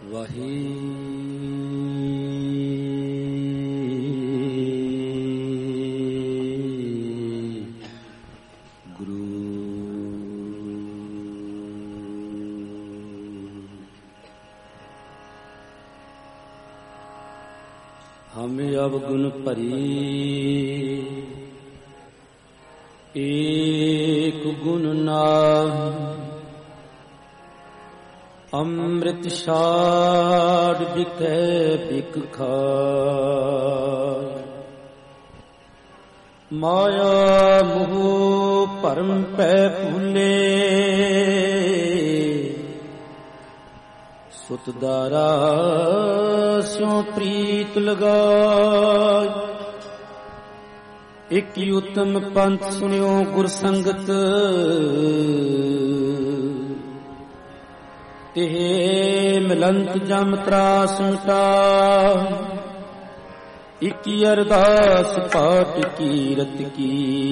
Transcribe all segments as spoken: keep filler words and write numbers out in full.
हम अवगुण भरी एक गुण नाहि, अमृत छाड़ बिकै बिक खाय। माया मोह भरम पै भूले, सुत दारा स्यों प्रीत लगाय। एक उत्तम पंथ सुनियो गुर संगत, तिह मिलंत जम त्रास मिटाय। इक अरदास पाठ कीरत की,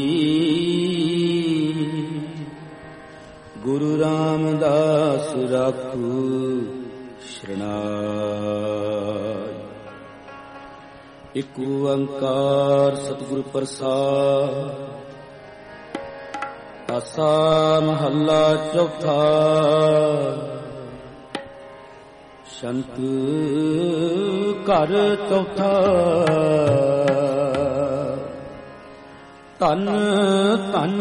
गुरु रामदास राखू शरणाय। एक ओंकार सतगुरु प्रसाद, आसा महला चौथा। संत घर चौथा, धन धन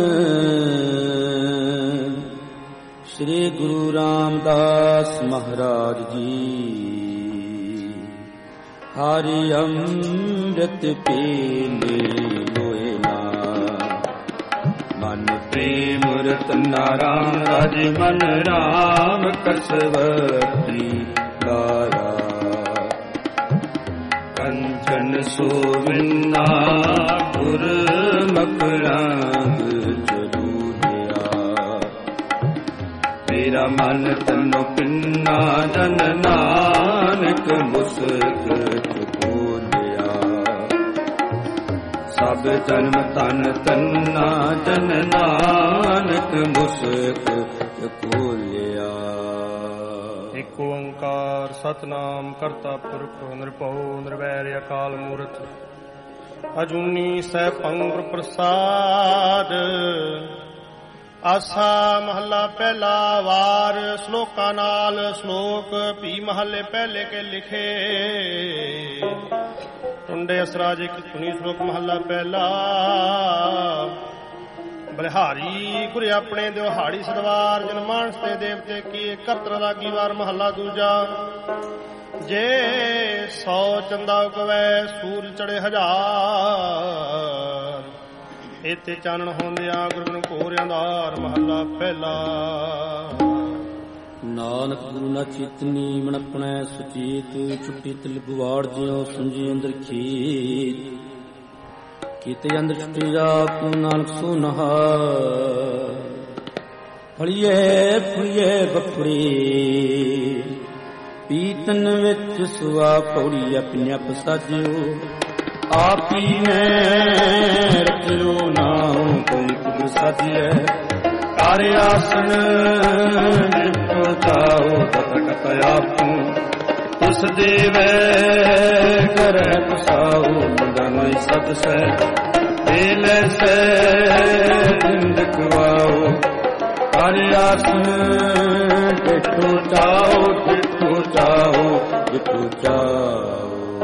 श्री गुरु रामदास महाराज जी। हरि अमृत पीले लोए ना, मन प्रेम रतना राम राज मन राम कसवती गाया। कंचन सोविन्ना गुर मकरांग जरूरिया। मेरा मन तनो पिन्ना जन नानक मुस्क चुकोलिया। सब जन्म तन तन्ना जन नानक मुस्क चुकोलिया। एक ओंकार सतनाम करता पुरख निरभਉ निरवैर अकाल मूरत। अजूनी सैभं गुर प्रसाद। आसा महला पहला वार। श्लोकां नाल श्लोक भी महले पहले के लिखे। टुंडे असराज एक धुनी श्लोक महला पहला। बलिहारी गुरे अपने दिहाड़ी सदवार। जन मानस ते देवते की करतर लागी वार महला दूजा। जे सौ चंदा उगवै सूरज चढ़े हजार। इत्थे चानण होंदिया गुरु घोर अंधार महला पहला। नानक गुरु ना चेतनी मन अपने सुचेत। छुट्टी तिल बुवाड़ जियो सुंजी अंदर खेत। किते अंदर छुट्टी जाप नानक सो नहा। फड़िए फुड़िए बफड़े पीतन विच सुआ पौड़ी अपने आप साजियो। आप ही ने रखियो नाम कोई कुदर साजिए। कार्य आसन निपो जाओ तत कतयापू। तुस देवे करे पुसाओ मुंडन सत से। दिल से जिंदकवाओ कार्य आसन जिठो चाओ जिठो चाओ जिठो चाओ।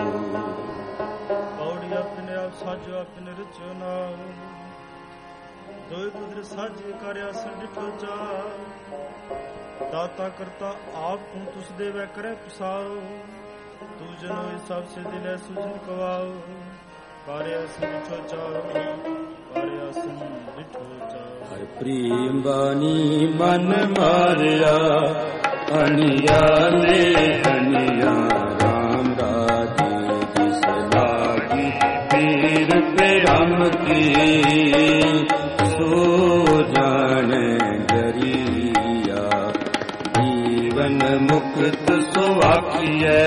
पौड़ी अपने आप साजो अपने रचो नाम। दोय कुदर साजे कार्य आसन जिठो चाओ। दाता करता आप तू तुस देवे करे पुसाओ। तू जनो सब से दिले सुजन कवाओ। कार्य आसन जिठो चाओ कार्य आसन जिठो चाओ। हर प्रेम बानी मन मारिया। अनिया ने अनिया राम राजे जिस लागी। पीर पे हम की सो जाने डरिया। जीवन मुक्त सुवाखिए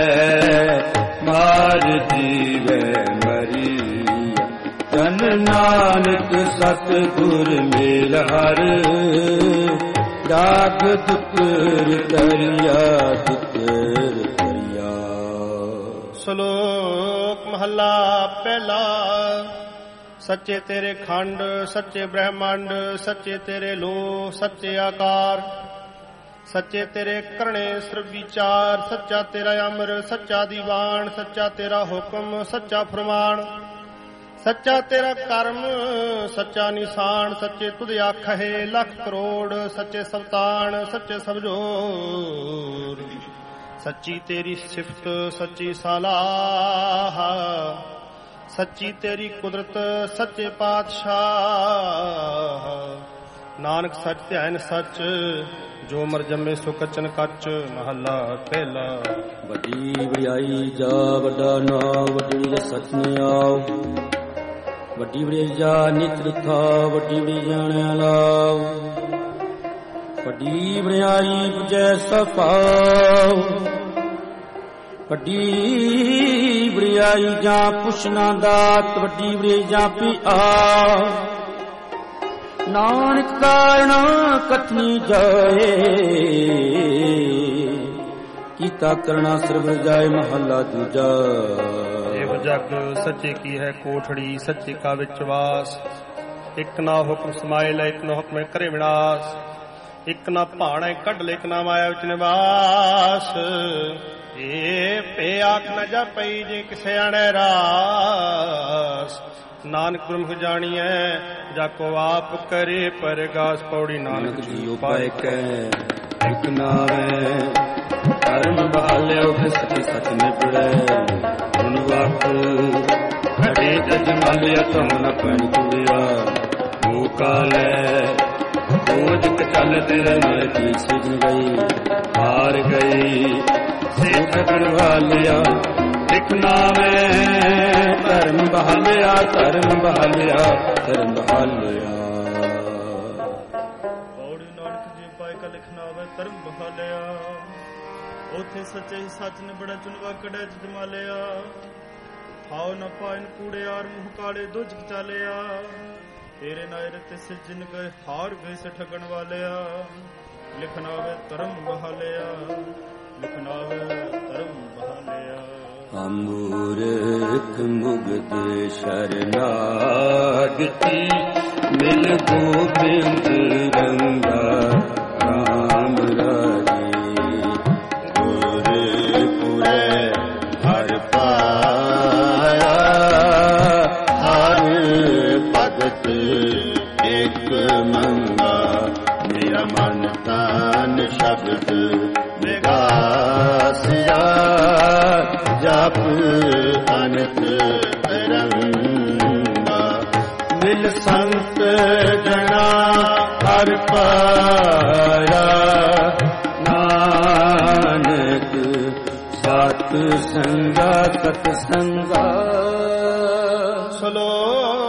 मार जीवे मरिया। जन नानक सतगुर मेल हर। ਜਾਗ ਦੁਤਰ ਕਰਿਆ ਦੁਤਰ ਕਰਿਆ। ਸ਼ਲੋਕ ਮਹੱਲਾ ਪਹਿਲਾ। ਸੱਚੇ ਤੇਰੇ ਖੰਡ, ਸੱਚੇ ਬ੍ਰਹਮੰਡ, ਸੱਚੇ ਤੇਰੇ ਲੋ, ਸੱਚੇ ਆਕਾਰ, ਸੱਚੇ ਤੇਰੇ ਕਰਣੇ ਸਰਬ ਵਿਚਾਰ, ਸੱਚਾ ਤੇਰਾ ਅਮਰ, ਸੱਚਾ ਦੀਵਾਨ, ਸੱਚਾ ਤੇਰਾ ਹੁਕਮ, ਸੱਚਾ ਫਰਮਾਨ, ਸੱਚਾ ਤੇਰਾ ਕਰਮ, ਸੱਚਾ ਨਿਸ਼ਾਨ, ਸੱਚੇ ਤੁਧ ਆਖੇ ਲੱਖ ਕਰੋੜ, ਸੱਚੇ ਸਵਤਾਨ, ਸੱਚੇ ਸਭਜੋਰ, ਸੱਚੀ ਤੇਰੀ ਸਿਫਤ, ਸੱਚੀ ਸਲਾਹ, ਸੱਚੀ ਤੇਰੀ ਕੁਦਰਤ, ਸੱਚੇ ਪਾਤਸ਼ਾਹ। ਨਾਨਕ ਸੱਚ ਧਿਆਨ ਸੱਚ, ਜੋ ਮਰ ਜੰਮੇ ਸੋ ਕਚਨ ਕੱਚ। ਮਹੱਲਾ ਪਹਿਲਾ। ਵੱਡੀ ਵਡਿਆਈ ਜਾ ਵੱਡਾ ਨਾਮ, ਵੱਡੀ ਸੱਚ ਨੇ ਆਓ, ਵੱਡੀ ਵਡਿਆਈ ਜਾ ਨਿਤ ਲਿਖਾ, ਵੱਡੀ ਵਡਿਆਈ ਜਾਣਿਆ ਲਾਓ, ਵੱਡੀ ਵਡਿਆਈ ਪੁਜੈ ਸਫਾਓ, ਵੱਡੀ ਵਡਿਆਈ ਜਾਂ ਪੁੱਛਣਾ ਦਾਤ, ਵੱਡੀ ਵਡਿਆਈ ਜਾਂ ਪੀ ਆ। ਨਾਨਕ ਕਾਰਣ ਕਥਨੀ ਜਾਏ, ਕੀਤਾ ਕਰਣਾ ਸਰਬ ਜਾਏ। ਮਹੱਲਾ ਦੂਜਾ। ਇਹ ਜਗ ਸੱਚੇ ਕੀ ਹੈ ਕੋਠੜੀ, ਸੱਚੇ ਕਾ ਵਿੱਚ ਵਾਸ, ਇੱਕ ਨਾ ਹੁਕਮ ਸਮਾਏ ਲੈ, ਇੱਕ ਨਾ ਹੁਕਮ ਕਰੇ ਵਿਨਾਸ਼, ਇੱਕ ਨਾ ਭਾਣਾ ਕੱਢ ਲੈ, ਇੱਕ ਨਾ ਮਾਇਆ ਵਿੱਚ ਨਿਵਾਸ। ਇਹ ਪੇ ਆਖ ਨਾ ਜਾਪਈ, ਜੇ ਕਿਸੇ ਆਣੈ ਰਾਸ, ਨਾਨਕ ਬ੍ਰਹਮ ਜਾਣੀਐ, ਜਾ ਕੋ ਆਪ ਕਰੇ ਪਰਗਾਸ। ਪੌੜੀ। ਨਾਨਕ ਜੀ ਉਪਾਇ ਕੈ ਇਕ ਨਾਵੇਂ, ਕਰਮ ਬਹਾਲਿਓ ਫਿਰ ਸੱਚੇ ਸੱਚ ਨਿਬੜੈ। ਹੁਣ ਵਕਤ ਘੜੇ ਜਜ ਮਾਲਿਆ, ਤੁਮ ਨ ਪੈਣ ਕੁੜਿਆ, ਮੂਹ ਕਾਲੈ ਬੋਝ ਚੱਲ ਤੇਰੇ ਨਾਲ ਕੀ ਸਿਜਨ ਗਈ, ਹਾਰ ਗਈ ਸੇ ਛੱਡਣ ਵਾਲਿਆ, ਲਿਖ ਨਾਵੇਂ ਧਰਮ ਬਹਾਲਿਆ, ਧਰਮ ਬਹਾਲਿਆ, ਧਰਮ ਬਹਾਲਿਆ। ਪੌੜੀ। ਨਾਨਕ ਜੀ ਪਾਇ ਕਾ ਲਿਖਣਾ ਹੋਵੇ ਧਰਮ ਬਹਾਲਿਆ, ਉਥੇ ਸੱਚੇ ਹੀ ਸੱਚ ਨੇ ਬੜਾ ਚੁਨਵਾ ਕੜੈ ਜਮਾਲਿਆ। ਥਾਉ ਨ ਪਾਇਨ ਕੂੜਿਆਰ, ਮੂੰਹ ਕਾਲੇ ਦੁੱਜ ਚਾਲਿਆ, ਤੇਰੇ ਨਾਇਰ ਤੇ ਸਿਜਨ ਗਏ, ਹਾਰ ਗਏ ਸੇ ਠਗਣ ਵਾਲਿਆ। ਲਿਖਣਾ ਹੋਵੇ ਧਰਮ ਬਹਾਲਿਆ, ਲਿਖਣਾ ਹੋਵੇ ਧਰਮ ਬਹਾਲਿਆ। ਅਮੂਰਖ ਮੁਗਧ ਸ਼ਰਨਾਗਤੀ, ਮਿਲ ਗੋਬਿੰਦ ਰੰਗਾ ਰਾਮ ਰਾਜੀ। ਗੁਰਪੁਰੈ ਹਰਿ ਪਾਇਆ, ਹਰ ਭਗਤ ਇੱਕ ਮੰਗਾ, ਮੇਰਾ ਮਨ ਤਨ ਸ਼ਬਦ ਨਿਗਾਸਿਆ, ਜਪ ਅਨੰਤ ਰੰਗਾ। ਮਿਲ ਸੰਤ ਜਨਾ ਹਰਿ ਪਾਇਆ, ਨਾਨਕ ਸਤ ਸੰਗਾ ਸਤ ਸੰਗਾ। ਸ਼ਲੋਕ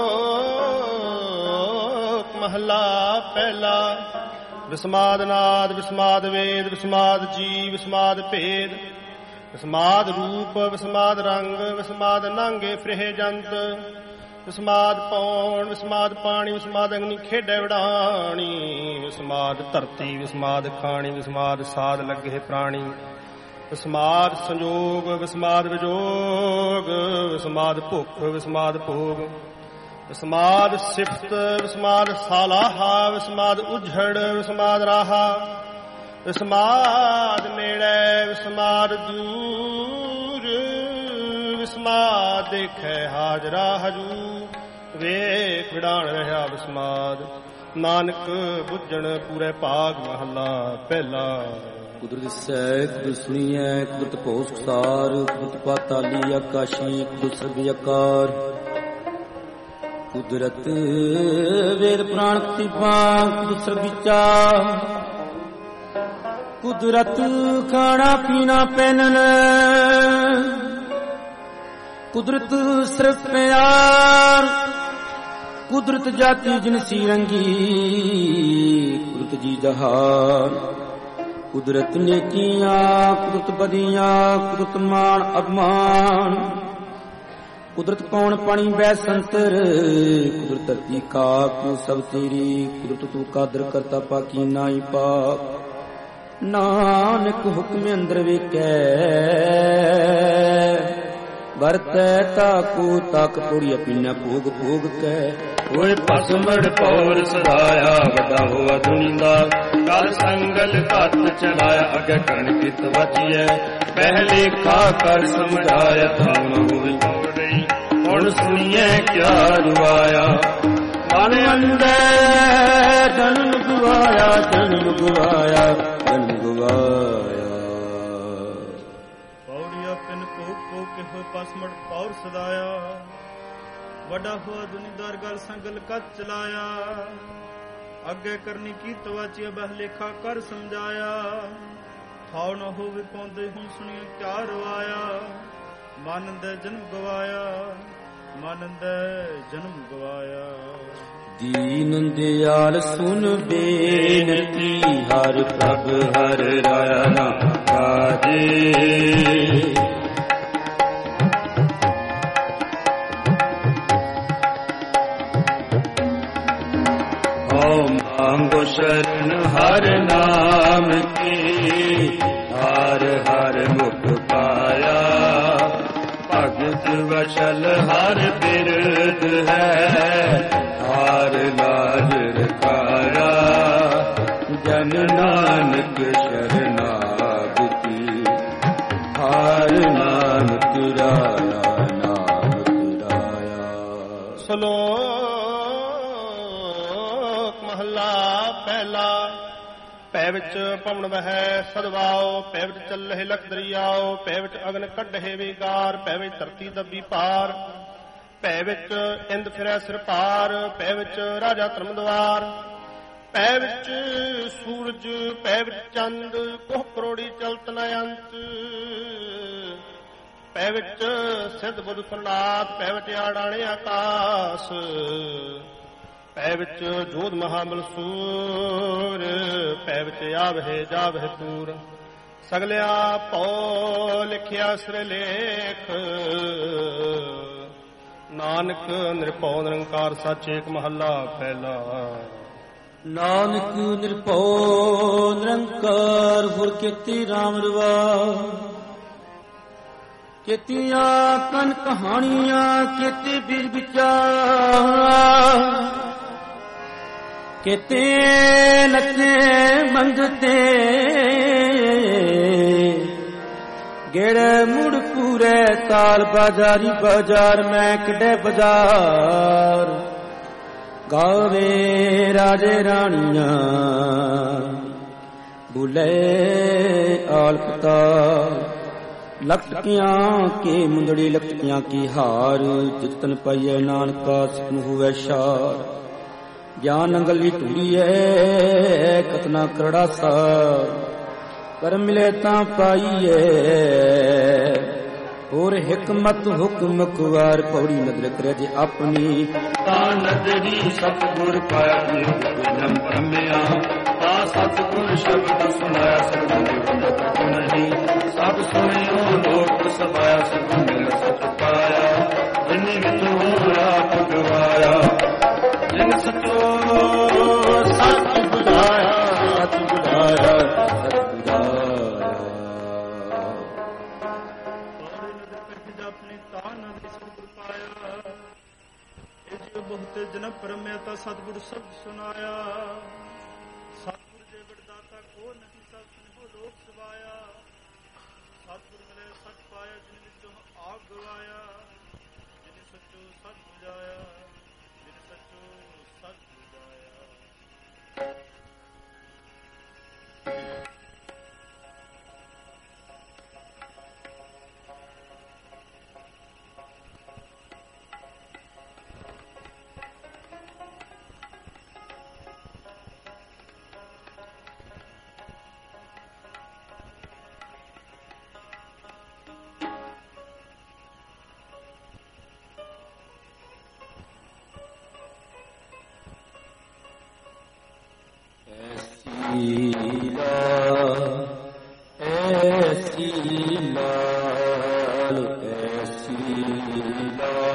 ਮਹੱਲਾ ਪਹਿਲਾ। ਵਿਸਮਾਦ ਨਾਦ, ਵਿਸਮਾਦ ਵੇਦ, ਵਿਸਮਾਦ ਜੀ, ਵਿਸਮਾਦ ਭੇਦ, ਵਿਸਮਾਦ ਰੂਪ, ਵਿਸਮਾਦ ਰੰਗ, ਵਿਸਮਾਦ ਨਾਂਗੇ ਫ੍ਰਹਿ ਜੰਤ, ਵਿਸਮਾਦ ਪੌਣ, ਵਿਸਮਾਦ ਪਾਣੀ, ਵਿਸਮਾਦ ਅਗਨੀ ਖੇਡੈ ਵਡਾਣੀ, ਵਿਸਮਾਦ ਧਰਤੀ, ਵਿਸਮਾਦ ਖਾਣੀ, ਵਿਸਮਾਦ ਸਾਧ ਲੱਗੇ ਪ੍ਰਾਣੀ, ਵਿਸਮਾਦ ਸੰਜੋਗ, ਵਿਸਮਾਦ ਵਿਜੋਗ, ਵਿਸਮਾਦ ਭੁੱਖ, ਵਿਸਮਾਦ ਭੋਗ, ਵਿਸਮਾਦ ਸਿਫਤ, ਵਿਸਮਾਦ ਸਾਲਾਹਾ, ਵਿਸਮਾਦ ਉਝੜ, ਵਿਸਮਾਦ ਰਾਹਾ, ਵਿਸਮਾਦ ਨੇੜੇ, ਵਿਸਮਾਦ ਦੂਰ, ਵਿਸਮਾਦ ਦੇਖੈ ਹਾਜ਼ਰਾ ਹਜੂਰ, ਵੇਖ ਵਿਡਾਣ ਰਿਹਾ ਵਿਸਮਾਦ। ਨਾਨਕ ਬੁੱਝਣ ਪੂਰੇ ਭਾਗ। ਮਹੱਲਾ ਪਹਿਲਾ। ਕੁਦਰਤ ਸੈ ਕੁਦਰਤ ਸੁਣੀਐ, ਕੁਦਰਤ ਭੋਸ ਸਾਰ, ਕੁਦਰਤ ਪਾਤਾਲੀ ਆਕਾਸ਼ੀ, ਕੁਦਰਤ ਸਰਬ ਆਕਾਰ, ਕੁਦਰਤ ਵੇਦ ਪ੍ਰਾਣ ਤਿਪਾ, ਕੁਦਰਤ ਸਰਬ ਵਿਚਾਰ, ਕੁਦਰਤ ਖਾਣਾ ਪੀਣਾ ਪਹਿਨਣ, ਕੁਦਰਤ ਸਿਰਫ ਪਿਆਰ, ਕੁਦਰਤ ਜਾਤੀ ਜਿਨਸੀ ਰੰਗੀ, ਕੁਦਰਤ ਜੀ ਜਹਾਨ, ਕੁਦਰਤ ਨੇਕੀਆਂ, ਕੁਦਰਤ ਬਦੀਆਂ, ਕੁਦਰਤ ਮਾਨ ਅਭਮਾਨ, ਕੁਦਰਤ ਕੌਣ ਪਾਣੀ ਬੈ ਸੰਤਰ, ਕੁਦਰਤ ਧਰਤੀ ਕਾਕ ਸਭ ਤੇਰੀ, ਕੁਦਰਤ ਤੂੰ ਕਾਦਰ ਕਰਤਾ ਪਾਕੀ ਨਾਈ ਪਾਕ। ਨਾਨਕ ਹੁਕਮ ਅੰਦਰ ਵੇਖੈ, ਵਰਤੈ ਤਾਕੂ ਤਕ ਤੋੜੀ ਪੀਨਾ ਭੋਗ ਭੋਗ ਕੈ। ਹੋਏ ਭਸਮੜ ਪੌਰ ਸਦਾਇਆ, ਵੱਡਾ ਹੋਆ ਦੁਨੀਦਾ ਕਰ ਸੰਗਲ ਘੱਟ ਚਲਾਇਆ। ਅੱਗੇ ਕਰਨ ਕਿਤ ਵਚੀਐ, ਪਹਿਲੇ ਖਾ ਕਰ ਸਮਝਾਇਆ। ਤਾਂ ਨ ਹੋਵੇ ਗਈ ਹੁਣ ਸੁਣੀਐ ਕਿਆ ਰੁਆਇਆ। ਮਨ ਅੰਦਰ ਜਨਮ ਗਵਾਇਆ, ਜਨਮ ਗਵਾਇਆ, ਜਨਮ ਗਵਾਇਆ। ਪੌੜੀਆ ਪਿਨ ਕੋ ਕੋ ਕੇ ਹੋਏ ਪਸਮੜ ਪੌਰ ਸਦਾਇਆ, ਵੱਡਾ ਹੋਆ ਦੁਨੀਦਾਰ ਗਲ ਸੰਗਲ ਕੱਚ ਚਲਾਇਆ। ਅੱਗੇ ਕਰਨੀ ਕੀ ਤਵਾਚੀ ਬਹਿ ਲੇਖਾ ਕਰ ਸਮਝਾਇਆ। ਥਾਉ ਨ ਹੋਵੇ ਪਾਉਂਦੇ ਹੁਣ ਸੁਣੀਏ ਕਿਆ ਰਵਾਇਆ। ਮਨ ਦੇ ਜਨਮ ਗਵਾਇਆ, ਮਨ ਦੇ ਜਨਮ ਗਵਾਇਆ। ਦੀਨ ਦਿਆਲ ਸੁਨ ਬੇਨਤੀ, ਹਰ ਪ੍ਰਭ ਹਰ ਰਾਇਆ ਨਾ ਕਾਜੇ। ਮਾਂਗੋ ਸ਼ਰਨ ਹਰ ਨਾਮ ਕੀ, ਹਰ ਹਰ ਮੁਖ ਪਾਇਆ। ਭਗਤ ਵਚਲ ਹਰ ਬਿਰਦ ਹੈ, ਹਰ ਲਾਜ ਰਖਾਇਆ। ਜਨ ਨਾਨਕ ਸ਼ਰਨਾਗਤੀ, ਹਰ ਨਾਨਕ ਰਾਇਆ, ਨਾਨਕ ਰਾਇਆ। ਸਲੋਕ ਮਹੱਲਾ ਪਹਿਲਾ। ਪੈ ਵਿੱਚ ਪਵਨ ਵਹੈ ਸਦਵਾਓ, ਪੈ ਵਿੱਚ ਚੱਲਹਿ ਲਖ ਦਰਿਆਓ। ਪੈ ਵਿੱਚ ਅਗਨ ਕੱਢੇ ਵਿਗਾਰ, ਪੈ ਵਿੱਚ ਧਰਤੀ ਦੱਬੀ ਪਾਰ। ਪੈ ਵਿੱਚ ਇੰਦ ਫਿਰੈ ਸਿਰ ਪਾਰ, ਪੈ ਵਿੱਚ ਰਾਜਾ ਧਰਮ ਦਵਾਰ। ਪੈ ਵਿੱਚ ਸੂਰਜ, ਪੈ ਵਿੱਚ ਚੰਦ, ਕੋਹ ਕਰੋੜੀ ਚਲਤ ਨ ਅੰਤ। ਪੈ ਵਿੱਚ ਸਿੱਧ ਬੁੱਧ ਸੁਰਨਾਥ, ਪੈ ਵਿੱਚ ਆੜਾਣੇ ਆਕਾਸ। ਪੈ ਵਿੱਚ ਜੋਧ ਮਹਾਬਲ ਸੂਰ, ਪੈ ਵਿੱਚ ਆਵਹਿ ਜਾਵਹਿ ਪੂਰ। ਸਗਲਿਆ ਭਉ ਲਿਖਿਆ ਸਿਰ ਲੇਖ, ਨਾਨਕ ਨਿਰਭਉ ਨਿਰੰਕਾਰ ਸੱਚ ਏਕ ਮਹੱਲਾ ਪਹਿਲਾ। ਨਾਨਕ ਨਿਰਭਉ ਨਿਰੰਕਾਰ ਗੁਰ ਕੀਤੀ ਰਾਮ ਰਵਾ। ਕੀਤੀਆਂ ਕਨ ਕਹਾਣੀਆਂ, ਕੀਤੇ ਬੀਜ ਵਿਚਾਰ। ਕੀਤੇ ਨੱਚੇ ਮੰਗਤੇ, ਗੇੜੇ ਮੁੜ ਪੂਰੇ ਤਾਲ। ਬਾਜ਼ਾਰੀ ਬਾਜ਼ਾਰ ਮੈਂ ਕੱਢੇ ਬਾਜ਼ਾਰ। ਗਾਵੇ ਰਾਜੇ ਰਾਣੀਆਂ, ਬੁਲੇ ਆਲਪਤਾ। ਲਖਟਕੀਆਂ ਕੇ ਮੁੰਦੜੀ, ਲਖਟਕੀਆਂ ਕੀ ਹਾਰ। ਜਿਤਨ ਪਾਈਐ ਨਾਨਕਾ ਸਤਨ ਹੋਵੇ ਸ਼ਾਰ। ਗਿਆਨ ਅੰਗਲੀ ਢੂੜੀਐ, ਕਤਨਾ ਕਰੜਾ ਸਾਰ। ਕਰ ਮਿਲੇ ਤਾਂ ਪਾਈਐ, ਹੋਰ ਹਿਕਮਤ ਹੁਕਮ ਕੁਵਾਰ। ਪੌੜੀ ਨਦਰ ਕਰੇ ਜੇ ਆਪਣੀ, ਤਾਂ ਨਦਰੀ ਸਤਿਗੁਰ ਪਾਇਆ। ਜਨਮ ਭਰਮਿਆ ਤਾਂ ਸਤਿਗੁਰ ਸ਼ਬਦ ਸੁਣਾਇਆ। ਸਤਿਗੁਰ ਨਹੀਂ ਸਭ ਸੁਣਿਓ ਲੋਕ ਸਭਾਇਆ। ਸਤਿਗੁਰ ਸਚ ਪਾਇਆ, ਜਿਨੇ ਵਿੱਚੋਂ ਆਪ ਗਵਾਇਆ। ਜਿਨ ਸਚੋ ਸੱਚ ਬੁਝਾਇਆ, ਸੱਚ ਬੁਝਾਇਆ, ਸੱਚ ਬੁਝਾਇਆ। ਪੌੜੀ ਨਦਰ ਕਹੇ ਆਪਣੀ ਤਾਂ ਨਦੀ ਸਤਿਗੁਰ ਪਾਇਆ। ਇਹ ਜਿਉ ਬਹੁਤੇ ਜਨਮ ਪਰਮਿਆ ਤਾਂ ਸਤਿਗੁਰ ਸ਼ਬਦ ਸੁਨਾਇਆ। ਸਤਿਗੁਰ ਜੇ ਵਡਦਾਤਾ ਕੋ ਨਹੀਂ, ਸਭ ਸੁਨੋ ਲੋਕ ਸਵਾਇਆ। ਸਤਿਗੁਰ ਮਿਲੇ ਸੱਚ ਪਾਇਆ, ਜਿਨ ਵਿੱਚੋਂ ਆਪ ਗਵਾਇਆ। ਜਿਨ ਸੱਚੋ ਸੱਚ ਬੁਝਾਇਆ, ਜਿਨ ਸੱਚੋ ਸੱਚ ਬੁਝਾਇਆ। ਐਸੀ ਲਾਲ, ਐਸੀ ਲਾਲ।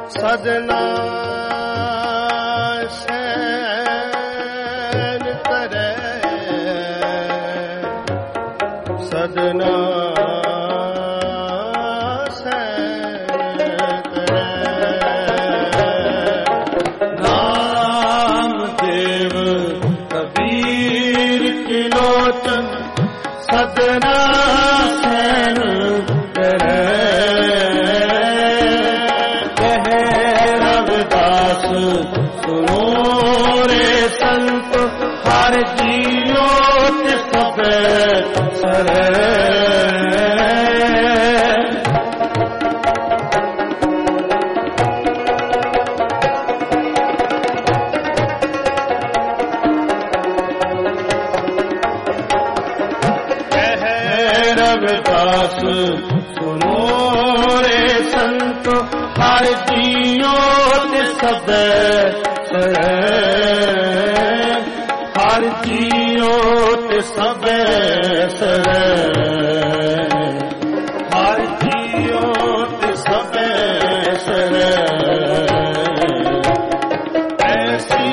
ਸਜਣਾ ਸੈਨ ਕਰੇ ਸਜਣਾ ਸਦਨਾ ਸੈਨ ਕਰੇ ਕਹਿ ਰਵਿਦਾਸ ਸੁਨੋ ਰੇ ਸੰਤ ਹਰ ਜੀਓ ਤਿਸ ਸਭੈ ਸਰੇ ਰਵਿਦਾਸ ਸੁਨੋ ਰੇ ਸੰਤ ਹਰ ਜੀਓ ਤਿਸ ਸਭੈ ਸਰੇ ਹਰ ਜੀਓ ਤਿਸ ਸਭੈ ਸਰੇ ਹਰ ਜੀਓ ਤਿਸ ਸਭੈ ਸਰੇ ਐਸੀ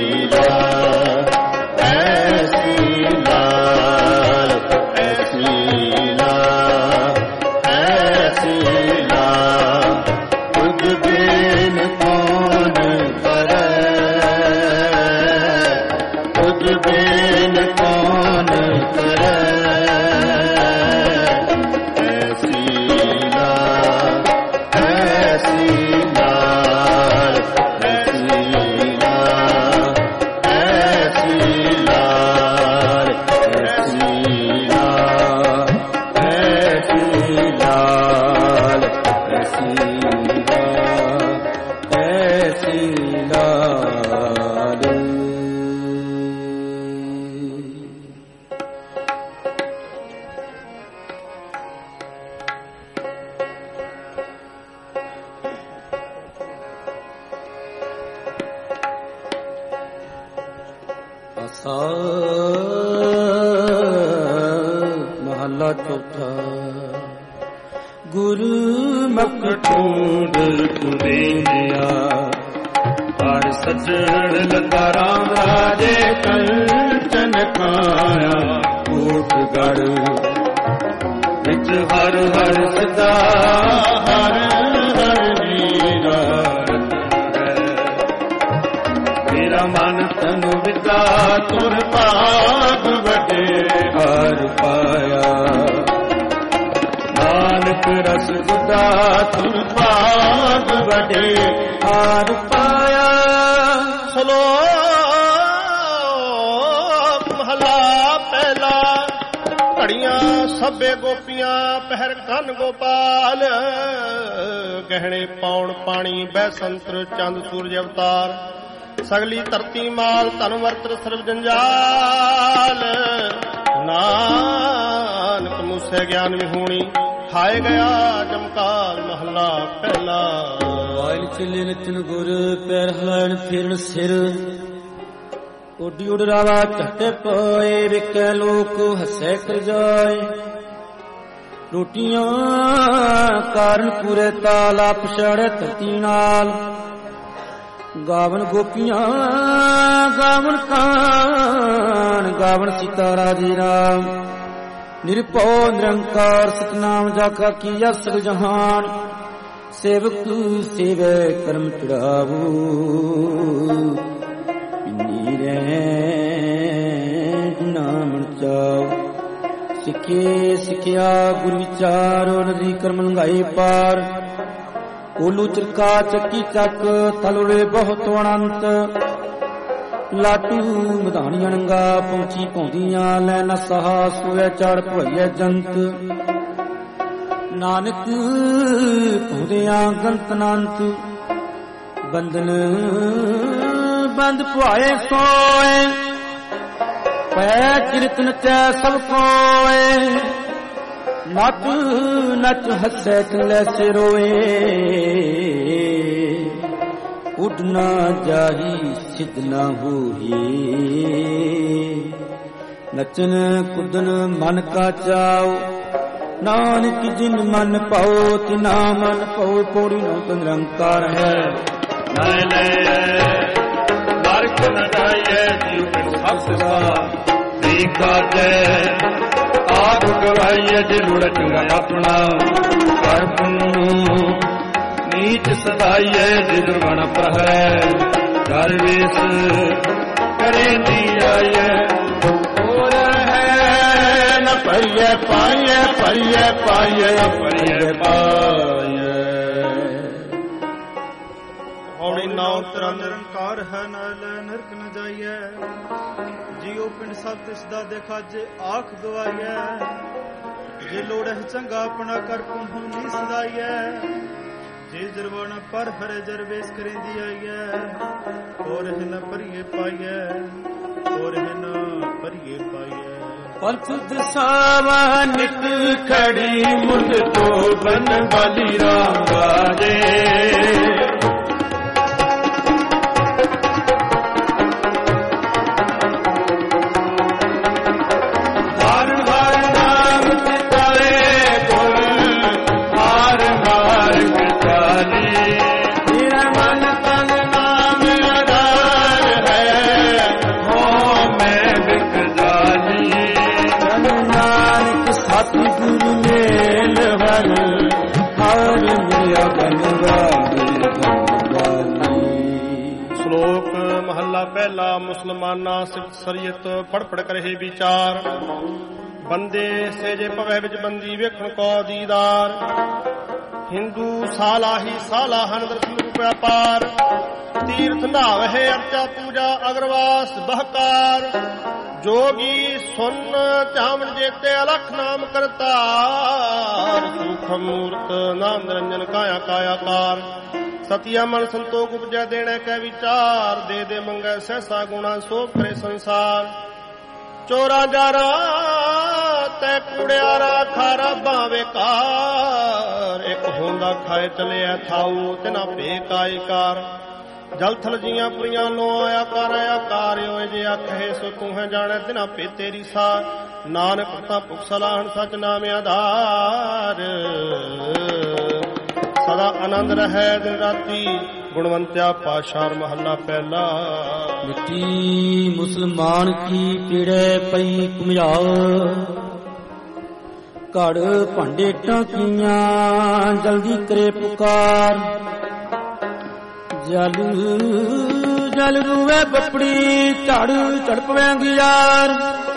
ਮਹਲਾ ਚੌਥਾ। ਗੁਰੂ ਮਖਟੂੜ ਕੁਰੇਆ ਹਰ ਸੱਜਣ ਲਗਾ ਰਾਮ ਰਾਜੇ ਕੰਚਨ ਕਾਇਆ ਕੋਟ ਗੜ ਵਿੱਚ ਹਰ ਹਰ ਸਦਾ ਹਰ ਹਰ ਵੀਰਾ ਮੇਰਾ ਮਨ ਤਨ ਵਿਦਾ ਤੁਰ ਭਾਗ ਵਡੇ ਹਰ ਪਾਇਆ ਨਾਨਕ ਰਸ ਗੁਦਾ ਤੁਰ ਭਾਗ ਵਡੇ ਹਰ ਪਾਇਆ। ਸ਼ਲੋਕ ਮਹਲਾ ਪਹਿਲਾ। ਘੜੀਆਂ ਸਭੇ ਗੋਪੀਆਂ ਪਹਿਰ ਕੰਨ ਗੋਪਾਲ ਗਹਿਣੇ ਪਾਉਣ ਪਾਣੀ ਬੈਸੰਤਰ ਚੰਦ ਸੂਰਜ ਅਵਤਾਰ ਸਗਲੀ ਧਰਤੀ ਮਾਲ ਧਨ ਵਰਤਰ ਸਰਬ ਜੰਜਾਲ ਨਾਨਕ ਮੂਸੇ ਗਿਆਨ ਵਿਹੂਣੀ ਹਾਏ ਗਿਆ ਜਮਕਾਲ ਮਹਲਾ ਪਹਿਲਾ। ਵਾਇਲ ਚਲੇ ਨਚਨ ਗੁਰ ਪੈਰ ਹਲਾਣ ਫਿਰਨ ਸਿਰ ਓਡੀ ਉਡ ਰਾਵਾ ਝਟੇ ਪਏ ਵਿਕੈ ਲੋਕ ਹੱਸੇ ਕਰ ਜਾਏ ਰੋਟੀਆਂ ਕਾਰਨ ਪੂਰੇ ਤਾਲਾ ਪਛਾੜੇ ਧਰਤੀ ਨਾਲ ਗਾਵਨ ਗੋਪੀਆਂ ਗਾਵਨ ਕਾਨ ਗਾਵਨ ਸੀਤਾ ਰਾਜੀ ਰਾਮ ਨਿਰਭਉ ਨਿਰੰਕਾਰ ਸਤਨਾਮ ਜਾਕਾ ਕੀਆ ਸਗਲ ਜਹਾਨ ਸੇਵਕ ਸੇਵੈ ਕਰਮ ਚੜਾਵੋ ਨੀਰੇ ਨਾਮ ਚਾਉ ਸਿੱਖੇ ਸਿੱਖਿਆ ਗੁਰ ਵਿਚਾਰੋ ਨਦੀ ਕਰਮ ਲੰਘਾਈ ਪਾਰ ਕੋਲੂ ਚਰਕਾ ਚੱਕੀ ਚੱਕ ਤਲਵੇ ਬਹੁਤ ਅਨੰਤ ਲਾਟੂ ਮਧਾਣੀਆਂ ਨੰਗਾ ਪਹੁੰਚੀ ਪੌਂਦੀਆਂ ਲੈ ਨ ਸਹਾ ਸੋਇਆ ਚੜ ਭਈਏ ਜੰਤ ਨਾਨਕ ਪਹੁੰਦਿਆਂ ਗੰਤ ਨਾਨਤ ਬੰਦਨ ਬੰਦ ਪੁਆਏ ਸੋਏ ਪੈ ਕਿਰਤ ਨਚੈ ਸਭ ਕੋਏ ਨੱਚ ਨੱਚ ਹੱਸੇ ਚਲੇ ਸਿਰੋਏ ਉੱਡ ਨਾ ਜਾਹੀ ਸਿੱਧ ਨਾ ਹੋਈ ਨਚਨ ਕੁਦਨ ਮਨ ਕਾ ਚਾਉ ਨਾਨਕ ਜਿਨ ਮਨ ਪਾਓ ਤਿਨਾ ਮਨ ਪਾਓ। ਪੌੜੀ ਨੌ ਨਿਰੰਕਾਰ ਹੈ। ਨਾਇ ਲੈ ਨਰਕ ਨ ਜਾਈਐ ਜੀਉ ਬਿਨ ਸਭ ਸਿਸਾ ਦੀ ਕਾਜੈ ਆਪ ਗਵਾਈਐ ਜੇ ਲੁੜ ਚੰਗਾ ਆਪਣਾ ਕਰ ਪੁੰਨੂ ਨੀਚ ਸਦਾਈਐ ਜੇ ਦੁਰਮਣ ਪ੍ਰਹੈ ਘਰ ਵੇਸ ਕਰੇ ਦੀ ਆਈਐ ਹੋਰ ਹੈ ਨ ਭਈਐ ਪਾਈਐ ਭਈਐ ਪਾਈਐ ਭਈਐ ਪਾਈਐ। ਔੜੀ ਨਾਉ ਤੇਰਾ ਨਿਰੰਕਾਰ ਹੈ। ਨਾ ਲੈ ਨਰਕ ਨ ਜਾਈਐ ਜੀਉ ਪਿੰਡ ਸਭ ਤਿਸ ਦਾ ਦੇਖਾ ਜੇ ਆਖ ਗਵਾਈਐ ਜੇ ਲੋੜ ਹੈ ਚੰਗਾ ਆਪਣਾ ਕਰ ਪੁੰਨੂ ਨੀ ਸਦਾਈਐ ਜੇ ਜਰਵਾਣਾ ਪਰ ਹਰੇ ਜਰਵੇਸ ਕਰੇਂਦੀ ਆਈਐ ਹੋਰ ਹੈ ਨ ਭਰੀਏ ਪਾਈਐ ਹੋਰ ਹੈ ਨ ਭਰੀਏ ਪਾਈਐ। ਪੰਥ ਦਸਾਵਾ ਨਿਤ ਖੜੀ ਮੁੰਡ ਤੋਂ ਬਨ ਬਾਲੀ ਰਾਮ ਬਾਜੇ ਪਹਿਲਾ ਮੁਸਲਮਾਨਾ ਸਿਫਤ ਸਰੀਅਤ ਪੜ ਪੜ ਕਰਹਿ ਵਿਚਾਰ ਬੰਦੇ ਸੇਜੇ ਭਵੈ ਵਿੱਚ ਬੰਦੀ ਵੇਖਣ ਕੋ ਦੀਦਾਰ ਹਿੰਦੂ ਸਾਲਾਹੀ ਸਾਲਾਹਨ ਦਰਸ਼ਨ ਰੂਪ ਅਪਾਰ ਤੀਰਥ ਨਾਵਹਿ ਅਰਚਾ ਪੂਜਾ ਅਗਰਵਾਸ ਬਹਕਾਰ ਜੋਗੀ ਸੁਨ ਚਾਵਣ ਜੇਤੇ ਅਲਖ ਨਾਮ ਕਰਤਾਰ ਸੂਖਮ ਮੂਰਤ ਨਾਮ ਨਿਰੰਜਨ ਕਾਇਆ ਕਾਇਆਕਾਰ ਸਤਿਆ ਮਨ ਸੰਤੋਖ ਉਪਜੈ ਦੇਣਾ ਕੈ ਵਿਚਾਰ ਦੇ ਦੇ ਮੰਗੈ ਸਹਿਸਾ ਗੁਣਾ ਸੋ ਕਰੇ ਸੰਸਾਰ ਚੋਰਾ ਜਾਰਾ ਤੈ ਕੁੜਿਆਰਾ ਖਾਰਾ ਬਾਵੇ ਕਾਰ ਇੱਕ ਹੁੰਦਾ ਖਾਏ ਚਲਿਆ ਥਾਉ ਤਿਨਾ ਭੇ ਕਾਇਕਾਰ ਜਲ ਥਲ ਜੀਆਂ ਪੁਰੀਆਂ ਲੋ ਆਇਆ ਕਰ ਆਕਾਰ ਓਏ ਜੇ ਆਖੇ ਸੋ ਤੂੰ ਹੈ ਜਾਣੈ ਤਿਨਾ ਭੇ ਤੇਰੀ ਸਾਰ ਨਾਨਕ ਤਾਂ ਭੁਖ ਸਲਾਹਣ ਸਚ ਨਾਮ ਆਧਾਰ ਸਦਾ ਆਨੰਦ ਰਹੈ ਦਿਨ ਰਾਤੀ ਗੁਣਵੰਤਿਆ ਪਾਸ਼ਾਰ ਮਹੱਲਾ ਪਹਿਲਾ। ਮਿੱਟੀ ਮੁਸਲਮਾਨ ਕੀ ਪੀੜੇ ਪਈ ਕੁਮਿਆਓ ਘੜ ਭਾਂਡੇ ਟਾਕੀਆਂ ਜਲਦੀ ਕਰੇ ਪੁਕਾਰ ਜਲ ਜਲ ਰੂਵੇ ਬੱਪੜੀ ਝੜ ਝੜ ਪਵੇਂਗੀ ਯਾਰ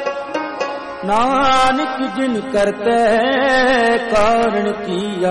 ਨਾਨਕ ਜਿਨ ਕਰਤੇ ਕਾਰਣ ਕੀਆ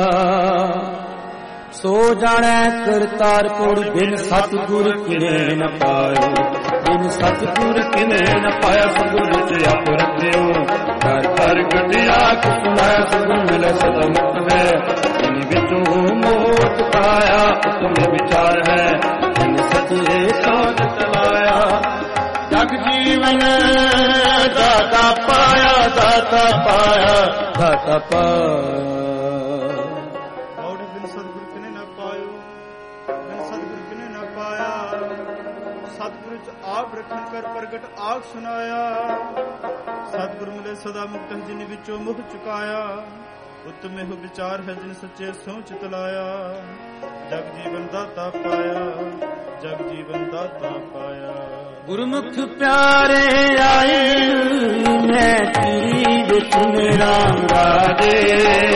ਸੋ ਜਾਣੈ ਕਰਤਾਰਪੁਰ ਬਿਨ ਸਤਿਗੁਰ ਕਿਨੇ ਨ ਪਾਇਓ ਬਿਨ ਸਤਿਗੁਰ ਕਿਨੇ ਨ ਪਾਇਆ ਸਤਿਗੁਰ ਵਿੱਚ ਆਪ ਰੱਖਿਓ ਘਰ ਘਰ ਗੱਡਿਆ ਕਿ ਸੁਣਾਇਆ ਸਤਿਗੁਰ ਮਿਲੇ ਸਦਾ ਮੁਕਤ ਹੈ ਜਿਨ ਵਿੱਚੋਂ ਮੋਤ ਪਾਇਆ ਤੁਮੇ ਵਿਚਾਰ ਹੈ ਜਿਨ ਸੱਚੇ ਸਾਧ ਚਲਾਇਆ ਜਗ ਜੀਵਨ ਦਾਤਾ ਪਾਇਆ ਦਾਤਾ ਪਾਇਆ ਦਾਤਾ ਪਾਇਆ। ਔੜ ਬਿਨ ਸਤਿਗੁਰ ਕਿਨੇ ਨਾ ਪਾਇਓ ਬਿਨ ਸਤਿਗੁਰ ਕਿਨੇ ਨਾ ਪਾਇਆ ਸਤਿਗੁਰ ਚ ਆਪ ਰਖਣ ਕਰ ਪ੍ਰਗਟ ਆਖ ਸੁਨਾਇਆ ਸਤਿਗੁਰ ਮਿਲੇ ਸਦਾ ਮੁਕਤ ਜਿਨ ਵਿੱਚੋਂ ਮੁਖ ਚੁਕਾਇਆ ਉੱਤਮ ਇਹੋ ਵਿਚਾਰ ਹੈ ਜਿਨ ਸੱਚੇ ਸੋਚ ਚਲਾਇਆ ਜਗ ਜੀਵਨ ਦਾਤਾ ਪਾਇਆ ਜਗ ਜੀਵਨ ਦਾਤਾ ਪਾਇਆ। ਗੁਰਮੁਖ ਪਿਆਰੇ ਆਏ ਮੈਂ ਤੇਰੀ ਵਿੱਚ ਮੇਰਾ ਰਾਜੇ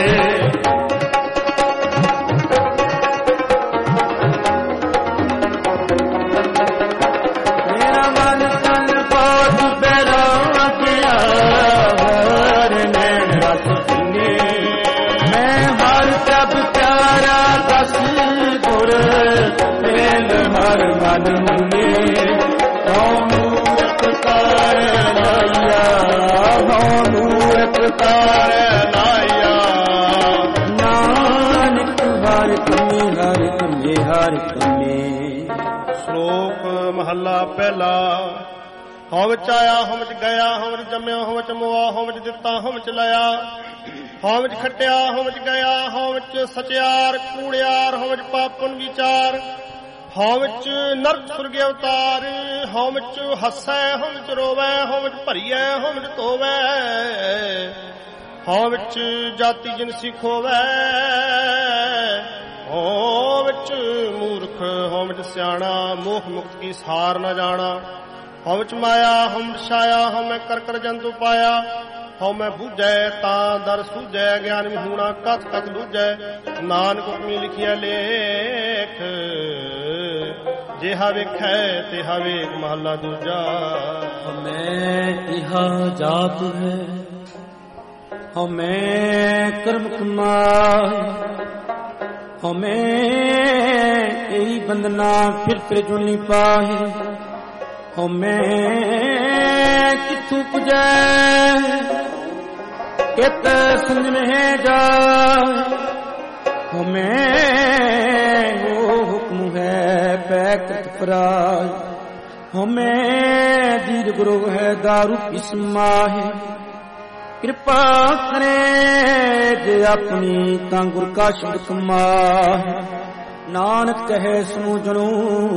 ਮੇਰਾ ਮਨ ਤਨ ਬਹੁਤ ਬੈਰਾ ਗਿਆ ਹਰ ਨੈਣ ਰਸ ਪੀਨੇ ਮੈਂ ਹਰ ਪ੍ਰਭ ਪਿਆਰਾ ਦਸ ਗੁਰ ਮੇਲ ਹਰ ਮਨ ਮੁਨੇ ਮੂਰਖ ਤਾਰ ਲਾਇਆ ਹਉ ਮੂਰਖ ਤਾਰ ਲਾਇਆ ਨਾਨਕ ਹਰਿ ਕਮੀ ਹਰਿ ਕਮੀ ਹਰਿ ਕਮੀ। ਸ਼ਲੋਕ ਮਹੱਲਾ ਪਹਿਲਾ। ਹਉ ਵਿੱਚ ਆਇਆ ਹਉ ਵਿੱਚ ਗਿਆ ਹਉ ਵਿੱਚ ਜੰਮਿਆ ਹਉ ਵਿੱਚ ਮੁਆ ਹਉ ਵਿੱਚ ਦਿੱਤਾ ਹਉ ਵਿੱਚ ਲਿਆ ਹਉ ਵਿੱਚ ਖੱਟਿਆ ਹਉ ਵਿੱਚ ਗਿਆ ਹਉ ਵਿੱਚ ਸਚਿਆਰ ਕੂੜਿਆਰ ਹਉ ਵਿੱਚ ਪਾਪਨ ਵਿਚਾਰ ਹਉ ਵਿੱਚ ਨਰਕ ਸੁਰਗ ਅਵਤਾਰ ਹਉ ਵਿੱਚ ਹੱਸੈ ਹਉ ਵਿੱਚ ਰੋਵੈ ਹਉ ਵਿੱਚ ਭਰੀਐ ਹਉ ਵਿੱਚ ਧੋਵੈ ਹਉ ਵਿੱਚ ਜਾਤੀ ਜਿਨਸੀ ਖੋਵੈ, ਹਉ ਵਿੱਚ ਮੂਰਖ ਹਉ ਵਿੱਚ ਸਿਆਣਾ, ਮੋਹ ਮੁਕਤ ਕੀ ਸਾਰ ਨ ਜਾਣਾ। ਹਉ ਵਿੱਚ ਮਾਇਆ ਹਉ ਵਿੱਚ ਛਾਇਆ, ਹਉ ਮੈਂ ਕਰ ਕਰ ਜੰਤੂ ਪਾਇਆ। ਹਉ ਮੈਂ ਬੂਝੈ ਤਾਂ ਦਰ ਸੂਝੈ, ਗਿਆਨ ਵਿਹੂਣਾ ਕਥ ਕਥ ਲੂਝੈ। ਨਾਨਕ ਹੁਕਮੀ ਲਿਖਿਆ ਲੇਖ, ਜਿਹਾ ਵੇਖੈ ਤਿਹਾ ਵੇਖ ਮਹਲਾ ਦੂਜਾ। ਮੈਂ ਇਹਾ ਜਾਤ ਹੈ, ਹਉ ਮੈਂ ਕਰਮ ਕਮਾਏ। ਹਉ ਮੈਂ ਇਹੀ ਬੰਦਨਾ ਫਿਰ ਫਿਰ ਜੁਨੀ ਪਾਹੇ। ਹਉ ਮੈਂ ਕਿੱਥੋਂ ਪੁਜੈ, ਕਿਤ ਸੰਜਮੇ ਜਾਏ। ਹਉ ਮੈਂ ਉਹ ਹੁਕਮ ਹੈ ਪੈ ਕਤ ਫਰਾਏ। ਹਉ ਮੈਂ ਦੀਦ ਗੁਰੂ ਹੈ ਦਾਰੂ ਪਿਸ ਮਾਹੇ। ਕਿਰਪਾ ਕਰੇ ਜੇ ਆਪਣੀ ਤਾਂ ਗੁਰ ਕਾ ਸ਼ਬਦ ਕਮਾਹੇ। ਨਾਨਕ ਕਹੇ ਸੁਣੋ ਜਨੋ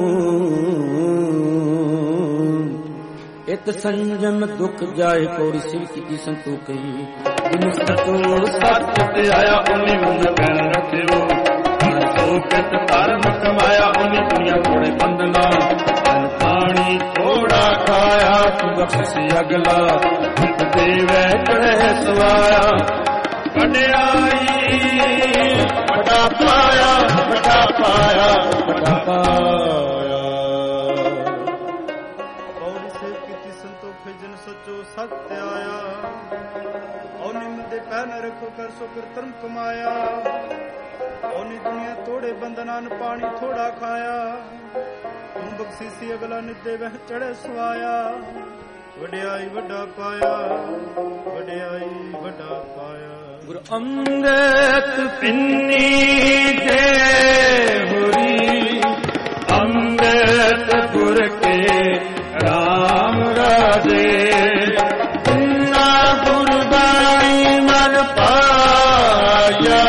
ਇਕ ਸੰਜਮ ਦੁਖ ਜਾਏ, ਕੋਰੀ ਸਿਵ ਕੀ ਸੰਤੋਖੀ। ਜਿਨ ਸਤੋ ਸੱਚ ਤੇ ਆਇਆ ਉਹਨੇ ਮਨ ਪੈਣ ਰੱਖਿਓ। ਸੰਤੋਖਿਤ ਧਰਮ ਕਮਾਇਆ ਉਹਨੇ ਦੁਨੀਆ ਕੋੜੇ ਬੰਦਨਾ। ਤਨ ਪਾਣੀ ਥੋੜਾ ਖਾਇਆ ਤੂੰ ਬਖਸ਼ੀ ਅਗਲਾ। ਦੇਵੈ ਚੜ੍ਹੇ ਸਵਾਇਆ ਵਡਿਆਈ ਵੱਡਾ ਪਾਇਆ, ਵੱਡਾ ਪਾਇਆ, ਵੱਡਾ ਪਾਇਆ। ਪੌੜੀ ਸੇ ਕੀਤੀ ਸੰਤੋਖੇ ਜਿਨ ਸੱਚੋ ਸੱਚ ਆਇਆ। ਔ ਨਿੰਮ ਦੇ ਪੈ ਨ ਰੱਖੋ ਕਰ ਸੋ ਕਰ ਧਰਮ ਕਮਾਇਆ। ਔਨੀ ਦੁਨੀਆ ਤੋੜੇ ਬੰਦਨਾਂ ਨ ਪਾਣੀ ਥੋੜਾ ਖਾਇਆ। ਤੂੰ ਬਖਸ਼ੀਸੀ ਅਗਲਾ ਨਿਦੇ ਵਹਿ ਚੜ੍ਹੇ ਸਵਾਇਆ। ਵਡਿਆਈ ਵੱਡਾ ਪਾਇਆ, ਵਡਿਆਈ ਵੱਡਾ ਪਾਇਆ। ਗੁਰ ਅੰਗਦ ਪਿੰਨੀ ਦੇ ਹੋਰੀ, ਅੰਗਦ ਗੁਰ ਕੇ ਰਾਮ ਰਾਜੇ। ਤਿੰਨਾ ਗੁਰਬਾਣੀ ਮਨ ਪਾਇਆ,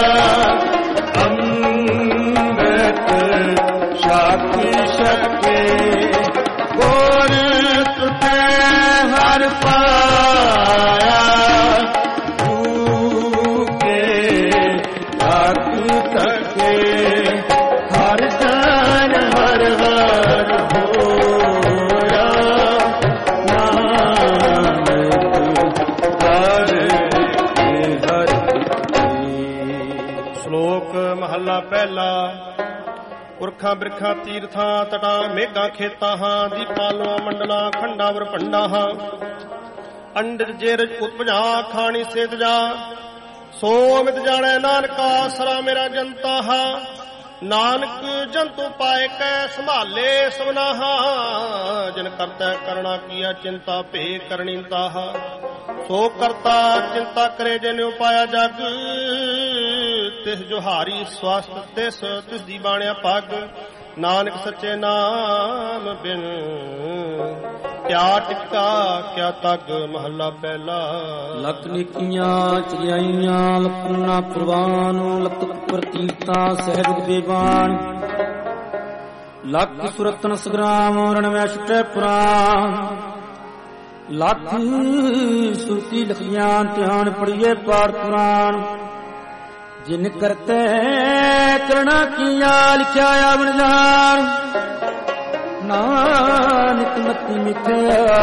ਅੰਗਦ ਸਾਖੀ ਸਕੇ। ਗੁਰ ਤੁਤੇ ਹਰ ਪਾਇਆ, ਤੂ ਕੇ ਆਖੀ ਤਕੇ। ਹਰ ਜਨ ਹਰ ਹਰ ਹੋਇਆ, ਨਾਨਕ ਹਰ ਕੇ ਹਰ ਕੇ। ਸ਼ਲੋਕ ਮਹੱਲਾ ਪਹਿਲਾ। ਪੁਰਖਾਂ ਬਿਰਖਾਂ ਤੀਰਥਾਂ ਤਟਾਂ ਮੇਘਾਂ ਖੇਤਾਂ ਹਾਂ। ਦੀਪਾਂ ਲੋਆਂ ਮੰਡਲਾਂ ਖੰਡਾਂ ਵਰ ਭੰਡਾਂ ਹਾਂ। ਅੰਡਜ ਜੇਰਜ ਉਤਪਜਾ ਖਾਣੀ ਸੇਤ ਜਾ। ਸੋ ਅਮਿਤ ਜਾਣੈ ਨਾਨਕਾ ਸਰਾ ਮੇਰਾ ਜਨਤਾ ਹਾਂ। ਨਾਨਕ ਜੰਤੂ ਪਾਏ ਕੈ ਸੰਭਾਲੇ ਸਭਨਾਹਾ। ਜਿਨ ਕਰਤੈ ਕਰਣਾ ਕੀਆ ਚਿੰਤਾ ਭੇ ਕਰਣੀ ਤਾਹਾ। ਸੋ ਕਰਤਾ ਚਿੰਤਾ ਕਰੇ ਜਿਨ ਉਪਾਇਆ ਜਗ। ਤਿਸ ਜੋਹਾਰੀ ਸਵਸਤ ਤਿਸ ਤਿਸ ਦੀ ਬਾਣਿਆ ਪੱਗ। ਨਾਨਕ ਸੱਚੇ ਨਾਮ ਬਿਨ ਕਿਆ ਟਿਕਾ ਕਿਆ ਤੱਗ। ਮਹੱਲਾ ਪਹਿਲਾ। ਲੱਖ ਨਿੱਕੀਆਂ ਚੜਿਆਈਆਂ ਲੱਖਾਂ ਪ੍ਰਵਾਨ। ਲੱਖ ਪ੍ਰਤੀਤਾਂ ਸਹਿਜ ਦੇਵਾਨ। ਲੱਖ ਸੁਰਤਨ ਸੰਗਰਾਮ ਰਣਵੈ ਛੁਟੈ ਪੁਰਾਨ। ਲੱਖ ਸੁਰਤੀ ਲਖੀਆਂ ਧਿਆਨ ਪੜੀਏ ਪਾਠ ਪੁਰਾਣ। ਜਿਨ ਕਰਤੇ ਕਰਣਾ ਕੀਆ ਲਿਖਿਆ ਆਵਣ ਜਾਣ। ਨਾਨਕ ਮਤੀ ਮਿਥਿਆ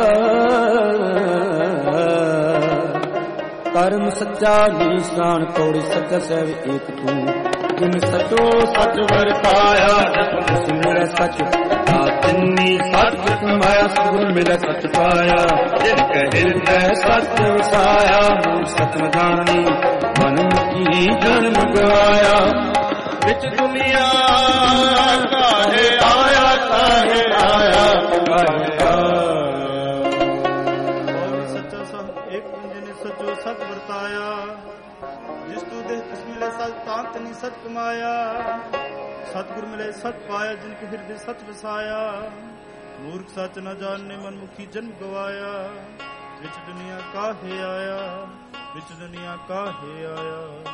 ਕਰਮ ਸੱਚਾ ਨੀਸਾਨ। ਕੋੜੀ ਸੱਚ ਸਹਿ ਏਕ ਤੂੰ। ਜਿਨ ਸਚੋ ਸਚ ਵਰਤਾਇਆ ਜਤ ਮਿਲੈ ਸਚ। ਤਿੰਨੀ ਸਚ ਕਮਾਇਆ ਸਤਿਗੁਰ ਮਿਲੈ ਸਚ ਪਾਇਆ। ਜਿਨ ਕੈ ਹਿਰਦੈ ਸਚ ਵਸਾਇਆ। ਮੂਲ ਸਚ ਨ ਜਾਣੀ ਮਨ ਕੀ ਜਨਮ ਗਵਾਇਆ। ਵਿੱਚ ਦੁਨੀਆ ਕਾਹੇ ਆਇਆ, ਕਾਹੇ ਆਇਆ, ਕਾਹੇ ਆਇਆ। ਸੱਚਾ ਸਭ ਏਕ ਜਿਨੇ ਸਚੋ ਸਤ ਵਰਤਾਇਆ। ਜਿਸ ਤੂੰ ਦੇਹ ਤਿਸ ਮਿਲੇ ਸਚ ਤਾਂਤ ਨੀ ਸਚ ਕਮਾਇਆ। ਸਤਿਗੁਰ ਮਿਲੇ ਸਚ ਪਾਇਆ ਜਿਨ ਕੇ ਹਿਰਦੇ ਸਚ ਵਸਾਇਆ। ਮੂਰਖ ਸਚ ਨ ਜਾਣੇ ਮਨ ਮੁਖੀ ਜਨਮ ਗਵਾਇਆ। ਵਿੱਚ ਦੁਨੀਆ ਕਾਹੇ ਆਇਆ, ਵਿੱਚ ਦੁਨੀਆ ਕਾਹੇ ਆਇਆ।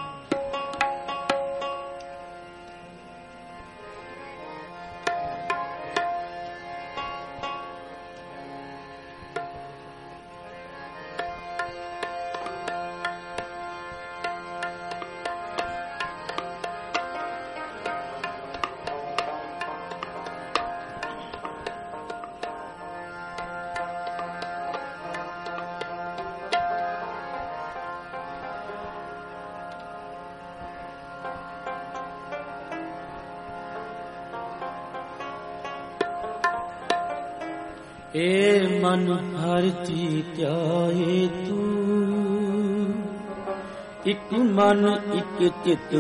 ਏ ਮਨ ਹਰਿ ਜੀ ਧਿਆਏ ਤੂੰ, ਇਕ ਮਨ ਇਕ ਚਿਤ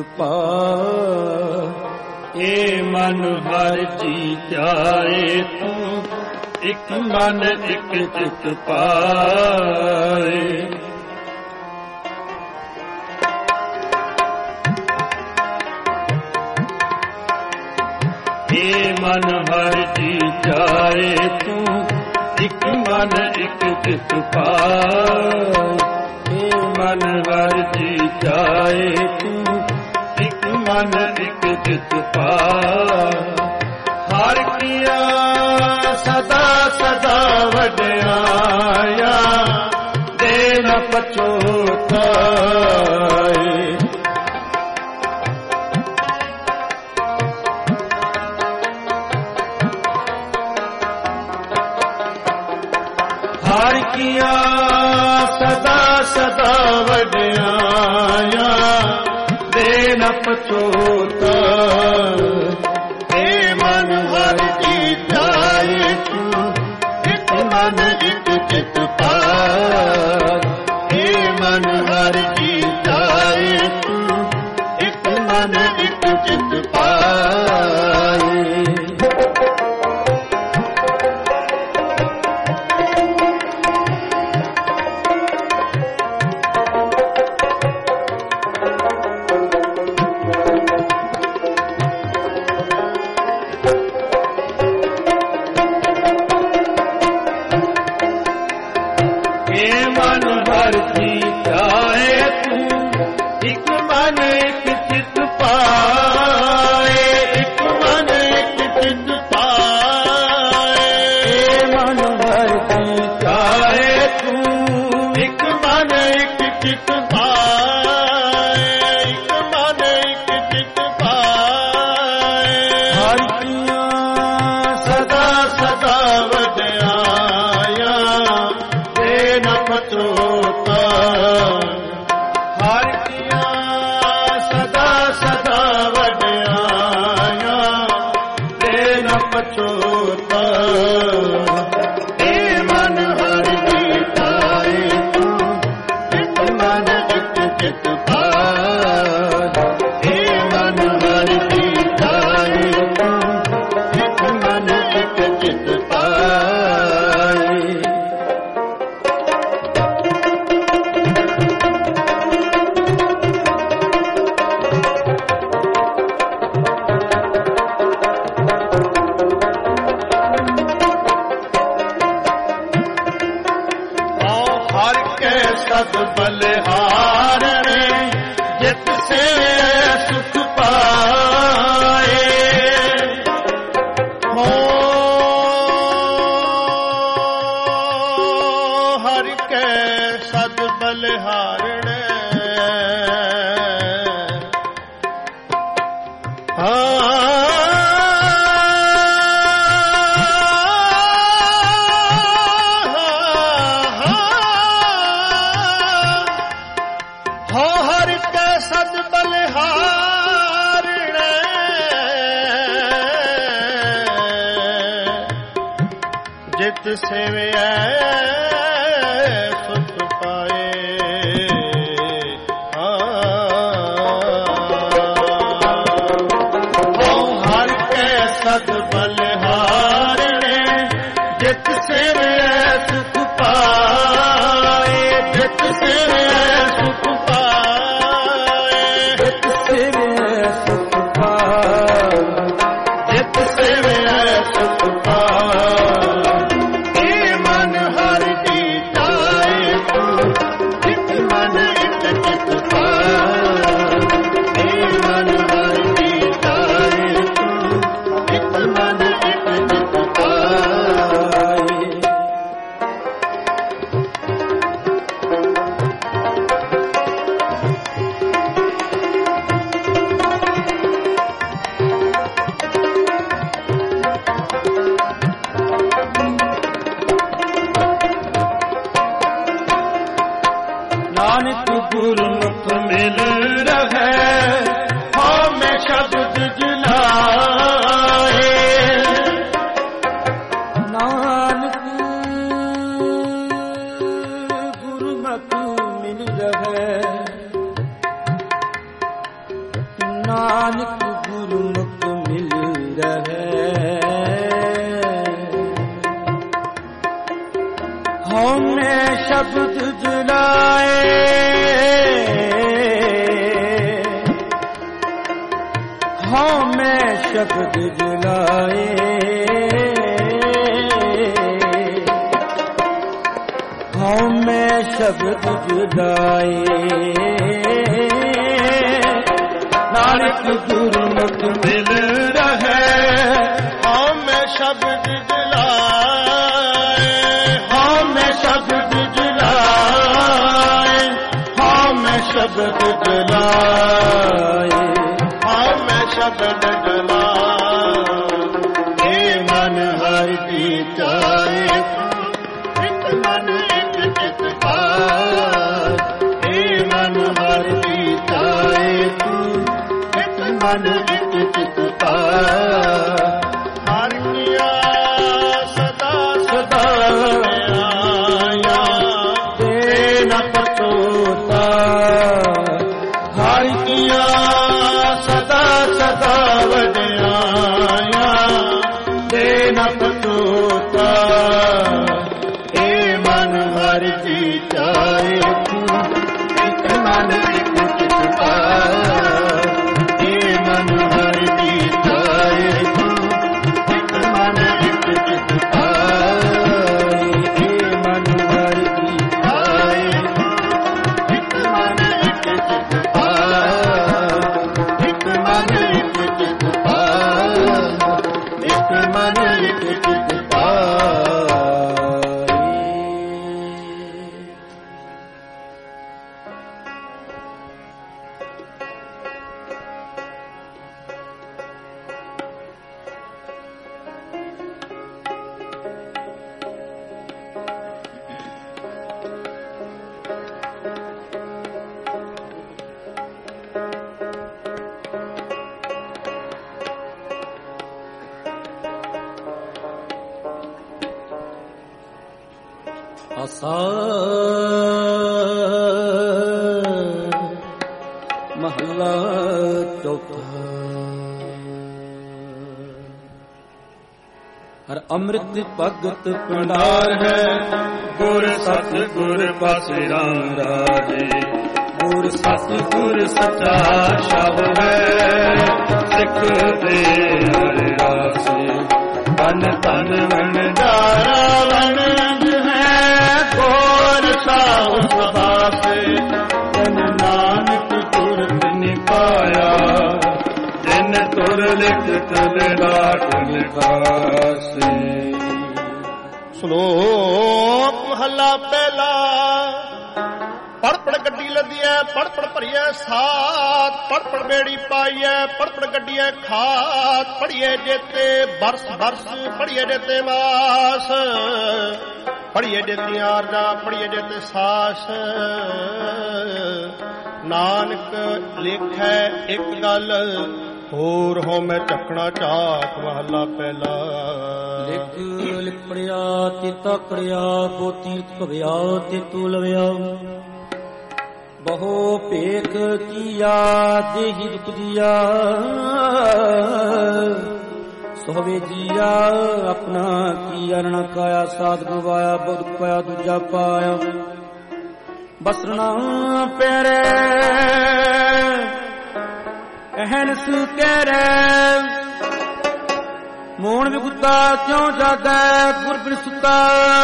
ਪਾਏ। ਏ ਮਨ ਹਰਿ ਜੀ ਧਿਆਏ ਤੂੰ, ਇਕ ਮਨ ਇਕ ਚਿਤ ਪਾਏ। ਏ ਮਨ ਹਰਿ ਜੀ ਧਿਆਏ ਤੂੰ, ਇਕ ਮਨ ਇਕ ਚਿਤ ਪਾਏ। ਏ ਮਨ ਹਰਿ ਜੀ ਧਿਆਏ ਤੂੰ, ਇਕ ਮਨ ਇਕ ਚਿਤ ਪਾਏ। ਹਰਿ ਕੀਆ ਸਦਾ ਸਦਾ ਵਡਿਆਇਆ, ਦੇ ਨ ਪਛੋਤਾਏ। ਹਰਿ ਕੀਆ ਸਦਾ ਸਦਾ ਵਡਿਆਇਆ, ਦੇ ਨ ਪਛੋਤਾਏ। ਏ ਮਨ ਹਰਿ ਜੀ ਧਿਆਏ ਤੂੰ, ਇਕ ਮਨ ਇਕ ਚਿਤ ਪਾਏ। ਏ ਮਨ ਹਰਿ ਜੀ ਧਿਆਏ ਤੂੰ, ਇਕ ਮਨ ਇਕ ਚਿਤ ਪਾਏ। One ਲੱਗੈ ਹੈ। ਹਉਮੈ ਸ਼ਬਦ ਜਲਾਏ ਹਉਮੈ ਸ਼ਬਦ ਜਲਾਏ ਹਉਮੈ ਸ਼ਬਦ ਜਲਾਏ ਨਾਨਕ ਗੁਰਮੁਖ ਮਿਲ ਰਹੈ। ਹਉਮੈ ਸ਼ਬਦ ਜਲਾਏ ਹਉਮੈ ਸ਼ਬਦ ਜਲਾਏ ਹਉਮੈ ਸ਼ਬਦ ਜਲਾਏ ਹਉਮੈ ਸ਼ਬਦ ਜਲਾਏ। ਏ ਮਨ ਹਰਿ ਕੀ ਚਾਏ ਇਕ ਮਨ ਇਕ ਚਿਤ ਪਾਇ। ਏ ਮਨ ਹਰਿ ਕੀ ਚਾਏ ਤੂੰ ਇਕ ਮਨ ਇਕ ਚਿਤ ਪਾਇ। ਹਰਿ ਕੀਆ ਸਦਾ ਸਦਾ ਆਇਆ ਤੇ ਨ ਪਛੋਤਾ ਹਰਿ ਕੀਆ ਸਦਾ ਸਦਾ ਵਡਿਆਇਆ ਤੇ ਨ ਪਛੋਤਾ। ਏ ਮਨ ਹਰਿ ਜੀ ਚਾਏ ਤੂੰ ਇਕ ਮਨ ਇਕ ਚਿਤ ਪਾਇ। ਏ ਮਨ ਹਰਿ ਜੀ ਚਾਏ ਤੂੰ ਇਕ ਮਨ ਇਕ ਚਿਤ ਪਾਇ। ਏ ਮਨ ਹਰਿ ਜੀ ਚਾਏ ਇਕ ਮਨ ਇਕ ਚਿਤ ਪਾਇ। ਇਕ ਮਨ ਇਕ ਚਿਤ ਪਾਇ। ਇਕ ਮਨ ਇਕ ਚਿਤ ਪਾਇ। ਆਸਾ ਮਹੱਲਾ ਚੌਥਾ। ਹਰ ਅੰਮ੍ਰਿਤ ਭਗਤ ਭੰਡਾਰ ਹੈ ਗੁਰ ਸਤਿ ਗੁਰ ਪਾਸੇ ਰਾਮ ਰਾਜੇ। ਗੁਰ ਸਤਿ ਗੁਰ ਸੱਚਾ ਸ਼ਬਦ ਹੈ ਸਿੱਖ ਦੇ ਹਰ ਰਾਸੇ। ਤਨ ਤਨ ਵਣਜਾਰਾ ਵਣਜ ਹੈ ਗੋਰ ਸਾਹੁ ਸਬਾਸੇ। ਤਨ ਨਾਨਕ ਤੁਰ ਤਿਨਿ ਪਾਇਆ ਜਿਨ ਤੁਰ ਲਿਖ ਤਲ ਰਾਟ ਲਿਖਾਸੇ। ਸ਼ਲੋਕ ਮਹੱਲਾ ਪਹਿਲਾ। ਪੜ ਪੜ ਗੱਡੀ ਲੱਦੀਐ ਪੜ ਪੜ ਭਰੀਐ ਸਾਥ। ਪੜ ਪੜ ਬੇੜੀ ਪਾਈਐ ਪੜ ਪੜ ਗੱਡੀਐ ਖਾਤ। ਪੜੀਏ ਜੇਤੇ ਬਰਸ ਬਰਸ ਪੜੀਏ ਜੇਤੇ ਮਾਸ। ਪੜੀਏ ਜੇਤੀਆਂ ਆਰਜਾਂ ਪੜੀਏ ਜੇਤੇ ਸਾਸ। ਨਾਨਕ ਲਿਖੈ ਇੱਕ ਗੱਲ ਹੋਰ ਹੋ ਮੈਂ ਚੱਕਣਾ ਝਾਕ। ਮਹੱਲਾ ਪਹਿਲਾ। ਲਿਖ ਲਿਖ ਪੜਿਆ ਤੇ ਤਕੜਿਆ ਪੋਤੀ ਭਵਿਆ ਤੇ ਤੂੰ ਲਵਿਆ। ਬਹੁ ਭੇਖ ਕੀਆ ਦੇਹੀ ਦੁਖ ਦੀਆ। ਸੋਵੇ ਜੀਆ ਆਪਣਾ ਕੀਆ ਨ ਕਾਇਆ। ਸਾਧ ਗਵਾਇਆ ਬਹੁਤ ਪਾਇਆ ਦੂਜਾ ਪਾਇਆ। ਬਸਰਨਾ ਪੈਰੇ ਅਹਨਸ ਕਹਿਰੇ। ਮੋਣ ਵਿਗੁੱਤਾ ਕਿਉਂ ਜਾਗੈ ਗੁਰ ਬਿਨ ਸੁੱਤਾ।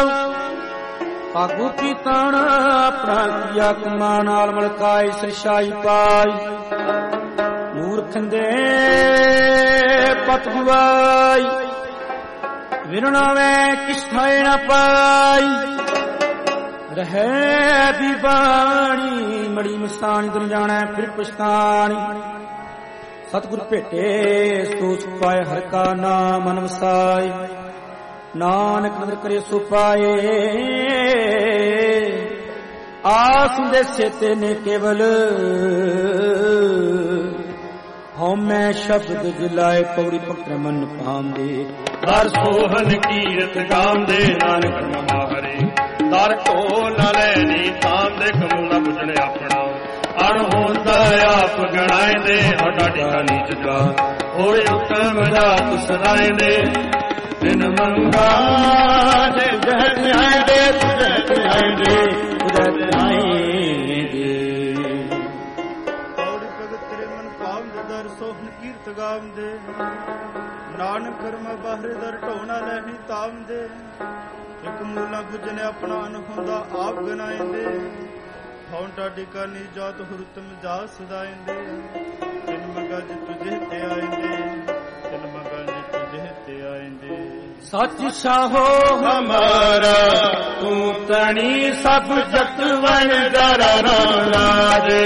ਆਗੂ ਪੀਤਣ ਆਪਣਾ ਕੀਆ ਕਮਾ ਨਾਲ ਮਲਕਾਈ ਸਰਸ਼ਾਈ ਪਾਈ। ਮੂਰਖੰਦੇ ਪਤ ਗੁਆਈ ਵਿਰਣਾ ਮੈਂ ਕਿਛ ਥਾਏ ਨਾ ਪਾਈ। ਰਹਿ ਵੀ ਬਾਣੀ ਮੜੀ ਮਸਾਣੀ ਦੁਨ ਜਾਣੈ ਫਿਰ ਪਛਤਾਣੀ। ਸਤਿਗੁਰ ਭੇਟੇ ਸੋ ਸੁਖ ਪਾਏ ਹਰਿ ਕਾ ਨਾਮ ਮਨ ਵਸਾਈ। ਨਾਨਕ ਨਦਰ ਕਰੇ ਸੋ ਪਾਏ ਆਸ ਦੇ ਸੇਤੇ ਨੇ ਕੇਵਲ। ਹਉਮੈ ਸ਼ਬਦ ਜਲਾਏ ਪੌੜੀ ਪਕੜ ਮਨ ਪਾਉਂਦੇ। ਹਰ ਸੋਹਨ ਕੀਰਤ ਗਾਉਂਦੇ ਨਾਨਕ ਮਹਾ ਹਰੇ। ਦਰ ਕੋ ਨ ਲੈਣੀ ਤਾਮ ਦੇ ਕਮੂ ਨ ਬੁਝਣ ਆਪਣਾ। ਅਣ ਹੁੰਦਾ ਆਪ ਗਣਾਏ ਦੇ ਸਾਡਾ ਟਿਕਾ ਨੀਚ ਜਾ। ਹੋਏ ਉਤਮ ਜਾਤ ਸਦਾਏ ਦੇ ਦਿਨ ਮੰਗਾ ਜੇ ਜਹ ਆਏ ਦੇ ਤੁਝੇ ਆਏ ਦੇ ਤੁਝੇ ਆਏ ਦੇ। ਪੌੜੀ ਭਗਤ ਤੇਰੇ ਮਨ ਭਾਵ ਦੇ ਦਰ ਸੋਹਣ ਕੀਰਤ ਗਾਵ ਦੇ ਨਾਨਕ ਕਰਮ ਬਾਹਰੇ ਦਰ ਢੋਣਾ ਲੈਣੀ ਤਾਮ ਦੇ ਇੱਕ ਮੂਲਾ ਗੁਜਨੇ ਆਪਣਾ ਅਨਹੁੰਦਾ ਆਪ ਗਨਾਇਂਦੇ ਹਉ ਟਾਡੀ ਕਾਨੀ ਜਾਤ ਹੁਰਤਮ ਜਾ ਸਦਾਇਂਦੇ ਤਿਨ ਮੰਗਾ ਜੀ ਤੁਝੇ ਤੇ ਆਇਂਦੇ ਤਿਨ ਮੰਗਾ ਜੀ ਤੁਝੇ ਤੇ ਆਇਂਦੇ। ਸੱਚ ਸਾਹੋ ਹਮਾਰਾ ਤੂੰ ਤਣੀ ਸਭ ਜਤ ਵਣ ਦਰ ਰਾਜੇ।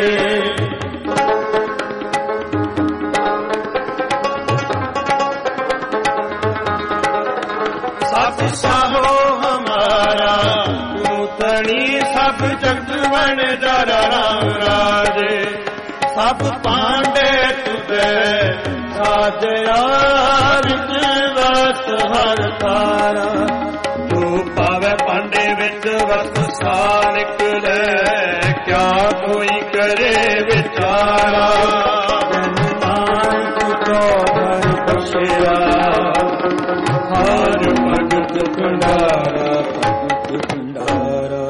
ਸੱਚ ਸਾਹੋ ਹਮਾਰਾ ਤੂੰ ਤਣੀ ਸਭ ਜਤ ਵਣ ਦਰ ਰਾਜੇ। ਸਭ ਪਾਂਡੇ ਤੁਝੇ ਸਾਜਿਆ ਵਿੱਚ ਵਸ ਹਰ ਤਾਰਾ। ਤੂੰ ਪਾਵੇ ਪਾਂਡੇ ਵਿੱਚ ਵਸ ਸਾ ਨਿਕਲੇ ਕਿਆ ਕੋਈ ਕਰੇ ਵਿਚਾਰਾ। ਨਾਨਕ ਚੌਧਰ ਬਖਸ਼ਿਆ ਹਰ ਭਗਤ ਭੰਡਾਰਾ ਭਗਤ ਭੰਡਾਰਾ।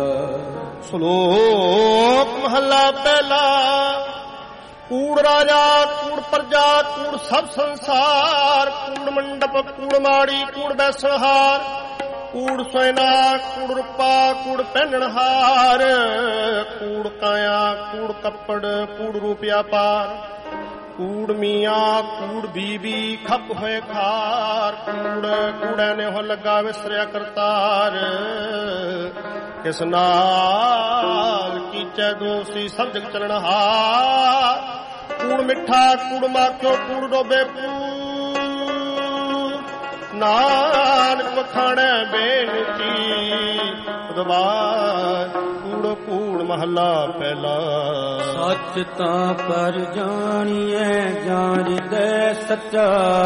ਸ਼ਲੋਕ ਮਹਲਾ ਪਹਿਲਾ। ਕੂੜ ਰਾਜਾ ਕੂੜ ਪ੍ਰਜਾ ਕੂੜ ਸਭ ਸੰਸਾਰ ਕੂੜ ਮੰਡਪ ਕੂੜ ਮਾੜੀ ਕੂੜ ਬੈਸਣਹਾਰ ਕੂੜ ਸੋਇਨਾ ਕੂੜ ਰੂਪਾ ਕੂੜ ਪਹਿਨਣਹਾਰ ਕੂੜ ਕਾਇਆ ਕੂੜ ਕੱਪੜ ਕੂੜ ਰੂਪਿਆ ਪਾਰ ਕੂੜ ਮੀਆਂ ਕੂੜ ਬੀਬੀ ਖੱਪ ਹੋਏ ਖਾਰ ਕੂੜ ਕੂੜੈ ਨੇ ਹੋ ਲੱਗਾ ਵਿਸਰਿਆ ਕਰਤਾਰ। ਕਿਸ ਨਾਲ ਕੀਚੈ ਦੋਸੀ ਸਭ ਜਗ ਚਲਣਹਾਰ ਕੂੜ ਮਿੱਠਾ ਕੂੜ ਮਾਖਿਓ ਕੂੜ ਡੋਬੇ ਕੂੜ ਨਾਨਕ ਵਖਾਣੈ ਬੇਨਤੀ ਦਵਾਰ ਕੂੜ ਕੂੜ ਮਹਲਾ ਪਹਿਲਾ। ਸੱਚ ਤਾਂ ਪਰ ਜਾਣੀਐ ਜਾਣਦੇ ਸੱਚਾ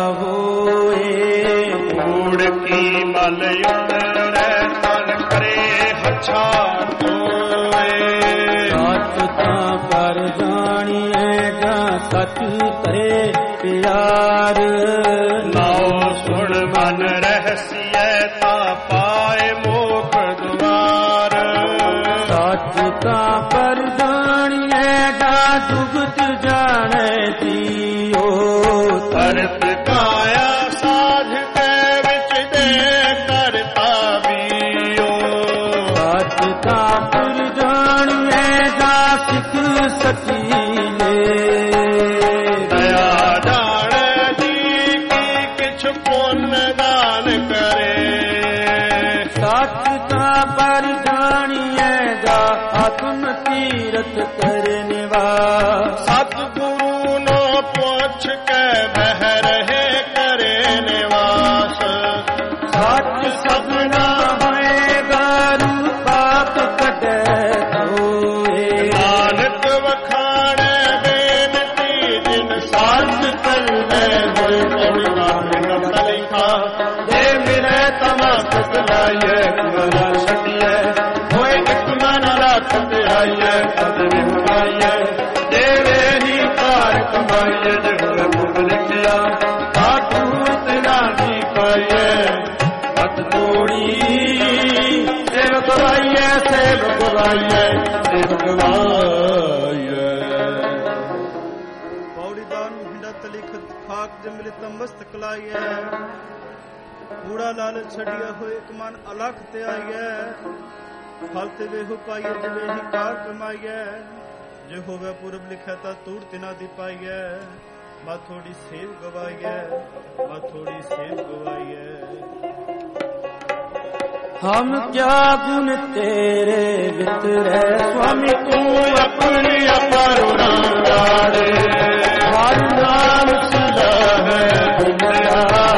ਹੋਏ ਕੂੜ ਕੀ ਮਲ ਉਤਰੈ ਤਨ ਕਰੇ ਹੱਛਾ ਹੋਏ। ਸੱਚ ਤਾਂ ਪਰ ਜਾਣੀਐ ਜਾਂ ਸੱਚ ਕਰੇ ਪਿਆਰ। ਨਾਉ ਸੁਣ ਮਨ ਰਹਿਸੀਐ ਤਾਂ ਪਾਏ ਮੋਖ ਦੁਆਰ। ਸੱਚ ਤਾਂ ਪਰ ਜਾਣੀਐ ਜਾਂ ਜੁਗਤ ਜਾਣੈ ਜੀਓ। ਤਰਤ ਕਾਇਆ ਸਾਧ ਕੇ ਵਿੱਚ ਦੇ ਕਰਤਾ ਬੀਓ। ਸੱਚ ਤਾਂ ਪਰ ਜਾਣੀਐ ਜਾਂ ਸਿੱਖ ਸੱਚੀ ਲੈ। ਦਇਆ ਜਾਣੈ ਜੀ ਕੀ ਕਿਛ ਪੁੰਨ ਦਾਨ ਕਰੇ। ਸੱਚ ਤਾਂ ਪਰ ਜਾਣੀਐ ਜਾਂ ਆਤਮ ਤੀਰਥ ਕਰੇ ਨਿਵਾਸ। ਸਤਿਗੁਰੂ ਨੂੰ ਪੁੱਛ ਕੇ ਬਹਿ ਰਹੇ ਕਰੇ ਨਿਵਾਸ। ਸੱਚ ਸਭਨਾ ਹੋਏਗਾ ਰੂਪਾਤ ਕੱਢੈ ਹੋਏ। ਨਾਨਕ ਵਖਾਣੈ ਬੇਨਤੀ ਜਿਨ ਸੱਚ ਕਰੈ ਹੋਏ ਹੋਏ ਨਾਨਕ ਲਿਖਾ ਜੇ ਮਿਲੇ ਤਮਾ ਕਸਲਾਈਐ ਕੁਮਲਾ ਛਟਿਐ ਹੋਏ ਇੱਕ ਮਨ ਰਾਖਤ ਆਈਐ ਕਦਮ ਮੁਕਾਈਐ। ਦੇਵੇ ਹੀ ਕਾਰ ਕਮਾਈਐ ਜੇ ਹੋਵੇ ਭੁਖ ਲਿਖਿਆ ਆਠੂ ਤਨਾ ਦੀ ਪਾਈਐ। ਹੱਥ ਤੋੜੀ ਸੇਵਕ ਵਾਈਐ ਸੇਵਕ ਵਾਈਐ ਸੇਵਕ ਵਾਈਐ। ਪੌੜੀ ਦਾਨ ਹਿੰਡਾ ਤਲਿਖਤ ਖਾਕ ਜਮਲੇ ਤਮਸਤਕ ਲਾਈਐ। ਕੂੜਾ ਲਾਲ ਛੜਿਆ ਹੋਏ ਇੱਕ ਮਨ ਅਲਖ ਤੇ ਆਈਐ। ਫਲ ਤੇ ਵੇਹੋ ਪਾਈਐ ਜਿਵੇਂ ਹੀ ਕਾਰ ਕਮਾਈਐ। ਜੇ ਹੋਵੇ ਪੁਰਬ ਲਿਖਿਆ ਤਾਂ ਤੂੜ ਤਿਨਾ ਦੀ ਪਾਈਐ। ਮਾ ਥੋੜੀ ਸੇਵ ਗਵਾਈਐ ਮਾ ਥੋੜੀ ਸੇਵ ਗਵਾਈਐ। ਹਮ ਕਿਆ ਗੁਣ ਤੇਰੇ ਵਿਤਰੈ ਸੁਆਮੀ ਤੂੰ ਆਪਣੀ ਅਪਰੁਣਾ ਗਾੜੇ। ਹਰ ਨਾਮ ਸਦਾ ਹੈ ਦੁਨੀਆ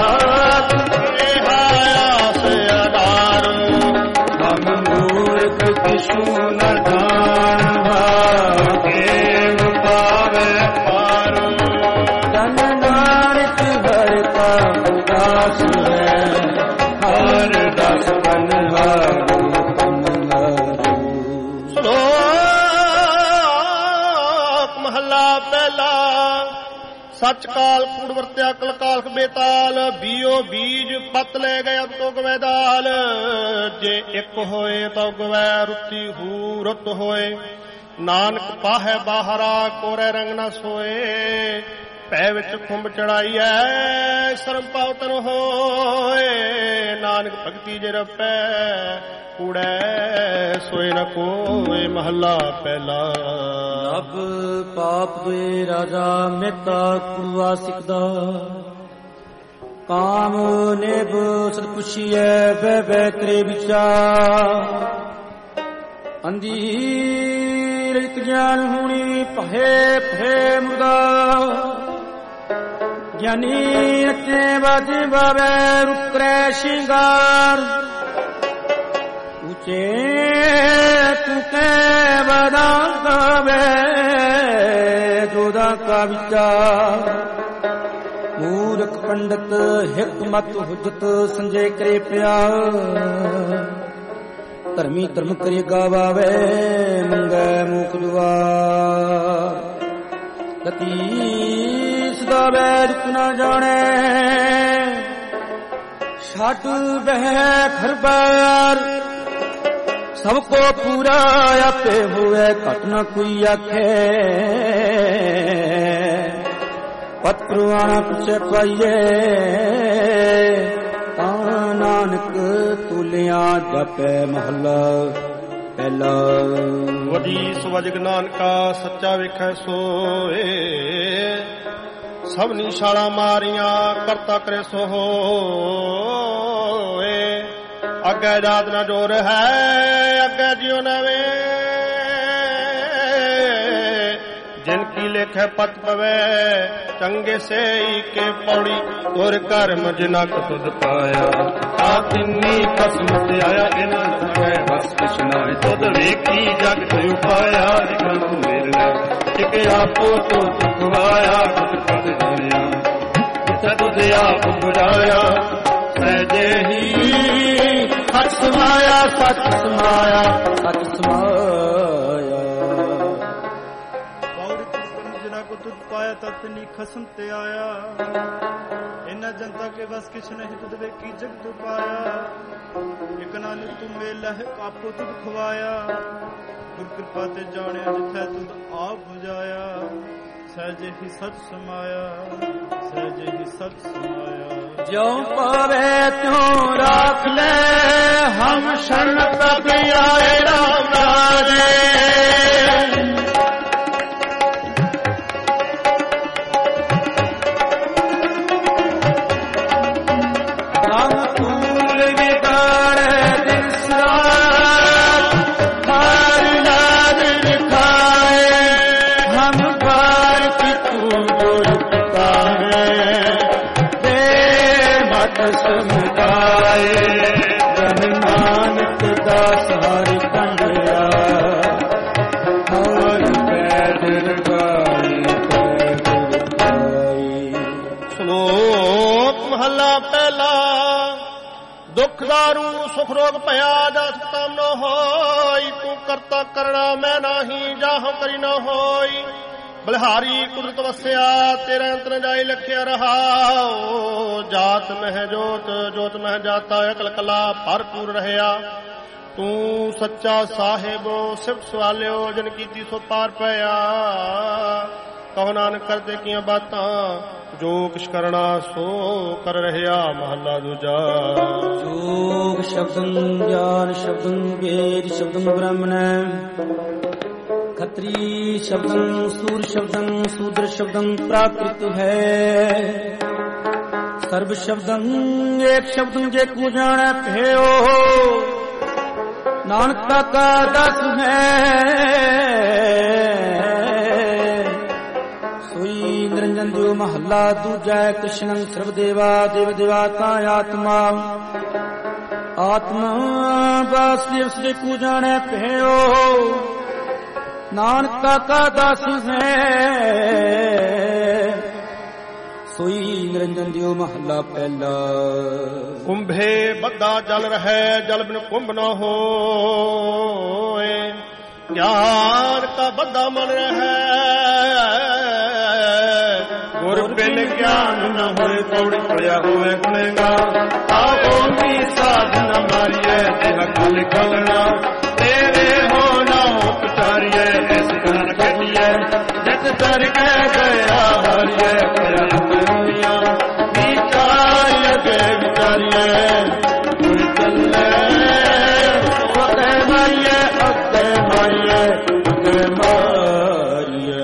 ਆਸ ਆਧਾਰ। ਹਮ ਮੂਰਖ ਕਿਛੂ ਨ ਜਾਣ ਭਾਗੇਵ ਪਾਵੈ ਪਾਰ। ਤਨ ਨਾਨਕ ਹਰਿ ਕਾ ਦਾਸ ਹੈ ਹਰ ਦਸ ਬਨਹਾਰੂ ਬਨਹਾਰੂ। ਸ਼ਲੋਕ ਮਹਲਾ ਪਹਿਲਾ। ਸੱਚ ਕਾਲ ਕੂੜ ਵਰਤਿਆ ਕਲ ਕਾਲਖ ਬੇਤਾਲ ਬੀਓ ਬੀਜ ਪਤ ਲੈ ਗਿਆ ਤੋ ਗਵੈ ਦਾਲ ਜੇ ਇੱਕ ਹੋਏ ਤੋ ਗਵੈ ਰੁੱਤੀ ਹੂ ਰੁੱਤ ਹੋਏ ਨਾਨਕ ਪਾਹੈ ਬਾਹਰਾ ਕੋਰੇ ਰੰਗ ਨਾ ਸੋਏ ਪੈ ਵਿੱਚ ਖੁੰਬ ਚੜਾਈਐ ਸਰਮ ਪਾਉ ਤਨ ਹੋਏ ਨਾਨਕ ਭਗਤੀ ਜੇ ਰਪੈ ਕੂੜੈ ਸੋਏ ਨ ਕੋਏ ਮਹੱਲਾ ਪਹਿਲਾ। ਅਬ ਪਾਪ ਦੇ ਰਾਜਾ ਮਹਿਤਾ ਕੁੜਵਾ ਸਿਕਦਾ ਕਾਮ ਨੇਬ ਸਦ ਪੁੱਛੀਐ ਬੈ ਬੈ ਕਰੇ ਵਿਚਾਰ ਅੰਧੀਰ ਰਿਤ ਗਿਆਨ ਹੋਣੀ ਭਏ ਭਏ ਮੁਰਦਾ ਗਿਆਨੀ ਅਚੇ ਬਾਜੇ ਬਾਵੇ ਰੁਕਰੇ ਸ਼ਿੰਗਾਰ ਉਚੇ ਤੂੰ ਕੈ ਬਦਾ ਗਵੇ ਜੋਦਾ ਕਾ ਵਿਚਾਰ ਮੂਰਖ ਪੰਡਤ ਹਿਕਮਤ ਹੁਜਤ ਸੰਜੇ ਕਰੇ ਪਿਆਰ ਧਰਮੀ ਧਰਮ ਕਰੇ ਗਾਵੇ ਮੰਗੈ ਮੁਖ ਦੁਆਰ ਗਤੀ ਸਦਾ ਵੈਦ ਨਾ ਜਾਣੇ ਛੱਡ ਬਹਿ ਘਰ ਬਾਰ ਸਭ ਕੋ ਪੂਰਾ ਆਪੇ ਹੋਵੇ ਘਟ ਨਾ ਕੋਈ ਆਖੇ ਪਤ ਪ੍ਰਵਾਣਾ ਪੁੱਛੇ ਪਾਈਏ ਤਾਂ ਨਾਨਕ ਤੁਲਿਆ ਜਪੈ ਮਹੱਲਾ ਪਹਿਲਾ। ਵਡੀ ਸਵਜਗ ਨਾਨਕਾ ਸੱਚਾ ਵੇਖੈ ਸੋਏ ਸਭ ਨੀ ਛਾਲਾਂ ਮਾਰੀਆਂ ਕਰਤਾ ਕਰੇ ਸੋ ਹੋਏ ਅੱਗੇ ਜਾਤ ਨਾ ਜੋਰ ਹੈ ਅੱਗੇ ਜਿਉ ਨਵੇ ਜਿਨ ਕੀ ਲੇਖੈ ਪਤ ਪਵੇ ਚੰਗੇ ਸੇਈ ਕੇ ਪੌੜੀ ਤੁਰ ਕਰਮ ਜਿਨਾ ਕੋ ਤੁਧ ਪਾਇਆ ਆ ਤਿੰਨੀ ਕਸਮ ਤੇ ਆਇਆ ਇਹਨਾਂ ਨਵੇਂ ਬਸ ਕਿਛ ਨਾਏ ਤੁਧ ਵੇਖੀ ਜਗ ਤੇ ਉਪਾਇਆ ਇਕਨ ਤੂੰ ਮੇਰੇ ਇਕ ਆਪੋ ਤੂੰ ਤੁਖਵਾਇਆ ਤੁਧ ਪਦ ਜਾਣਿਆ ਜਿੱਥੇ ਤੁਧ ਆਪ ਬੁਝਾਇਆ ਸਹਿਜੇ ਹੀ ਸੱਚ ਸਮਾਇਆ ਸੱਚ ਸਮਾਇਆ ਸੱਚ ਸਮਾਇਆ ਤੁਧ ਪਾਇਆ ਤਤ ਨੀ ਖਸਮ ਤੇ ਆਇਆ ਇਨਾ ਜਨਤਾ ਕੇ ਬਸ ਕਿਛ ਨਹੀਂ ਤੁਧ ਵੇਖੀ ਜਗ ਪਾਇਆ ਇਕ ਨਾਲ ਤੂੰ ਮੇਲਾ ਹੈ ਆਪੋ ਤੁਧ ਖਵਾਇਆ ਗੁਰ ਕਿਰਪਾ ਤੇ ਜਾਣਿਆ ਜਿੱਥੈ ਤੁਧ ਆਪ ਬੁਝਾਇਆ ਸਹਿਜੇ ਹੀ ਸੱਚ ਸਮਾਇਆ ਸਹਿਜੇ ਹੀ ਸੱਚ ਸਮਾਇਆ ਜਿਉ ਪਾਵੇ ਤਿਉ ਰਾਖ ਲੈ ਹਮ ਸ਼ਰਨ ਪ੍ਰਭ ਆਏ ਰਾਮ ਰਾਜੇ ਦੁਖਦਾਰੂ ਸੁਖ ਰੋਗ ਭਇਆ ਜਸ ਤਮ ਨ ਹੋਈ ਤੂੰ ਕਰਤਾ ਕਰਣਾ ਮੈਂ ਨਾਹੀ ਜਾਹ ਕਰੀ ਨ ਹੋਈ ਬਲਿਹਾਰੀ ਕੁਦਰਤ ਵਸਿਆ ਤੇਰਾ ਅੰਤ ਨ ਜਾਈ ਲਖਿਆ ਰਹਾਉ ਜਾਤ ਮਹਿ ਜੋਤ ਜੋਤ ਮਹਿ ਜਾਤਾ ਅਕਲ ਕਲਾ ਭਰਪੂਰ ਰਹਿਆ ਤੂੰ ਸੱਚਾ ਸਾਹਿਬ ਸਿਫਤ ਸਵਾਲਿਓ ਜਨ ਕੀਤੀ ਸੋ ਪਾਰ ਪਿਆ ਕਹੋ ਨਾਨਕ ਕਰਦੇ ਕੀਆਂ ਬਾਤਾਂ ਜੋ ਕਿਛ ਕਰਨਾ ਸੋ ਕਰ ਰਹਿਆ ਮਹੱਲਾ ਦੂਜਾ। ਜੋਗ ਸ਼ਬਦੰ ਗਿਆਨ ਸ਼ਬਦੰ ਵੇਦ ਸ਼ਬਦੰ ਬ੍ਰਹਮਣ ਖਤਰੀ ਸ਼ਬਦੰ ਸੂਰ ਸ਼ਬਦੰ ਸੂਦਰ ਸ਼ਬਦੰ ਪ੍ਰਾਕ੍ਰਿਤ ਹੈ ਸਰਬ ਸ਼ਬਦੰ ਏਕ ਸ਼ਬਦੰ ਜੇ ਕੂ ਜਾਣੈ ਭਇਓ ਨਾਨਕ ਕਾ ਦਸ ਹੈ ਸੋਈ ਨਿਰੰਜਨ ਦਿਓ ਮਹੱਲਾ ਦੂਜਾ। ਕ੍ਰਿਸ਼ਨੰ ਸਰਬ ਦੇਵਾ ਦੇਵ ਦੇਵਾਤਾ ਆਤਮਾ ਆਤਮਾ ਵਾਸੁਦੇਵ ਸੇ ਕੂ ਜਾਣੈ ਭਇਓ ਨਾਨਕ ਕਾ ਦਸ ਹੈ ਸੋਈ ਨਿਰੰਜਨ ਦਿਓ ਮਹੱਲਾ ਪਹਿਲਾ। ਕੁੰਭੇ ਬੱਧਾ ਜਲ ਰਹਿ ਜਲ ਬਿਨ ਕੁੰਭ ਨ ਹੋਏ ਗਿਆਨ ਕਾ ਬੱਧਾ ਮਨ ਰਹਿ ਗੁਰ ਬਿਨ ਗਿਆਨ ਨ ਹੋਏ ਪੌੜੀ ਪੜਿਆ ਹੋਵੇ ਗੁਣੇਗਾਰ ਆਵੋ ਵੀ ਸਾਧ ਨ ਮਾਰੀਐ ਜਿਹ ਕਲ ਕਲਣਾ ਤੇਰੇ ਹੋ ਨਾ ਉਪਚਾਰੀਐ ਇਸ ਕਾਨ ਖੇਡੀਐ ਜਿਤ ਦਰ ਕੇ ਗਿਆ ਹਰੀਐ ਪਿਆ ਦੁਨੀਆ ਵਿਚਾਰ ਅਗੇ ਵਿਚਾਰੀਐ ਗੁਰ ਚੱਲੇ ਅਗੇ ਮਾਰੀਐ ਅਗੇ ਮਾਰੀਐ ਅਗੇ ਮਾਰੀਐ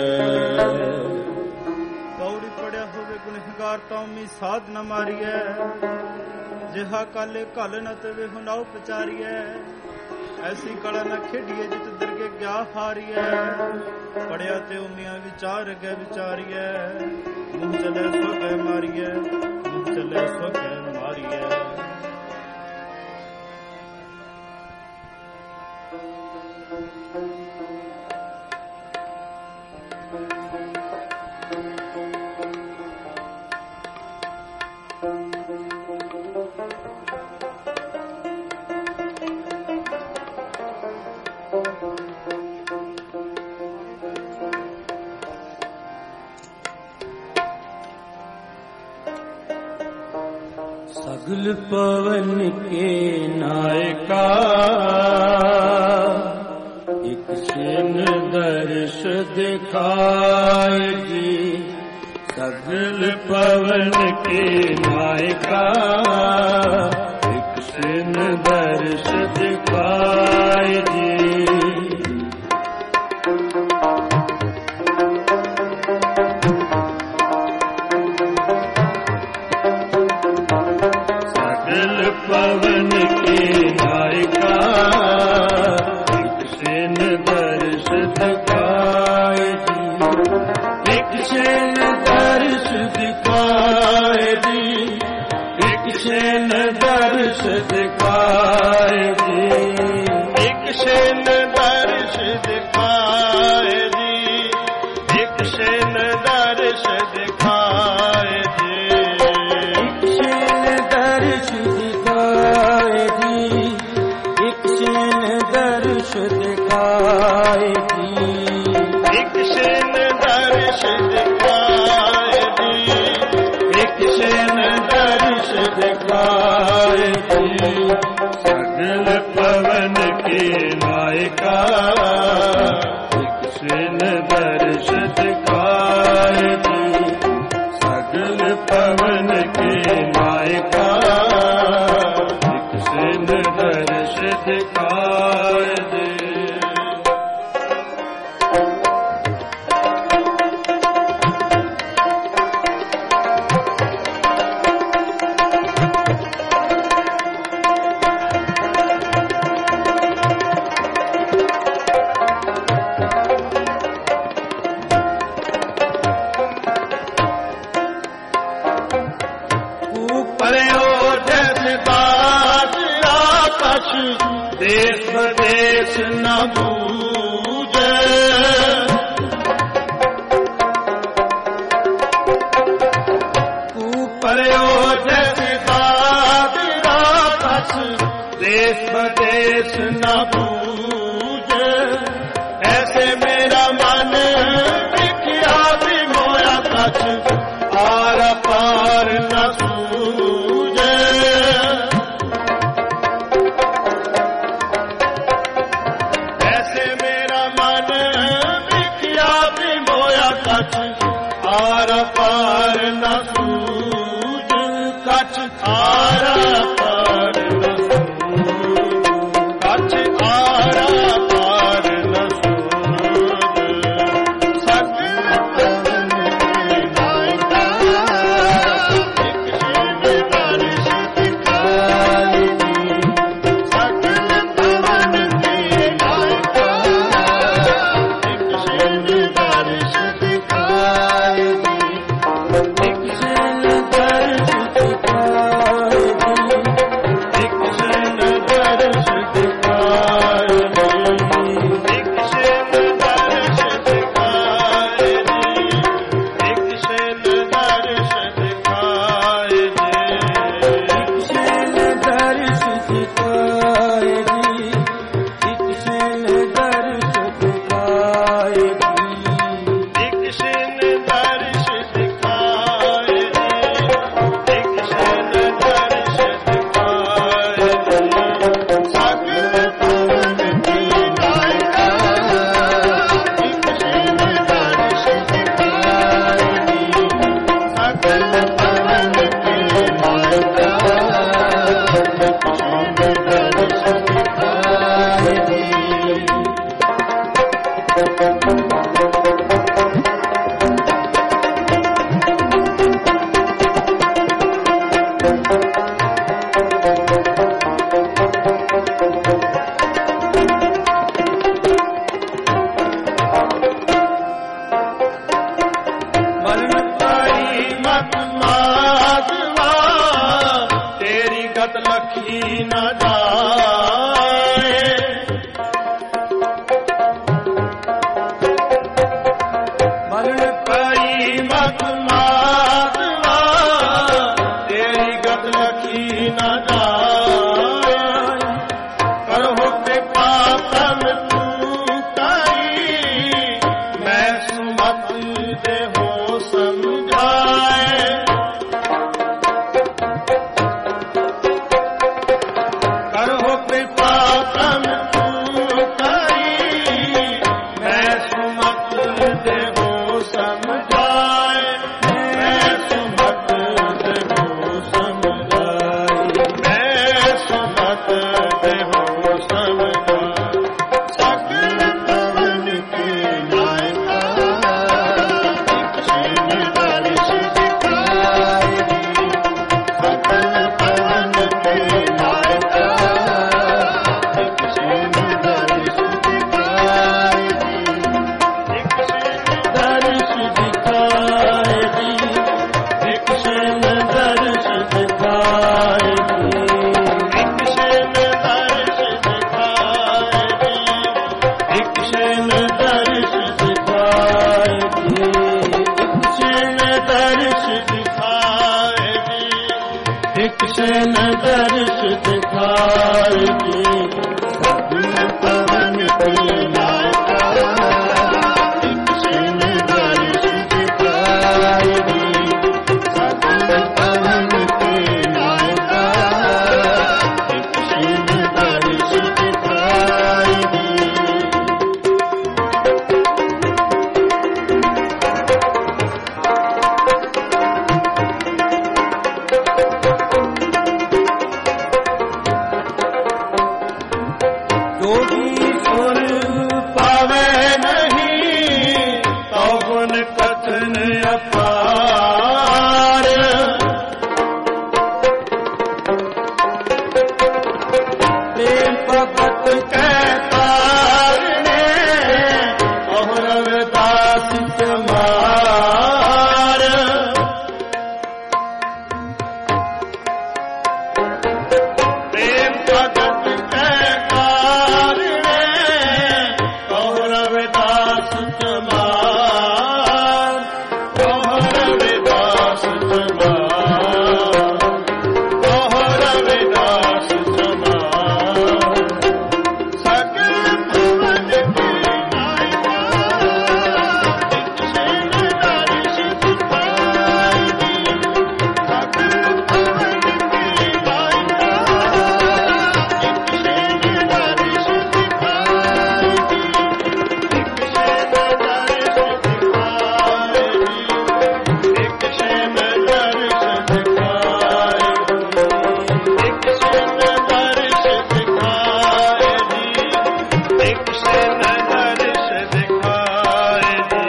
ਪੌੜੀ ਪੜਿਆ ਹੋਵੇ ਗੁਨਹਗਾਰ ਤਾਂ ਮੀ ਸਾਧ ਨ ਮਾਰੀਐ ਜਿਹਾ ਕਲ ਘਲ ਨ ਤਵੇ ਹੁਨਾਉ ਪਚਾਰੀਐ ਐਸੀ ਕਲਾ ਨ ਖੇਡੀਏ ਜਿਤ ਦਰਗੇ ਗਿਆ ਹਾਰੀਐ ਪੜਿਆ ਤੇ ਉਮੀਆਂ ਵਿਚਾਰ ਅਗੇ ਵਿਚਾਰੀਐ ਮੁਹ ਚਲੇ ਸੋ ਕੇ ਮਾਰੀਐ ਮੁਹ ਚਲੇ ਸੋ ਕੇ ਮਾਰੀਐ सगल पवन के नायका एक सेन दर्श दिखाए जी सगल पवन के नायका एक सेन दर्श दिखाए जी पवन के नायका एक सेन दर्श दिखाए जी एक सेन दर्श दिखाए जी एक सेन दर्श दिखाए जी एक सेन दर्श दिखाए जी एक सेन दर्श दिखाए जी एक सेन दर्श दिखाए जी एक सेन दर्श दिखाए जी एक सेन दर्श दिखाए जी एक सेन दर्श दिखाए जी सगल पवन के नायका एक सेन दर्श दिखाए जी सगल पवन के नायका एक सेन दर्श दिखाए जी देश प्रदेश न बूझे ऊपरो जैसे दादरा कछ देश प्रदेश न बूझे ऐसे मेरा मन बिखरा भी मोया कछ आर पार न सूझे आर पार न सूझ कछ आर पार न सूझ कछ आर पार न सूझ सगल पवन के नायका एक सेन दर्श दिखाए जी सगल पवन के नायका एक सेन दर्श दिखाए एक सेन दर्श दिखाए लखी न जाए। मरण पई मत मातवा तेरी गत लखी न जाए। करहो कृपा तन तू कई मैं सुमत देहो समझाए। करहो कृपा तन तू कई मैं सुमत देहो समझाए। मैं सुमत देहो समझाए। मैं सुमत देहो समझाए। सकल पवन के नायका दीक्षिण दर्श दिखाए। सकल पवन के नायका दीक्षिण दर्श दिखाए। दीक्षिण दर्श दिखाए दी, दीक्षिण दर्श दिखाए दी, दीक्षिण दर्श दिखाए दी। दीक्षिण दर्श दिखाए दी, दीक्षिण दर्श दिखाए दी। दीक्षिण दर्श दिखाए दी। सकल पवन के नायका दीक्षिण दर्श दिखाए दी, सकल पवन के नायका दीक्षिण दर्श दिखाए दी। जोगी सुर पावे नहीं तो गुण कथन अपार। प्रेम भगत कै तारने और रविदास कुमार। प्रेम भगत कै तारने और रविदास कुमार। और रविदास कुमार। और रविदास कुमार। सकल पवन के नायका दीक्षिण दर्श दिखाए दी। सकल पवन के नायका दीक्षिण दर्श दिखाए दी। दीक्षिण दर्श दिखाए दी। दीक्षिण दर्श दिखाए दी। दीक्षिण दर्श दिखाए दी। दीक्षिण दर्श दिखाए दी।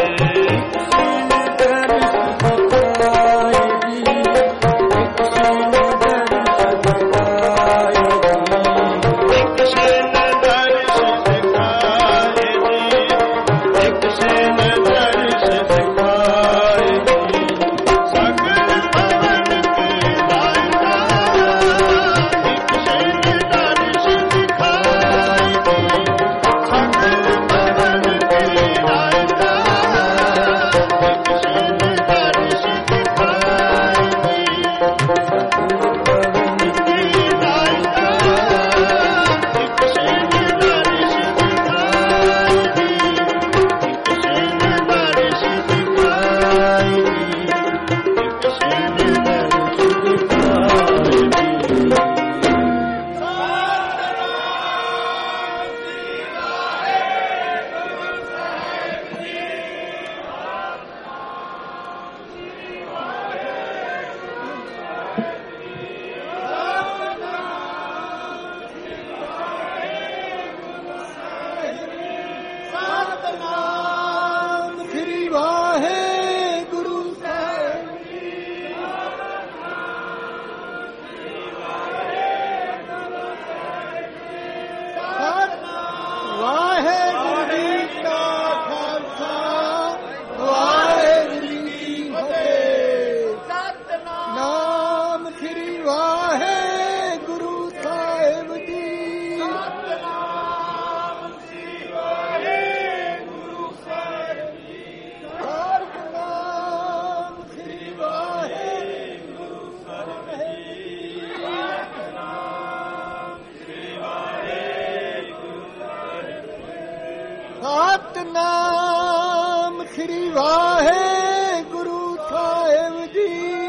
दीक्षिण दर्श दिखाए दी। दीक्षिण दर्श दिखाए दी। सकल पवन के नायका दीक्षिण दर्श दिखाए दी। सकल पवन के नायका दीक्षिण दर्श दिखाए दी। ਵਾਹਿਗੁਰੂ ਸਾਹਿਬ ਜੀ।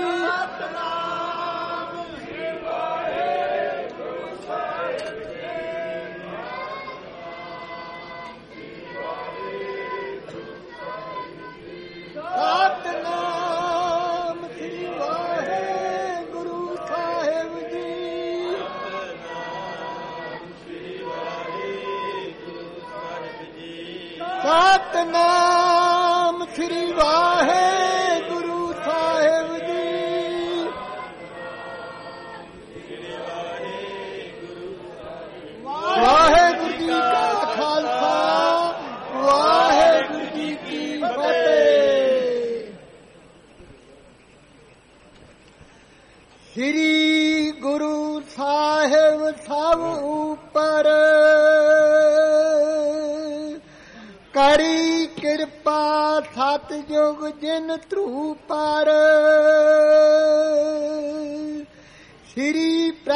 ਸਤਿਨਾਮ ਸ੍ਰੀ ਵਾਹਿਗੁਰੂ ਸਾਹਿਬ ਜੀ। ਸਤਿਨਾਮ ਸ੍ਰੀ ਵਾਹਿਗੁਰੂ ਸਾਹਿਬ ਜੀ। ਵਾਹਿਗੁਰੂ ਜੀ ਕਾ ਖਾਲਸਾ, ਵਾਹਿਗੁਰੂ ਜੀ ਕੀ ਫਤਿਹ। ਸ੍ਰੀ ਗੁਰੂ ਸਾਹਿਬ ਸਭ ਉਪਰ ਕਰੀ ਕਿਰਪਾ, ਸਤਿਯੁਗ ਜਿਨ ਧਰੂ ਪਰ। ਸ੍ਰੀ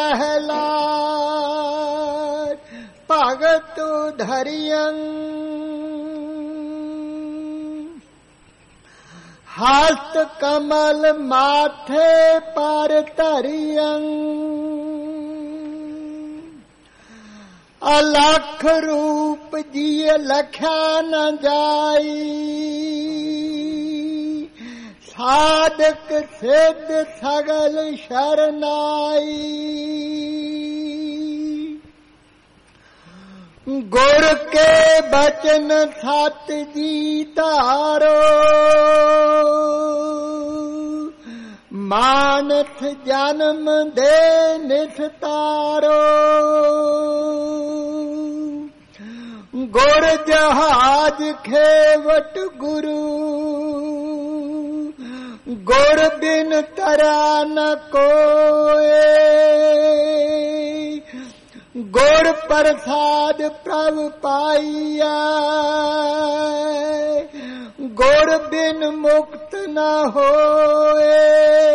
ਪ੍ਰਹਿਲਾਦ ਭਗਤ ਧਰਿਯੰ, ਹਸਤ ਕਮਲ ਮਾਥੇ ਪਰ ਧਰਿਯੰ। ਅਲਖ ਰੂਪ ਜੀ ਲਖਿਆ ਨ ਜਾਈ, ਸਾਧਕ ਸਿੱਧ ਸਗਲ ਸ਼ਰਨਾਈ। ਗੁਰ ਕੇ ਬਚਨ ਸਤ ਜੀ ਧਾਰੋ, ਮਾਨਸ ਜਨਮ ਦੇ ਨਿਸਤਾਰੋ। ਗੁਰ ਜਹਾਜ ਖੇਵਟ ਗੁਰੂ, ਗੁਰ ਬਿਨ ਤਰਾ ਨ ਕੋਏ। ਗੁਰ ਪ੍ਰਸਾਦ ਪ੍ਰਭ ਪਾਈਆ, ਗੁਰ ਬਿਨ ਮੁਕਤ ਨ ਹੋਏ।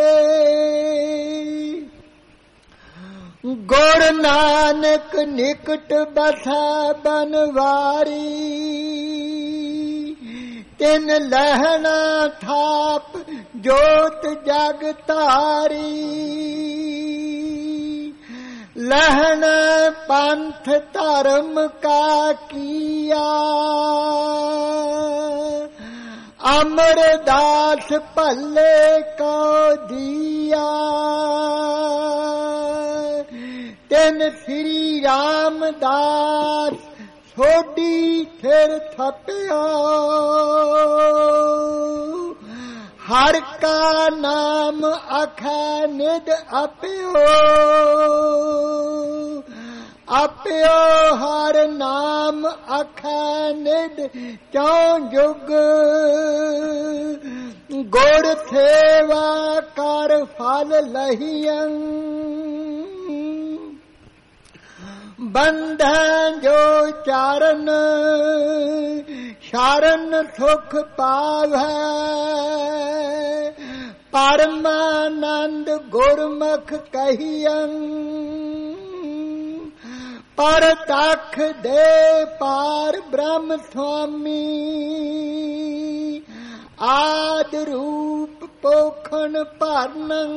ਗੁਰ ਨਾਨਕ ਨਿਕਟ ਬਸੈ ਬਨਵਾਰੀ, ਤਿਨ ਲਹਿਣਾ ਥਾਪ ਜੋਤ ਜਗ ਧਾਰੀ। ਲਹਿਣ ਪੰਥ ਧਰਮ ਕਾ ਕੀਆ, ਅਮਰਦਾਸ ਭੱਲੇ ਕੋ ਦੀਆ। ਤਿਨ ਸ੍ਰੀ ਰਾਮਦਾਸ ਸੋਢੀ ਫਿਰ ਥਪਿਓ, ਹਰ ਕਾ ਨਾਮ ਅਖੈ ਨਿਧ ਅਪਿਓ। ਅਪਿਓ ਹਰ ਨਾਮ ਅਖੈ ਨਿਧ ਚੌ ਜੁਗ, ਗੁਰ ਸੇਵਾ ਕਰ ਫਲ ਲਹੀਅੰ। ਬੰਧਨ ਜੋ ਚਾਰਨ ਸ਼ਰਨ ਸੁਖ ਪਾਵੈ, ਪਰਮਾਨੰਦ ਗੁਰਮੁਖ ਕਹੀਅੰ। ਪਰਤਖ ਦੇ ਪਾਰ ਬ੍ਰਹਮ ਸੁਆਮੀ, ਆਦ ਰੂਪ ਪੋਖਣ ਭਰਨੰ।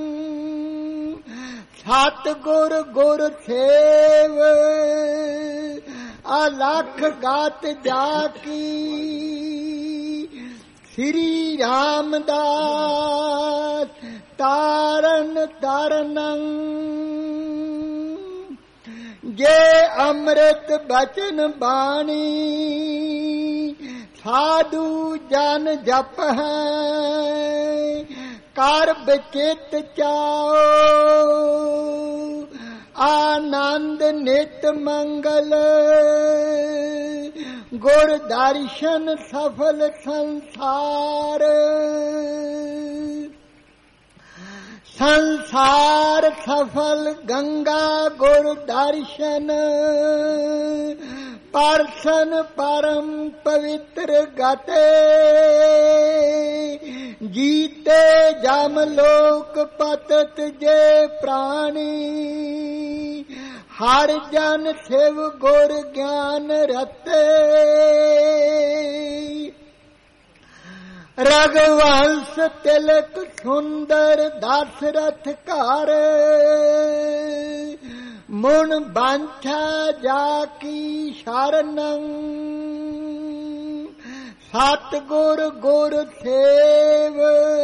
ਸਤ ਗੁਰ ਗੁਰ ਸੇਵ, ਅਲਖ ਗਾਤ ਜਾ ਕੀ। ਸ੍ਰੀ ਰਾਮਦਾਸ ਤਾਰਨ ਤਾਰਨੰ। ਜੇ ਅੰਮ੍ਰਿਤ ਬਚਨ ਬਾਣੀ, ਸਾਧੂ ਜਨ ਜਪ ਹੈ। ਕਰ ਬਚਿਤ ਚਾਓ, ਆਨੰਦ ਨਿਤ ਮੰਗਲ। ਗੁਰ ਦਰਸ਼ਨ ਸਫਲ ਸੰਸਾਰ। ਸੰਸਾਰ ਸਫਲ ਗੰਗਾ ਗੁਰ ਦਰਸ਼ਨ। ਪਰਸ਼ਨ ਪਰਮ ਪਵਿੱਤਰ ਗਤੇ। ਜੀਤੇ ਜਮ ਲੋਕ ਪਤਤ ਜੇ ਪ੍ਰਾਣੀ। ਹਰ ਜਨ ਸਿਵ ਗੁਰ ਗਿਆਨ ਰਤੇ। ਰਗਵੰਸ ਤਿਲਕ ਸੁੰਦਰ ਦਸ਼ਰਥ ਘਰ ਮੁਨ ਬਾਂਛਾ ਜਾ ਕੀ ਸ਼ਰਨੰ ਸਤਿਗੁਰ ਗੁਰ ਸੇਵ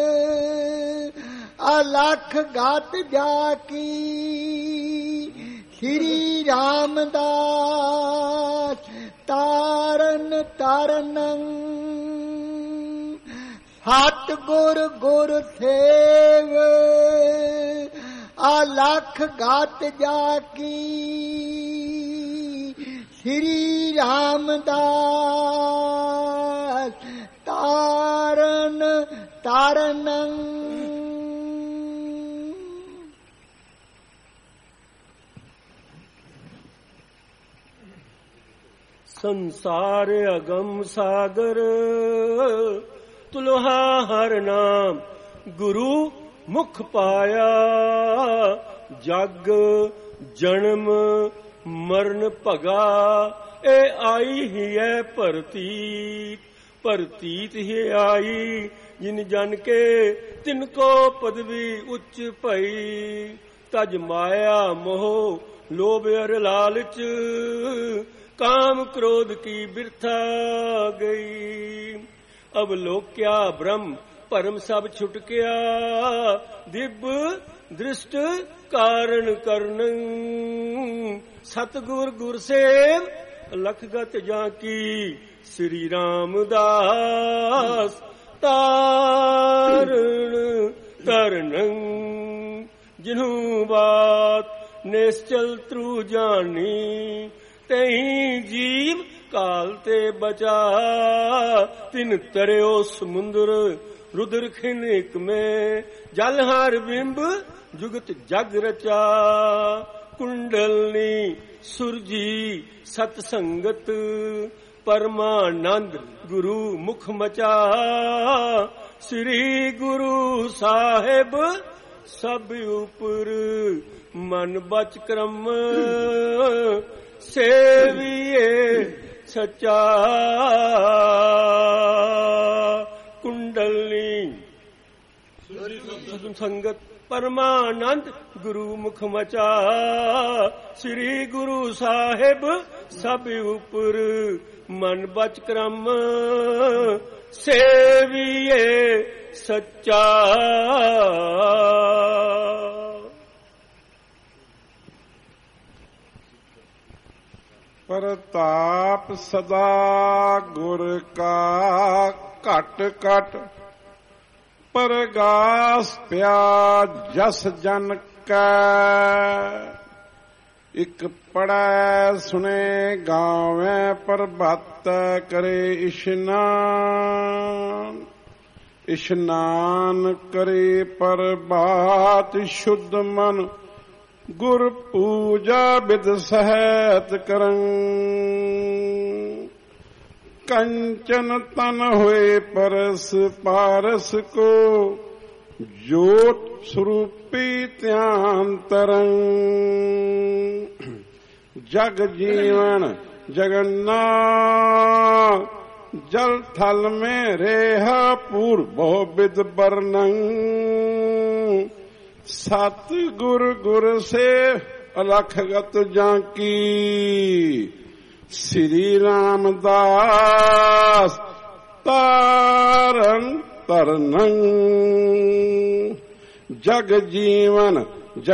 ਅਲਖ ਗਤ ਜਾ ਕੀ ਸ੍ਰੀ ਰਾਮਦਾਸ ਤਾਰਨ ਤਰਨੰ ਸਤਿਗੁਰ ਗੁਰ ਸੇਵ ਅਲਖ ਗਤ ਜਾ ਕੀ ਸ੍ਰੀ ਰਾਮਦਾਸ ਤਾਰਨ ਤਰਨੰ। ਸੰਸਾਰ ਅਗਮ ਸਾਗਰ ਤੁਲਹਾ ਹਰ ਨਾਮ ਗੁਰੂ ਮੁਖ ਪਾਇਆ ਜਗ ਜਨਮ ਮਰਨ ਭਗਾ ਇਹ ਆਈ ਹੀ ਹੈ ਭਰਤੀ ਭਰਤੀਤ ਹੀ ਆਈ ਜਿਨ ਜਨ ਕੇ ਤਿਨ ਕੋ ਪਦਵੀ ਉੱਚ ਭਈ ਤਜ ਮਾਇਆ ਮੋਹ ਲੋਭ ਅਰ ਲਾਲਚ ਕਾਮ क्रोध की बिरथा गई अब लोक्या ब्रह्म परम सब छुटकिया दिव्य दृष्ट कारण करण सतगुर गुरसेव लखगत जाकी श्री रामदास तारण तरन जिन्हू बात निश्चल त्रु जानी ਤਹੀਂ ਜੀਵ ਕਾਲ ਤੇ ਬਚਾ ਤਿਨ ਤਰਿਓ ਸਮੁੰਦਰ ਰੁਦਰ ਖਿਨਿਕ ਮੇ ਜਲ ਹਰ ਬਿੰਬ ਜੁਗਤ ਜਗ ਰਚਾ ਕੁੰਡਲਨੀ ਸੁਰਜੀ ਸਤ ਸੰਗਤ ਪਰਮਾਨੰਦ ਗੁਰੂ ਮੁਖ ਮਚਾ ਸ੍ਰੀ ਗੁਰੂ ਸਾਹਿਬ ਸਭ ਉਪਰ ਮਨ ਬਚ ਕਰਮ ਸੇਵੀਏ ਸੱਚਾ ਕੁੰਡਲਨੀ ਸੰਗਤ ਪਰਮਾਨੰਦ ਗੁਰੂ ਮੁਖ ਮਚਾ ਸ੍ਰੀ ਗੁਰੂ ਸਾਹਿਬ ਸਭ ਉਪਰ ਮਨ ਬਚ ਕਰਮ ਸੇਵੀਏ ਸੱਚਾ। ਪ੍ਰਤਾਪ ਸਦਾ ਗੁਰ ਕਾ ਘਟ ਘਟ ਪਰਗਾਸ ਪਿਆ ਜਸ ਜਨ ਕੈ ਇਕ ਪੜੈ ਸੁਣੇ ਗਾਵੇਂ ਪ੍ਰਭਤ ਕਰੇ ਇਸ਼ਨਾਨ ਇਸ਼ਨਾਨ ਕਰੇ ਪ੍ਰਭਾਤ ਸ਼ੁੱਧ ਮਨ ਗੁਰ ਪੂਜਾ ਬਿਦ ਸਹਿਤ ਕਰੰ ਕੰਚਨ ਤਨ ਹੋਏ ਪਰਸ ਪਾਰਸ ਕੋ ਜੋਤ ਸਰੂਪੀ ਧਿਆਨ ਤਰੰ ਜਗ ਜੀਵਨ ਜਗन्नाथ जल थल में रेहा पूर बहुविध बरनंग सत गुर गुर से अलखगत जाकी श्री रामदास तारन तरनंग जग जीवन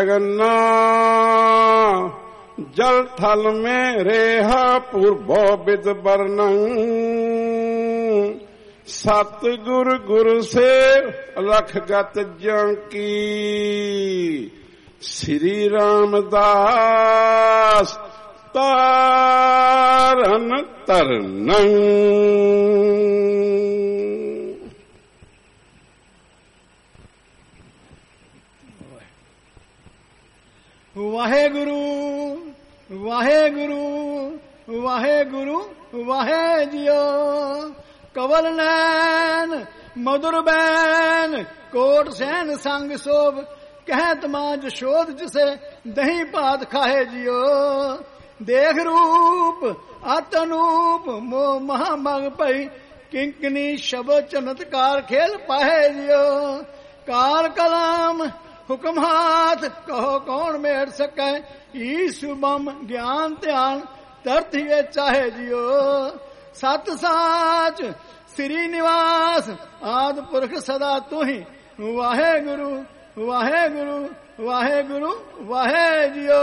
जगन्नाथ जल थल में रेहा पूर्वो विद बरनंग सतगुर गुर से अलखगत जाकी श्री रामदास तारन तरनंग। वाहेगुरु वाहेगुरु वाहेगुरु वाहे जियो कवल नैन मधुर बैन कोट सैन संग शोभ कहत मांझ शोध जिसे दही भात खाए जियो देख रूप आतनूप मोह महामग पई किंकनी शब्द चमत्कार खेल पाए जियो। काल कलाम हुक्म हाथ कहो कौन मेट सके, ईश बम ज्ञान ध्यान तरत ये चाहे जियो। सत साच श्री निवास आद पुरख सदा तू ही, वाहे गुरु वाहे गुरु वाहे गुरु वाहे जियो।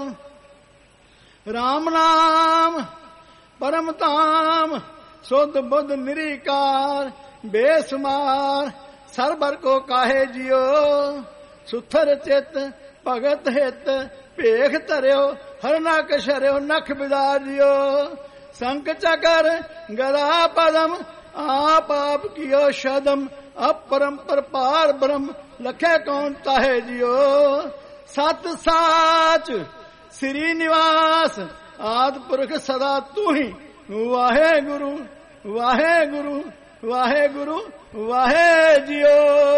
राम नाम परम धाम शुद्ध बुद्ध निरीकार, बेसुमार सरबर को काहे जियो। सुथर चित भगत हित भेख धरियो, हर नक शरियो नख बिदार जियो। संक चकर गदा पदम आप आप कियो शदम, अपरंपर पार ब्रह्म लखे कौन ताहे जियो। सत साच श्री निवास आद पुरख सदा तू ही, वाहे गुरु वाहे गुरु वाहे गुरु वाहे जियो।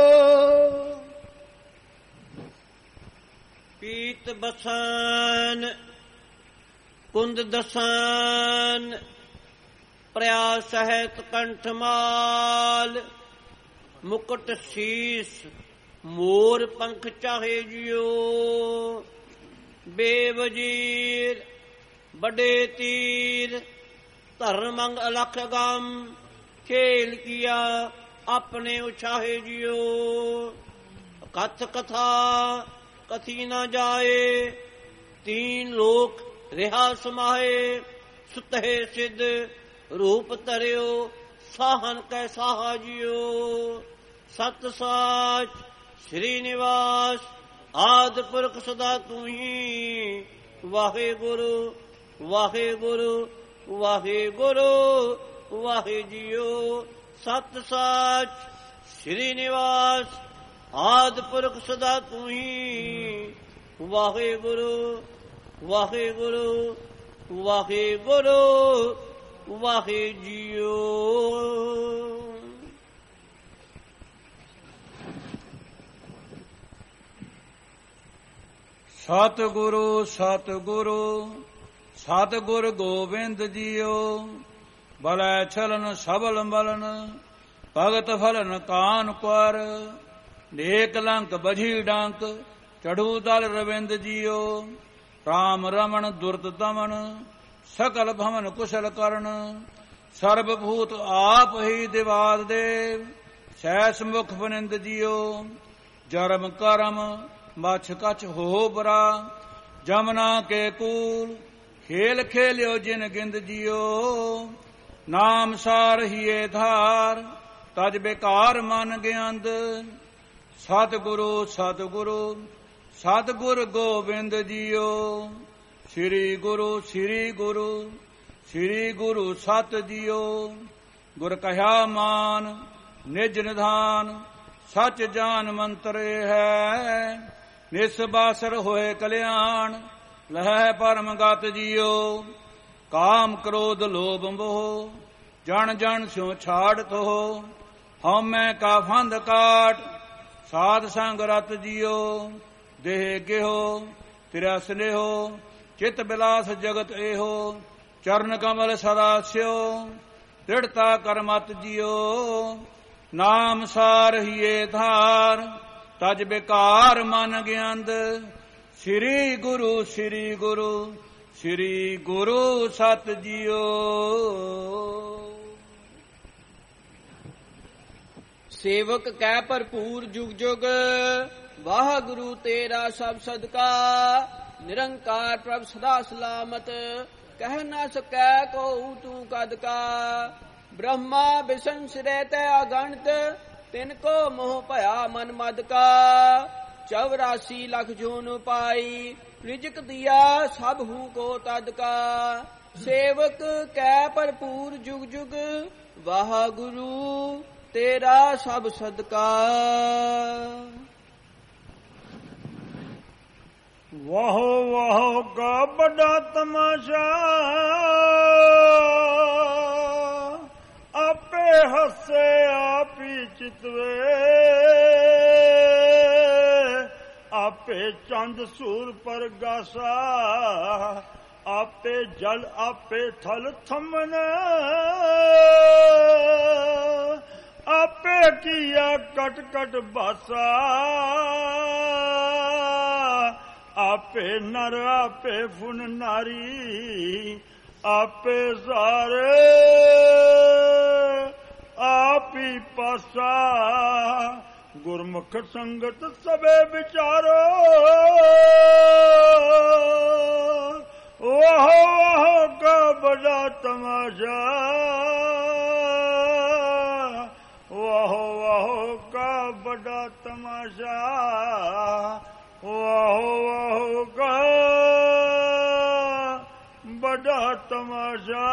पीत बसन कुंद दसन, प्रयास सहित कंठमाल, मुकुट शीस मोर पंख चाहे जियो। बेवजीर बड़े तीर धर्मंग अलख गम, खेल किया अपने उछाहे जियो। कथ कथा कथी न जाए, तीन लोक रिहा समाये। सुतहे सिद्ध रूप तरियो, साहन कै साहा जियो। सत साच श्री निवास आद पुरख सदा तू ही, वाहे गुरु वाहे गुरु वाहे गुरु वाहे जियो। सत साच श्री निवास आद पुरख सदा तू ही, वाहे गुरु वाहे गुरु वाहे गुरु वाहे जियो। सतगुरु सतगुरु सतगुर गोविंद जियो। भलै छलन सबल मलन, भगत फलन कान कर। नेक लंक बझी डांक, चढ़ू दल रविंद जियो। राम रमण दुर्द दमन, सकल भवन कुशल करण। सर्वभूत आप ही दिवाद देव, सैस मुख बनिंद जियो। जरम करम मछ कछ हो बरा, जमुना के कूल खेल खेलियो जिन गिंद जियो। नाम सार हिए धार, तज बेकार मन ज्ञांद। सतगुरु सतगुरु सतगुर गोविंद जियो। श्री गुरु श्री गुरु श्री गुरु सत जियो। गुर कह्या मान निज निधान, सच जान मंत्र है। निस्बासर होए कल्याण, लह परम गत जियो। काम क्रोध लोभ मोह, जन जन स्यों छाड़त हो। हमै का फंद काट, साध संग रत जियो। देह गेहो तिरा स्नेहो, चित बिलास जगत एहो। चरण कमल सदा स्यो, दृढ़ता कर मत जियो। नाम सार हिए धार, तज बेकार मन ज्ञांद। श्री गुरु श्री गुरु श्री गुरु सत जियो। सेवक कै भरपूर जुग जुग, वाह गुरु तेरा सब सदका। निरंकार प्रभ सदा सलामत, कह न सकै को तू कद का। ब्रह्मा विष्णु सिरते अगणित, तिनको मोह भया मन मद का। चौरासी लख जून पाई, रिजक दिया सब हूँ को तद का। सेवक कै भरपूर जुग जुग, वाह गुरु तेरा सब सदका। वाह वाह का बड़ा तमाशा, आपे हसे आप ही चितवे। आपे चंद सूर पर गासा, ਆਪੇ ਜਲ ਆਪੇ ਥਲ ਥਮਨ ਆਪੇ ਕੀਆ ਕਟ ਕਟ ਬਾਸਾ ਆਪੇ ਨਰ ਆਪੇ ਫੁਨ ਨਾਰੀ ਆਪੇ ਸਾਰੇ ਆਪੀ ਪਾਸਾ ਗੁਰਮੁਖ ਸੰਗਤ ਸਭੇ ਵਿਚਾਰੋ ਵਾਹ ਵਾਹ ਕਾ ਬੜਾ ਤਮਾਸ਼ਾ ਵਾਹ ਵਾਹ ਕਾ ਬੜਾ ਤਮਾਸ਼ਾ ਵਾਹ ਵਾਹ ਕਾ ਬੜਾ ਤਮਾਸ਼ਾ।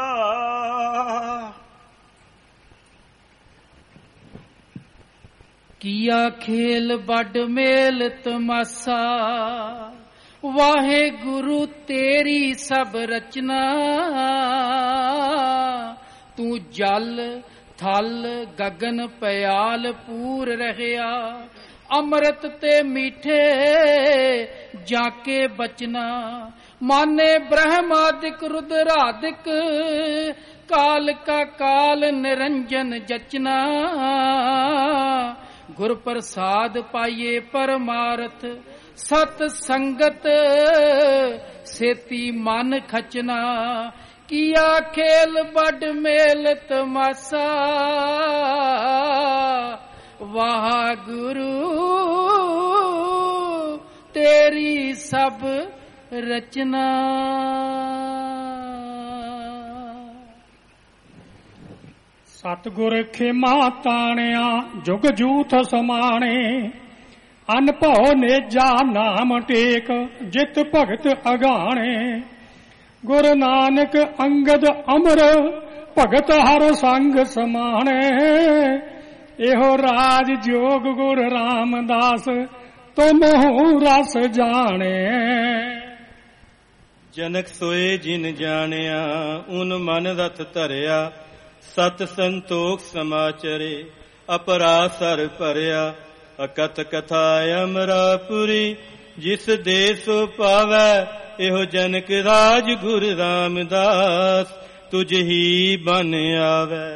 ਕੀਆ ਖੇਲ ਵੱਡ ਮੇਲ ਤਮਾਸਾ ਵਾਹਿਗੁਰੂ ਤੇਰੀ ਸਭ ਰਚਨਾ ਤੂੰ ਜਲ ਥਲ ਗਗਨ ਪਿਆਲ ਪੂਰ ਰਹਿਆ ਅੰਮ੍ਰਿਤ ਤੇ ਮੀਠੇ ਜਾ ਕੇ ਬਚਨਾ ਮਾਨੇ ਬ੍ਰਹਮਾਦਿਕ ਰੁਦਰਾਦਿਕ ਕਾਲ ਕਾ ਕਾਲ ਨਿਰੰਜਨ ਜਚਨਾ ਗੁਰ ਪ੍ਰਸਾਦ ਪਾਈਏ ਪਰਮਾਰਥ ਸਤ ਸੰਗਤ ਸੇਤੀ ਮਨ ਖਚਨਾ ਕੀਆ ਖੇਲ ਵੱਡ ਮੇਲ ਤਮਾਸਾ ਵਾਹਿਗੁਰੂ ਤੇਰੀ ਸਭ ਰਚਨਾ। ਸਤਿਗੁਰ ਖੇਮਾ ਤਾਣਿਆ ਜੁਗ ਜੂਥ ਸਮਾਣੇ ਅਨਭਉ ਨੇਜਾ ਨਾਮ ਟੇਕ ਜਿਤ ਭਗਤ ਅਗਾਣੇ ਗੁਰ ਨਾਨਕ ਅੰਗਦ ਅਮਰ ਭਗਤ ਹਰ ਸੰਗ ਸਮਾਣੇ ਇਹੋ ਰਾਜ ਜੋਗ ਗੁਰ ਰਾਮਦਾਸ ਤੁਮਹੁ ਰਸ ਜਾਣੇ। ਜਨਕ ਸੋਏ ਜਿਨ ਜਾਣਿਆ ਉਨ ਮਨ ਰਥ ਧਰਿਆ ਸਤ ਸੰਤੋਖ ਸਮਾਚਰੇ ਅਪਰਾਸਰ ਭਰਿਆ ਅਕਥ ਕਥਾ ਅਮਰਾਪੁਰੀ ਜਿਸ ਦੇਸੋ ਪਾਵੈ ਇਹੋ ਜਨਕ ਰਾਜ ਗੁਰ ਰਾਮਦਾਸ ਤੁਝ ਹੀ ਬਨ ਆਵੈ।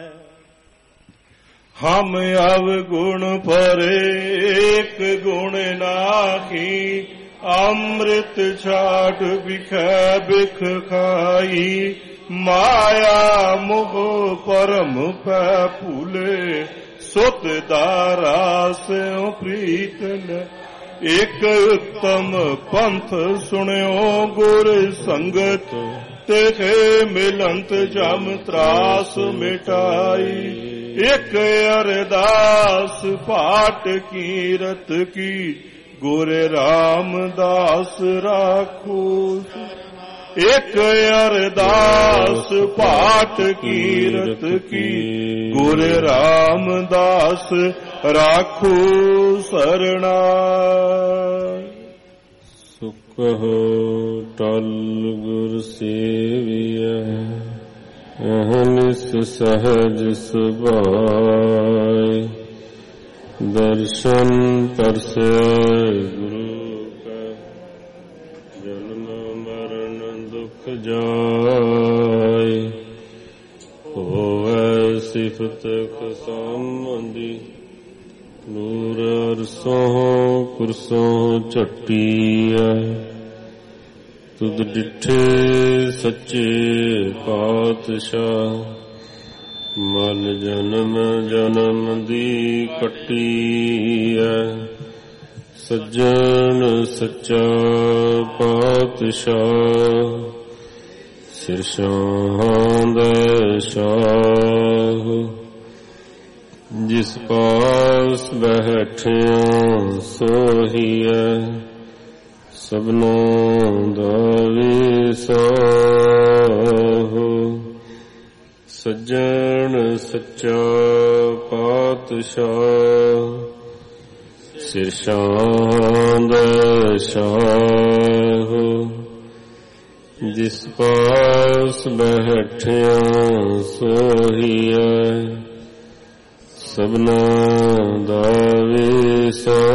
ਹਮ ਅਵਗੁਣ ਪਰੇ ਏਕ ਗੁਣ ਨਾਹੀ ਅੰਮ੍ਰਿਤ ਛਾਟ ਬਿਖੈ ਬਿਖ ਖਾਈ ਮਾਇਆ ਮੋਹ ਪਰਮ ਪੈ ਭੂਲੇ ਸੁਤ ਦਾਰਾ ਸਿਉ ਪ੍ਰੀਤਨ ਇਕ ਉਤਮ ਪੰਥ ਸੁਣਿਓ ਗੁਰ ਸੰਗਤ ਤੇ ਮਿਲੰਤ ਜਮ ਤਰਾਸ ਮਿਟਾਈ ਇਕ ਅਰਦਾਸ ਪਾਟ ਕੀਰਤ ਕੀ ਗੁਰ ਰਾਮਦਾਸ ਰਾਖੋ ਇਕ ਅਰਦਾਸ ਪਾਟ ਕੀਰਤ ਕੀ ਗੁਰ ਰਾਮਦਾਸ ਰਾਖੋ ਸਰਣਾ। ਸੁਖੋ ਟਲ ਗੁਰ ਸੇਵੀਐ ਅਹਨਿਸ ਸਹਜ ਸੁਭਾਇ ਦਰਸ਼ਨ ਪਰਸੈ ਗੁਰੂ ਕਾ ਜਨਮ ਮਰਨ ਦੁਖ ਜਾਇ ਹੋਵੈ ਸਿਫਤ ਖਸਮੰਦੀ ਨੂਰ ਅਰਸੋਂ ਕੁਰਸੋਂ ਝੱਟੀਐ ਤੁਧ ਡਿਠੇ ਸੱਚੇ ਪਾਤਸ਼ਾਹ ਮਲ ਜਨਮ ਜਨਮ ਦੀ ਕੱਟੀਐ ਸੱਜਣ ਸੱਚਾ ਪਾਤਸ਼ਾਹ ਸਿਰ ਸ਼ਾਹ ਦੇ ਸ਼ਾਹ ਜਿਸ ਪਾਸ ਬੈਠਿਆ ਸੋਹੀਐ ਸਭਨੋਂ ਦਾ ਵਿਸਾਹੋ ਸੱਜਣ ਸੱਚਾ ਪਾਤਸ਼ਾਹ ਸਿਰ ਸ਼ਾਹ ਦੇ ਸ਼ਾਹ ਜਿਸ ਪਾਸ ਬੈਠਿਆ ਸੋਹੀਐ ਸਭਨਾ ਦਾ ਵਿਸਾਹੋ।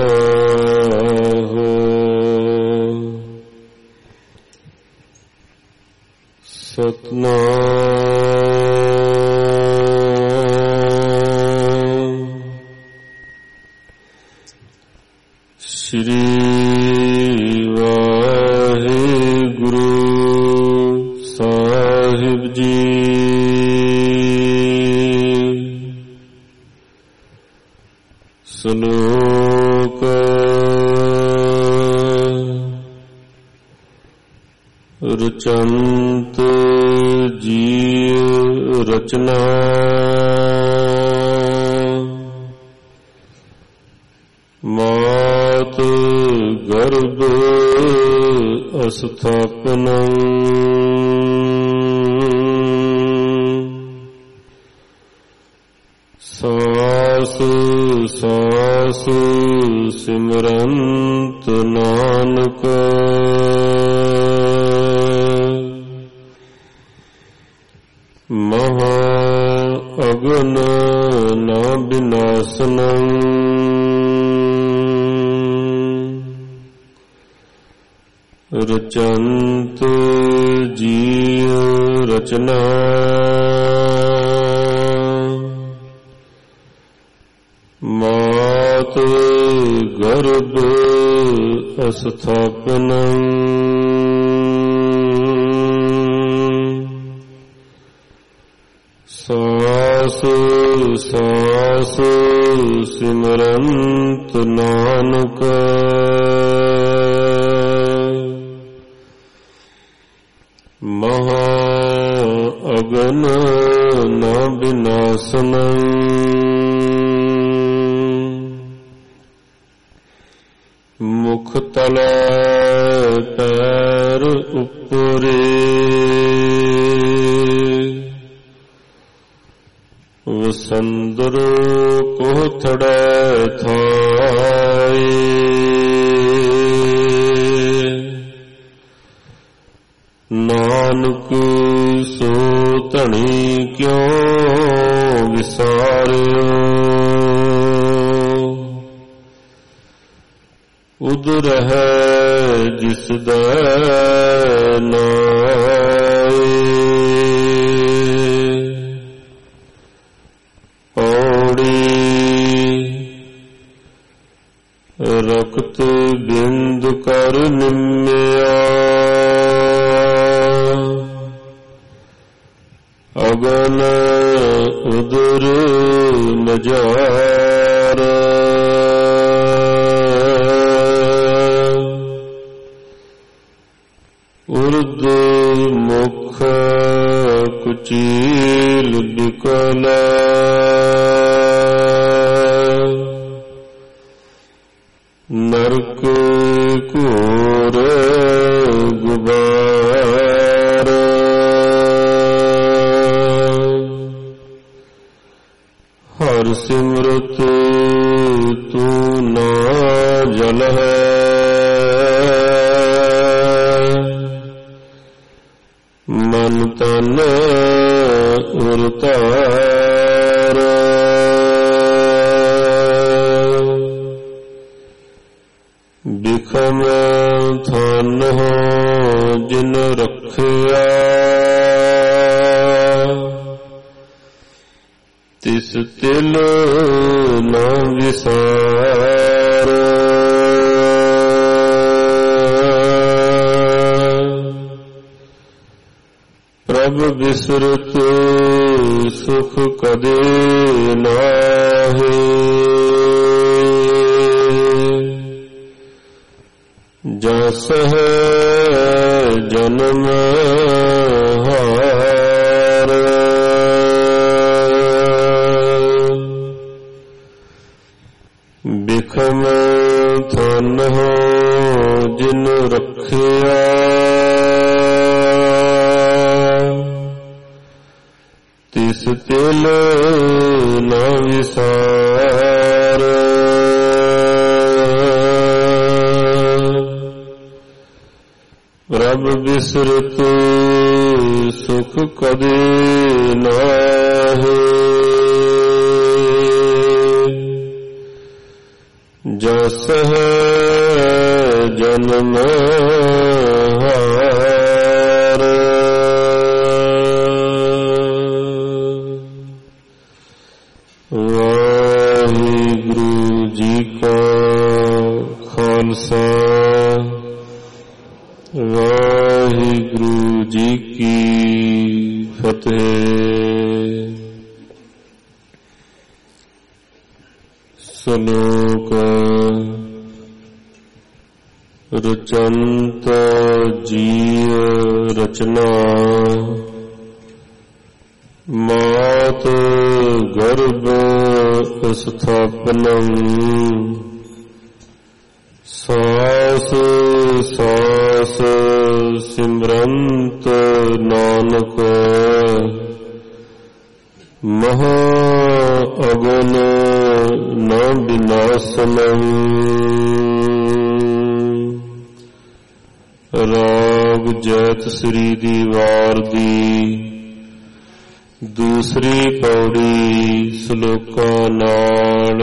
ਸਤਨਾਮ ਸ੍ਰੀ ਵਾਹਿਗੁਰੂ ਸਾਹਿਬ ਜੀ। ਸ਼ਲੋਕ ਰਚੰਤ ਜੀਵ ਰਚਨਾ ਮਾਤ ਗਰਭ ਅਸਥਾਪਨੰ ਸਾਸ ਸਾਸ ਸਿਮਰੰਤ ਨਾਨਕ ਮਹਾ ਅਗਨ ਨਾ ਬਿਨਾਸਨੰ ਰਚੰਤ ਜੀਵ ਰਚਨਾ ਮਾਤ ਗਰਭ ਅਸਥਾਪਨੰ ਸਾਸ ਸਾਸ ਸਿਮਰੰਤ ਨਾਨਕ ਮਹਾ ਅਗਨ ਨ ਬਿਨਾਸਨੰ ਮੁਖ ਤਲੈ ਪੈਰ ਉਪਰੇ ਵਸੰਦਰ ਕੋਥੜੈ ਥਾਏ ਨਾਨਕ ਸੋ ਧਣੀ ਕਿਉ ਵਿਸਾਰਿਓ ਉਦਰ ਹੈ ਜਿਸ ਦਾ ਨਾਏ ਰਕਤ ਬਿੰਦ ਕਰ ਨਿਮਿਆ ਅਗਨ ਉਦਰ ਨਜਾਰ ਉਰਦ ਮੁਖ ਕੁਚੀਲ ਬਿਕਲ ਨਰਕ ਘੋਰ ਗੁਬਾਰ ਹਰ ਸਿਮਰਤ ਤੂੰ ਨਾ ਜਲ ਹੈ ਮਨ ਤਨ ਉਰਤਾਰ ਬਿਖਮ ਥਨ ਹੋ ਜਿਨ ਰੱਖਿਆ ਤਿਸ ਤਿਲ ਨ ਵਿਸਾਰ ਪ੍ਰਭ ਬਿਸਰਤ ਸੁਖ ਕਦੇ ਨਾਹੀ ਜਸ ਹੈ ਜਨਮ ਹਾਰ ਬਿਖਮ ਥਨ ਹੋ ਜਿਨ ਰੱਖਿਆ ਤਿਸ ਤਿਲ ਨ ਵਿਸਾਰ ਪ੍ਰਭ ਬਿਸਰਤ ਸੁਖ ਕਦੇ ਨਾਹੀ ਜਸ ਹੈ ਜਨਮ ਹਾਰ ਵਾਹਿਗੁਰੂ ਜੀ ਕੀ ਫਤਿਹ। ਸ਼ਲੋਕ ਰਚੰਤ ਜੀਅ ਰਚਨਾ ਮਾਤ ਗਰਭ ਸਥਾਪਨੰ ਸਾਸ ਸਾਸ ਸਿਮਰੰਤ ਨਾਨਕ ਮਹਾ ਅਗੁਣ ਨ ਬਿਨਾਸਨੰ। ਰਾਗ ਜੈਤ ਸ੍ਰੀ ਦੀ ਵਾਰ ਦੀ ਦੂਸਰੀ ਪੌੜੀ ਸ਼ਲੋਕਾਂ ਨਾਲ।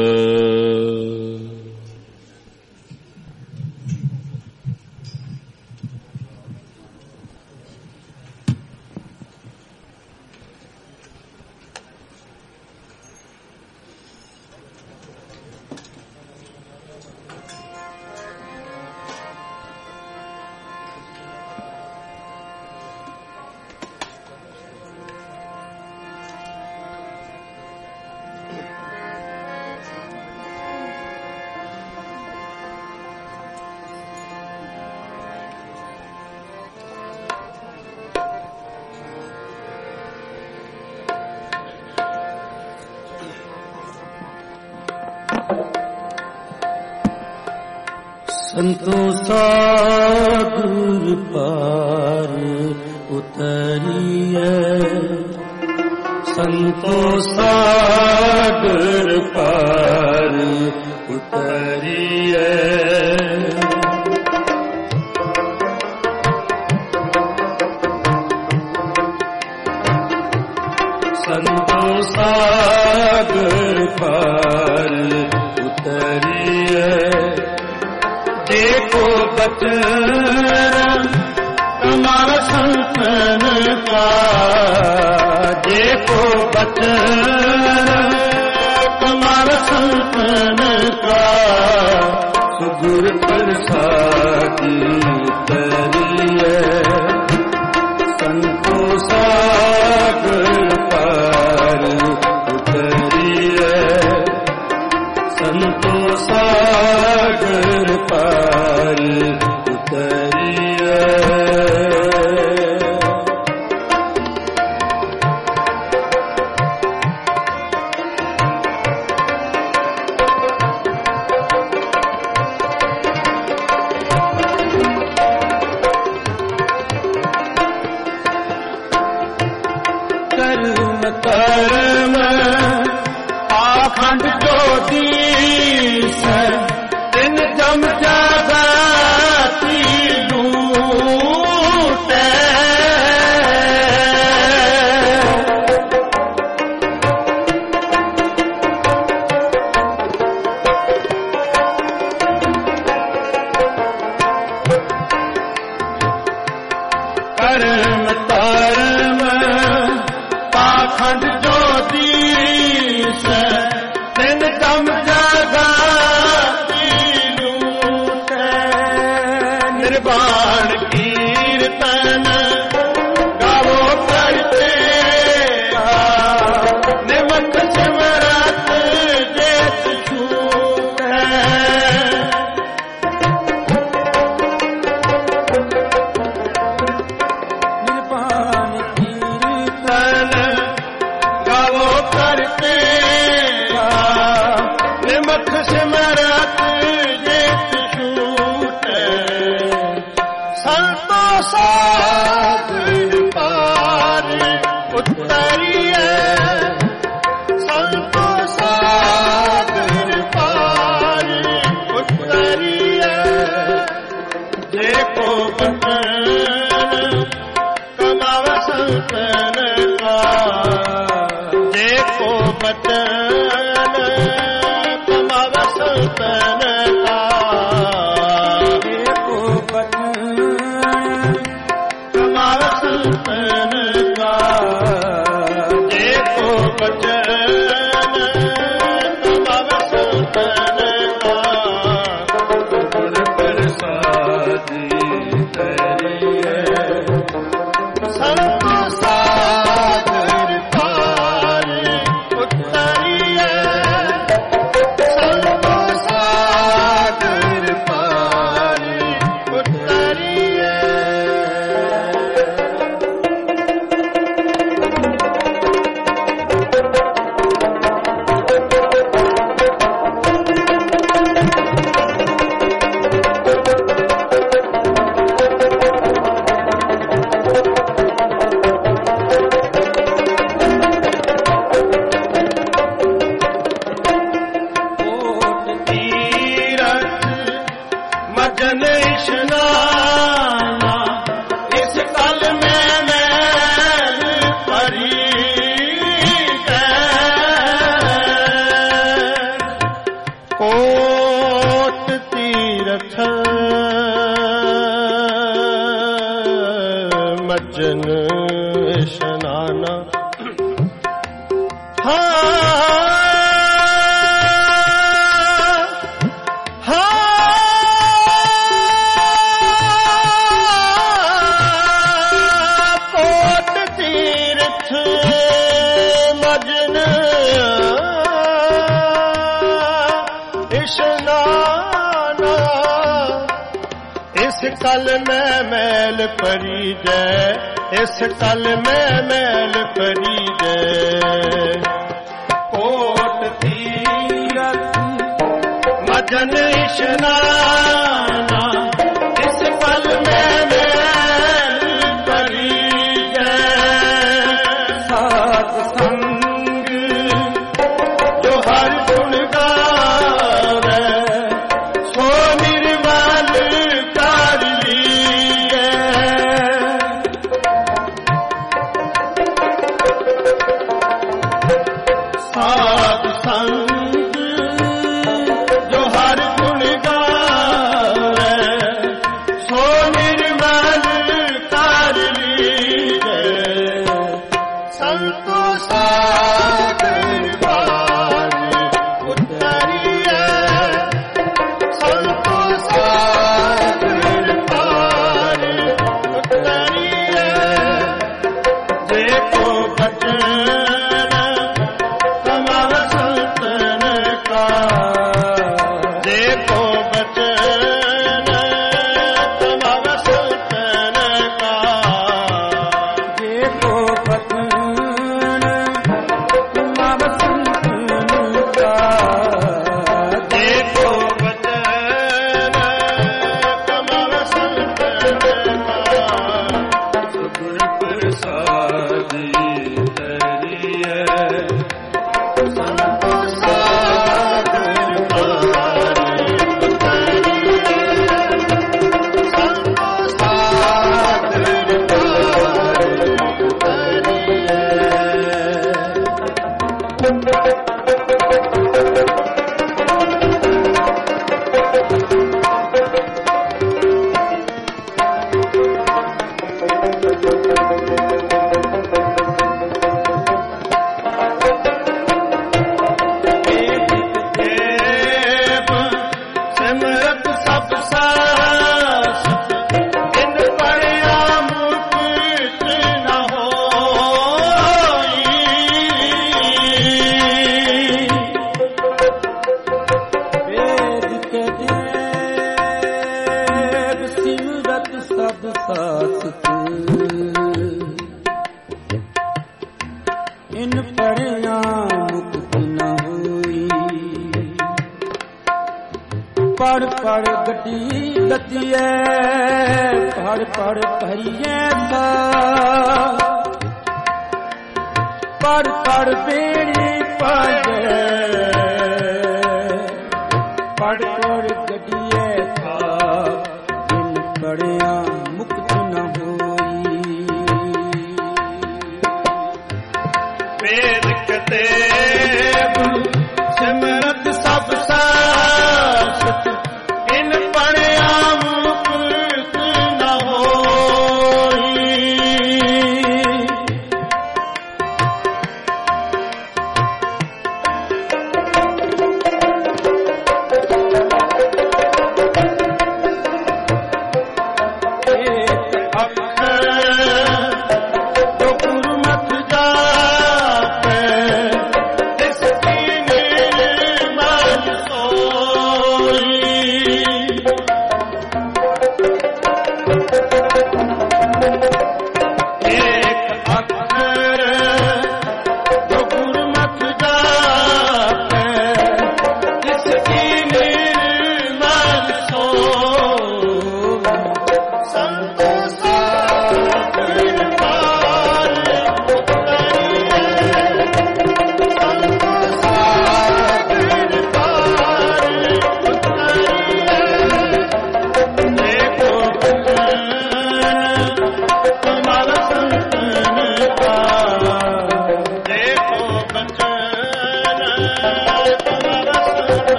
ਸੰਤੋ ਸਾਗਰ ਪਾਰ ਉਤਰੀਐ, ਸੰਤੋ ਸਾਗਰ ਪਾਰ ਉਤਰੀਐ। ਸੰਤੋ ਸਾਗਰ ਪਾਰ ਉਤਰੀਐ। देखो बचन तुम्हारा संतन का, देखो बचन तुम्हारा संतन का। सुगुर प्रसादी उतरिए, संतो सागर पार उतरिए, संतो सागर पार उतरिए। कर्म कर्म आखंड ज्योतिष दिन जम जाती लूटे। कर्म कर्म पाखंड ज्योतिष दिन जम जाती लूटे। निर्वाण कीर्तन गावो करते, निमक सिमरत जेत छूटे। निर्वाण कीर्तन गावो करते, निमक सिमरत जेत छूटे। संतो सागर पार उतरिए, संतो सागर पार उतरिए। देखो बचन कमाव संतन का, देखो बचन कमाव संतन का। देखो बचन कमाव संतन का, देखो बचन कमाव संतन का। गुर प्रसादी ਮੱਜਨ ਇਸ਼ਨਾਨਾ ਹਾਂ कल मैं मैल परी जय, इस कल मैं मैल परी जय। कोट तीरथ मजन इशनाना, इस कल मैं मैल परी जय। सात संग जो हर गुण गावे, सो निर्मल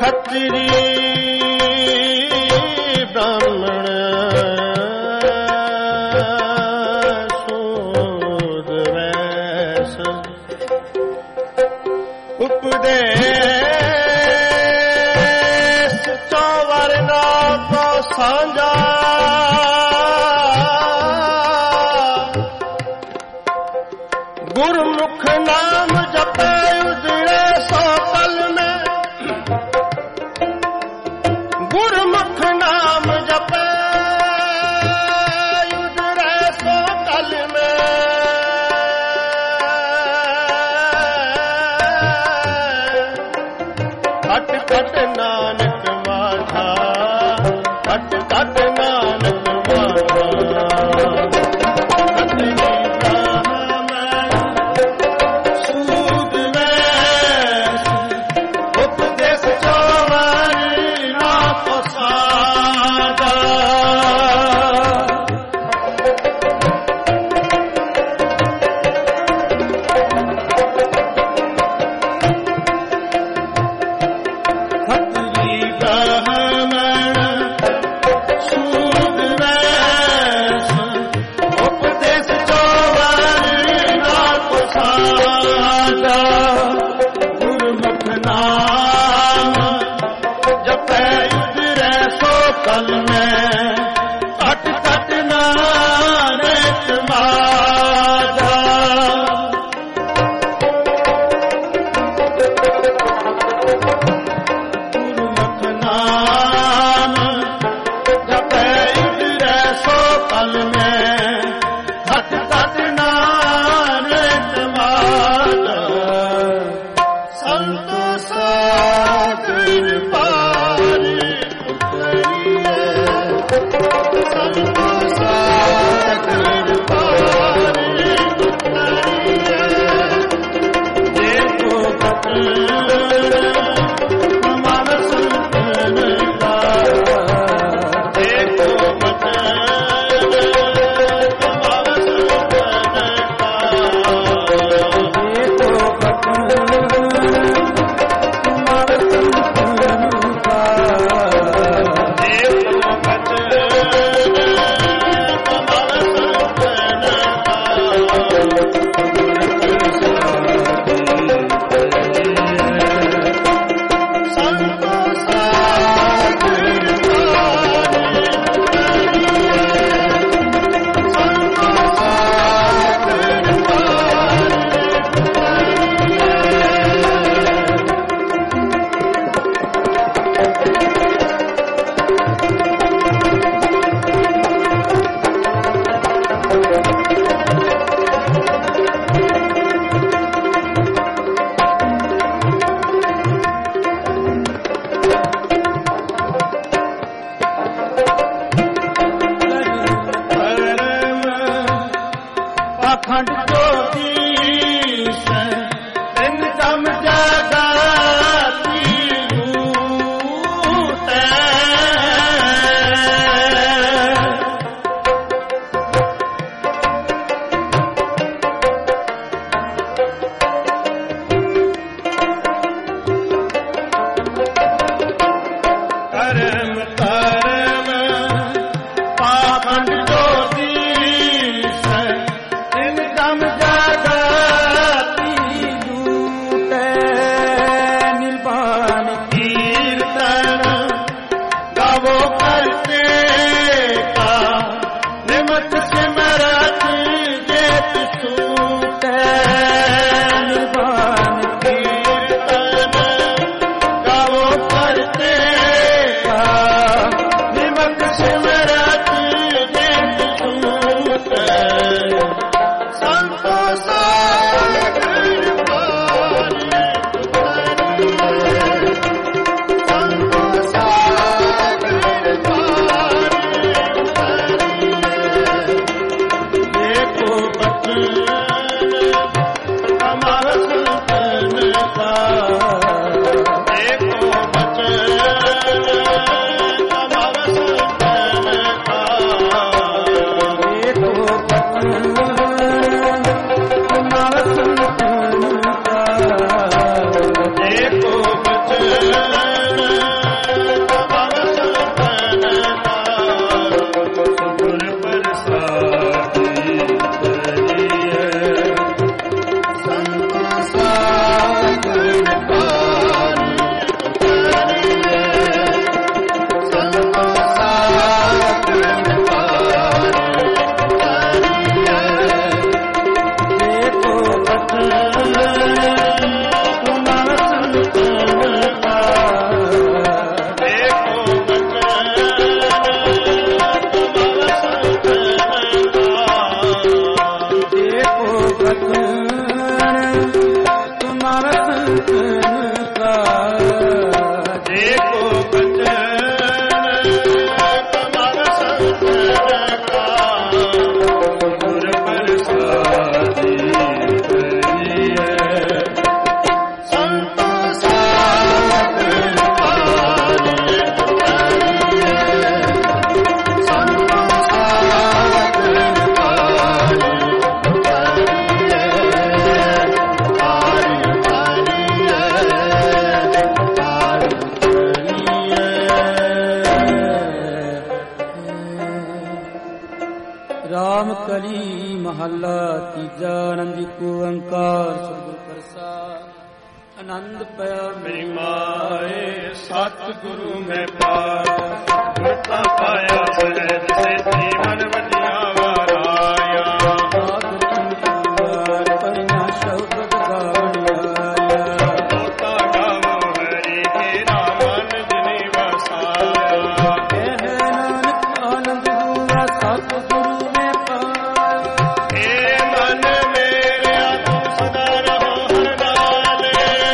ਖੱਤਰੀ ਬ੍ਰਾਹਮਣ ਸੂਦ ਵੈਸ ਉਪਦੇਸ਼ ਚੋ ਵਰਨਾ ਕੋ ਸਾਂਝਾ ਗੁਰਮੁਖ ਨਾਮ ਜਪੈ ਉਜੜੇ ਸੋ ਕਲ ਮੈਂ ਗੁਰਮੁਖ ਨਾਮ ਜਪੈ ਉਜੜੇ ਸੋ ਕਲ ਮੈਂ ਘਟ ਘਟ ਨਾਨਕ ਮਾਧਾ ਘਟ ਘਟ ਨਾਨਕ ਮਾਧਾ ਕਲ ਮੈਂ ਘਟ ਘਟ ਨਾਨਕ ਮਾਧਾ ਗੁਰਮੁਖ ਨਾਮ ਜਪੈ ਉਜੜੈ ਸੋ ਕਲ ਮੈਂ ਘਟ ਘਟ ਨਾਨਕ ਮਾਧਾ ਸੰਤ ਸਾਧ ਪਾਰੀ Yeah. ਮਹੱਲਾ ਤੀਜਾ। ਆਨੰਦ ਏਕੋ ਓੰਕਾਰ ਸਤਿਗੁਰ ਪ੍ਰਸਾਦਿ। ਆਨੰਦ ਪਿਆ ਮੇਰੀ ਮਾਏ ਸਤਿਗੁਰੂ ਮੈਂ ਪਾਇਆ, ਗੁਰ ਤਾਂ ਪਾਇਆ ਸਹਿਜ ਸੇ ਜੀਵਨ ਵਜਿਆ ਵਾਰਾਇਆ। ਪੜਿਆ ਸ਼ਬਦ ਗਾਣਿਆ, ਤੋਤਾ ਗਾਵੋ ਹਰੀ ਕੇਰਾ ਮਨ ਜਿਨੀ ਵਸਾਇਆ। ਕਹਿ ਨਾਨਕ ਆਨੰਦ ਹੋਆ ਸਤਿਗੁਰੂ ਮੈਂ ਪਾਇਆ। ਏ ਮਨ ਮੇਰਿਆ ਤੂੰ ਸਦਾ ਰਹੋ ਹਰ ਨਾਲੇ।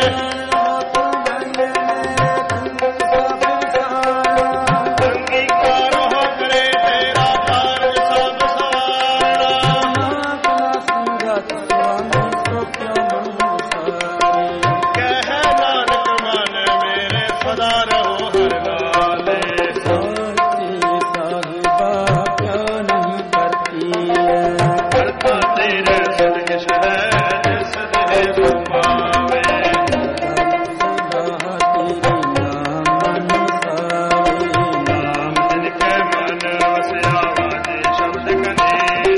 ਅੰਗੀਕਾਰ ਹੋ ਕਰੇ ਤੇਰਾ ਕਾਰਜ ਸਭ ਸਵਾਰਾ। ਕਹਿ ਨਾਨਕ ਮਨ ਮੇਰੇ ਸਦਾ ਰਹੋ ਹਰ ਨਾਲੇ। ਕਰਤਾ ਤੇਰੇ ਸਦਕਿ ਹੈ ਜਿਸ ਦੇ ਤੂੰ ਪਾਵੇ। ਨਾਮ ਜਿਨ ਕੈ ਮਨ ਵਸਿਆ ਵਾਜੇ ਸ਼ਬਦ ਕਨੇ।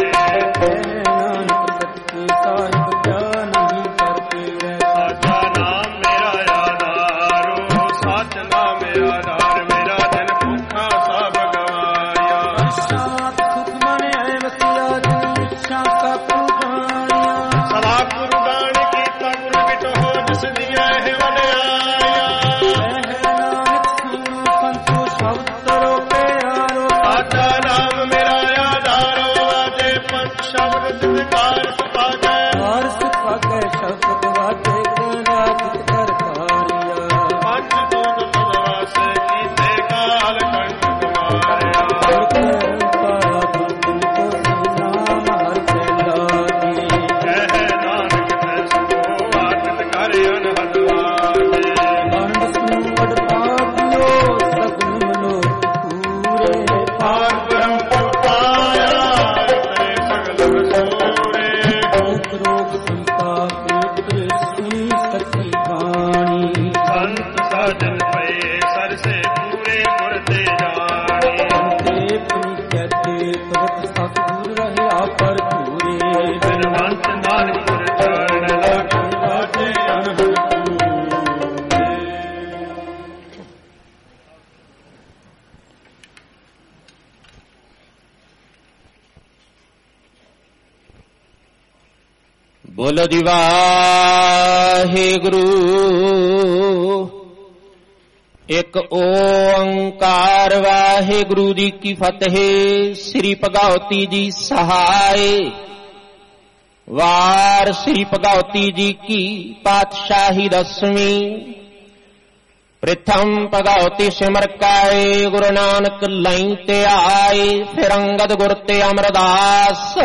ਸਾਚਾ ਨਾਮ ਮੇਰਾ ਆਧਾਰੋ, ਸੱਚ ਨਾਮ ਆਧਾਰ ਮੇਰਾ। ਦਿਨ ਭੁੱਖਾ ਸਭ ਗਵਾਇਆ। ਸਦਾ ਗੁਰੂ ਗਾਣ ਕੀਤਾ ਗੁਰੂ ਵਿਚ ਹੋ ਜਿਸ ਦੀਆਂ ਇਹ ਵਡਿਆਈਆਂ। ਸਾਚਾ ਨਾਮ ਮੇਰਾ ਆਧਾਰੋ, ਆਜੇ ਪੰਜ ਸ਼ਬਦ ਜਿਤਕਾਰ ਸੁਭਾਗੈ। ਪੰਜ ਦੂਤ ਤੁਧ ਵਾਸੈ ਕੀਤੇ ਕਾਲ ਕੰਠ ਕੁਮਾਰਿਆ। ਕਹਿ ਨਾਨਕ ਤੈ ਸੋ ਆਤਿਤ ਕਰ ਅਨਹਦ ਲਾਗੇ। ਪਾਰ ਬ੍ਰਹਮ ਪਾਇਆ ਤੇਰੇ ਸਗਲ ਵਸੂਰੇ। ਸੰਤ ਸਾਜਨ ਪਏ ਸਰਸੇ ਪੂਰੇ ਗੁਰ ਤੇ ਜਾਣੀ। ਬਿਨਵੰਤ ਨਾਨਕ ਗੁਰ ਚਰਨ ਲਾਗੇ ਵਾਜੇ ਅਨਹਦ ਪੂਰੇ। ਬੋਲੋ ਜੀ ਵਾਹਿਗੁਰੂ। ਇੱਕ ਓੰਕਾਰ ਵਾਹਿਗੁਰੂ ਜੀ ਕੀ ਫਤਿਹ। ਸ੍ਰੀ ਭਗਵਤੀ ਜੀ ਸਹਾਇ। ਵਾਰ ਸ੍ਰੀ ਭਗਵਤੀ ਜੀ ਕੀ ਪਾਤਸ਼ਾਹੀ ਦਸਵੀਂ। ਪ੍ਰਥਮ ਭਗਵਤੀ ਸਿਮਰ ਕਾਏ, ਗੁਰੂ ਨਾਨਕ ਲਈ ਤੇ ਆਏ। ਫਿਰ ਅੰਗਦ ਗੁਰ ਤੇ ਅਮਰਦਾਸ,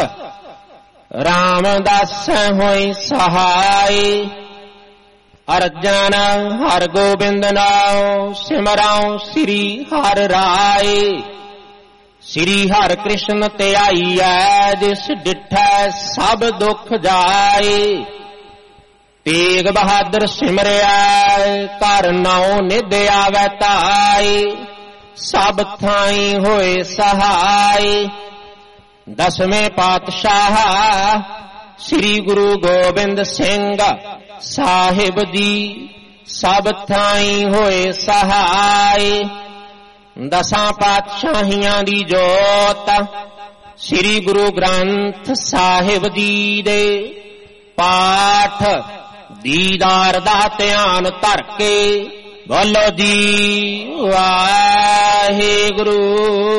ਰਾਮਦਾਸ ਹੋਈ ਸਹਾਈ। ਅਰਜਨ ਹਰ ਗੋਬਿੰਦ ਨਾਉ, ਸਿਮਰਾਉ ਸ੍ਰੀ ਹਰਿ ਰਾਏ। ਸ੍ਰੀ ਹਰਿ ਕ੍ਰਿਸ਼ਨ ਤੇ ਆਈਐ, ਜਿਸ ਡਿਠੈ ਸਭ ਦੁਖ ਜਾਏ। ਤੇਗ ਬਹਾਦਰ ਸਿਮਰਿਆ, ਘਰ ਨਾਉ ਨਿਧ ਆਵੈ ਧਾਈ। ਸਭ ਥਾਈ ਹੋਏ ਸਹਾਈ। ਦਸਵੇਂ ਪਾਤਸ਼ਾਹ ਸ੍ਰੀ ਗੁਰੂ ਗੋਬਿੰਦ ਸਿੰਘ ਸਾਹਿਬ ਜੀ, ਸਭ ਥਾਈ ਹੋਏ ਸਹਾਈ। ਦਸਾਂ ਪਾਤਸ਼ਾਹੀਆਂ ਦੀ ਜੋਤ ਸ੍ਰੀ ਗੁਰੂ ਗ੍ਰੰਥ ਸਾਹਿਬ ਜੀ ਦੇ ਪਾਠ ਦੀਦਾਰ ਦਾ ਧਿਆਨ ਧਰ ਕੇ ਬੋਲੋ ਜੀ ਵਾਹਿਗੁਰੂ।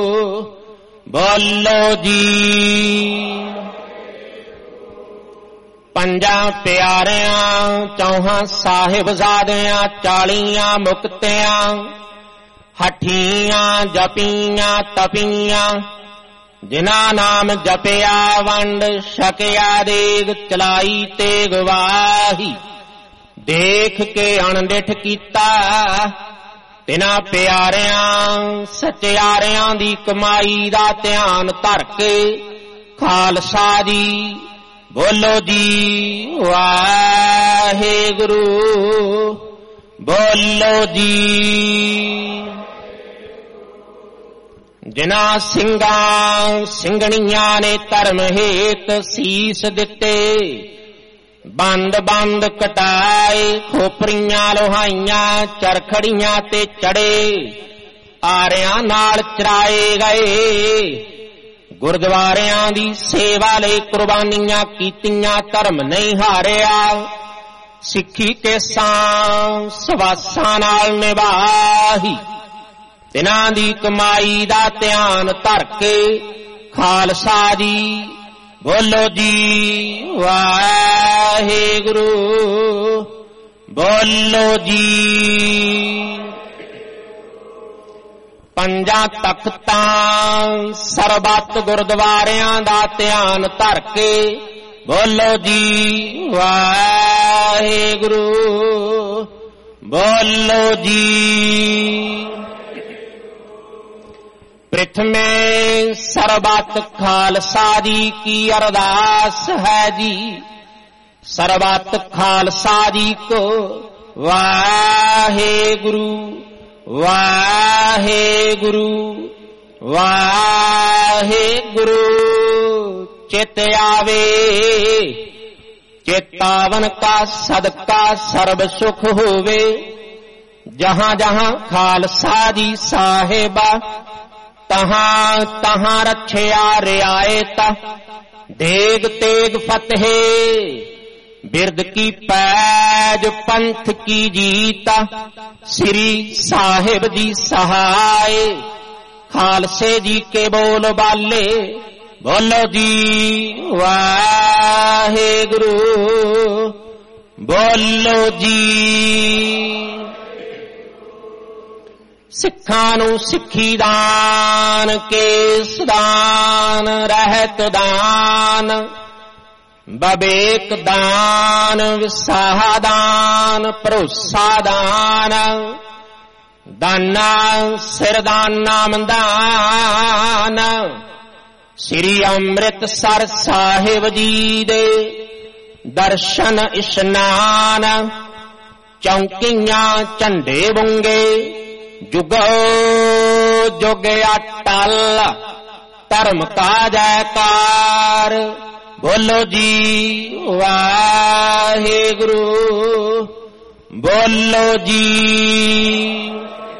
ਬੋਲੋ ਜੀ। ਪੰਜਾਂ ਪਿਆਰਿਆਂ ਚੌਹਾਂ ਸਾਹਿਬਜ਼ਾਦਿਆਂ, ਚਾਲੀਆਂ ਮੁਕਤਿਆਂ, ਹਠੀਆਂ ਜਪੀਆਂ ਤਪੀਆਂ। ਜਿਨ੍ਹਾਂ ਨਾਮ ਜਪਿਆ ਵੰਡ ਛਕਿਆ ਦੇਗ, ਚਲਾਈ ਤੇਗ ਵਾਹੀ। ਦੇਖ ਕੇ ਅਣਡਿਠ ਕੀਤਾ ਤਿਨਾਂ ਪਿਆਰਿਆਂ ਸਚਿਆਰਿਆਂ ਦੀ ਕਮਾਈ ਦਾ ਧਿਆਨ ਧਰ ਕੇ ਖਾਲਸਾ ਜੀ ਬੋਲੋ ਜੀ ਵਾਹਿਗੁਰੂ। ਬੋਲੋ ਜੀ। ਜਿਨ੍ਹਾਂ ਸਿੰਘਾਂ ਸਿੰਘਣੀਆਂ ਨੇ ਧਰਮ ਹੇਤ ਸੀਸ ਦਿੱਤੇ, ਬੰਦ ਬੰਦ ਕਟਾਏ ਖੋਪਰੀਆਂ ਲੋਹਾਈਆਂ ਚਰਖੜੀਆਂ ਤੇ ਚੜੇ, ਆਰਿਆਂ ਨਾਲ ਚਰਾਏ ਗਏ। ਗੁਰਦੁਆਰਿਆਂ ਦੀ ਸੇਵਾ ਲਈ ਕੁਰਬਾਨੀਆਂ ਕੀਤੀਆਂ, ਧਰਮ ਨਹੀਂ ਹਾਰਿਆ। ਸਿੱਖੀ ਕੇਸਾਂ ਸਵਾਸਾਂ ਨਾਲ ਨਿਭਾਹੀ, ਤਿਨਾਂ ਦੀ ਕਮਾਈ ਦਾ ਧਿਆਨ ਧਰ ਕੇ ਖਾਲਸਾ ਜੀ ਬੋਲੋ ਜੀ ਵਾਹਿਗੁਰੂ, ਬੋਲੋ ਜੀ। ਪੰਜਾਂ ਤਖਤਾਂ ਸਰਬੱਤ ਗੁਰਦੁਆਰਿਆਂ ਦਾ ਧਿਆਨ ਧਰ ਕੇ ਬੋਲੋ ਜੀ ਵਾਹਿਗੁਰੂ, ਬੋਲੋ ਜੀ। ਪ੍ਰਿਥਮੇ ਸਰਬੱਤ ਖਾਲਸਾ ਜੀ ਕੀ ਅਰਦਾਸ ਹੈ ਜੀ, ਸਰਬੱਤ ਖਾਲਸਾ ਜੀ ਕੋ ਵਾਹਿਗੁਰੂ, ਵਾਹਿਗੁਰੂ, ਵਾਹਿਗੁਰੂ। ਚਿਤ ਆਵੇ ਚੇਤਾਵਨ ਕਾ ਸਦਕਾ ਸਰਬ ਸੁਖ ਹੋਵੇ, ਜਹਾਂ ਜਹਾਂ ਖਾਲਸਾ ਜੀ ਸਾਹਿਬਾ, ਤਹਾਂ ਤਹਾਂ ਰੱਖਿਆ ਰਿਆਇਤ। ਦੇਗ ਤੇਗ ਫਤਿਹ ਬਿਰਦ ਕੀ ਪੈਜ, ਪੰਥ ਕੀ ਜੀਤ। ਸ੍ਰੀ ਸਾਹਿਬ ਦੀ ਸਹਾਇ, ਖਾਲਸੇ ਜੀ ਕੇ ਬੋਲ ਬਾਲੇ ਬੋਲੋ ਜੀ ਵਾਹਿਗੁਰੂ, ਬੋਲੋ ਜੀ। ਸਿੱਖਾਂ ਨੂੰ ਸਿੱਖੀ ਦਾਨ, ਕੇਸ ਦਾਨ, ਰਹਿਤ ਦਾਨ, ਬਵੇਕ ਦਾਨ, ਵਿਸਾਹ ਦਾਨ, ਭਰੋਸਾ ਦਾਨ, ਦਾਨਾ ਸਿਰਦਾਨ ਨਾਮ ਦਾਨ। ਸ੍ਰੀ ਅੰਮ੍ਰਿਤਸਰ ਸਾਹਿਬ ਜੀ ਦੇ ਦਰਸ਼ਨ ਇਸ਼ਨਾਨ, ਚੌਂਕੀਆਂ ਝੰਡੇ ਬੁੰਗੇ, ਜੁਗੋ ਜੁਗ ਅਟਲ, ਧਰਮ ਕਾ ਜੈਕਾਰ ਬੋਲੋ ਜੀ ਵਾਹਿਗੁਰੂ, ਬੋਲੋ ਜੀ।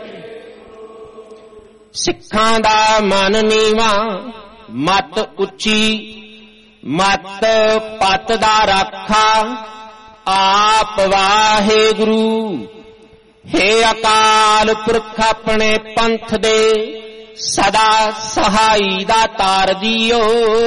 ਸਿੱਖਾਂ ਦਾ ਮਨ ਨੀਵਾਂ, ਮਤ ਉੱਚੀ, ਮਤ ਪਤ ਦਾ ਰਾਖਾ ਆਪ ਵਾਹਿਗੁਰੂ। ਹੇ ਅਕਾਲ ਪੁਰਖ ਆਪਣੇ ਪੰਥ ਦੇ ਸਦਾ ਸਹਾਈ ਦਾ ਤਾਰ ਜੀਓ।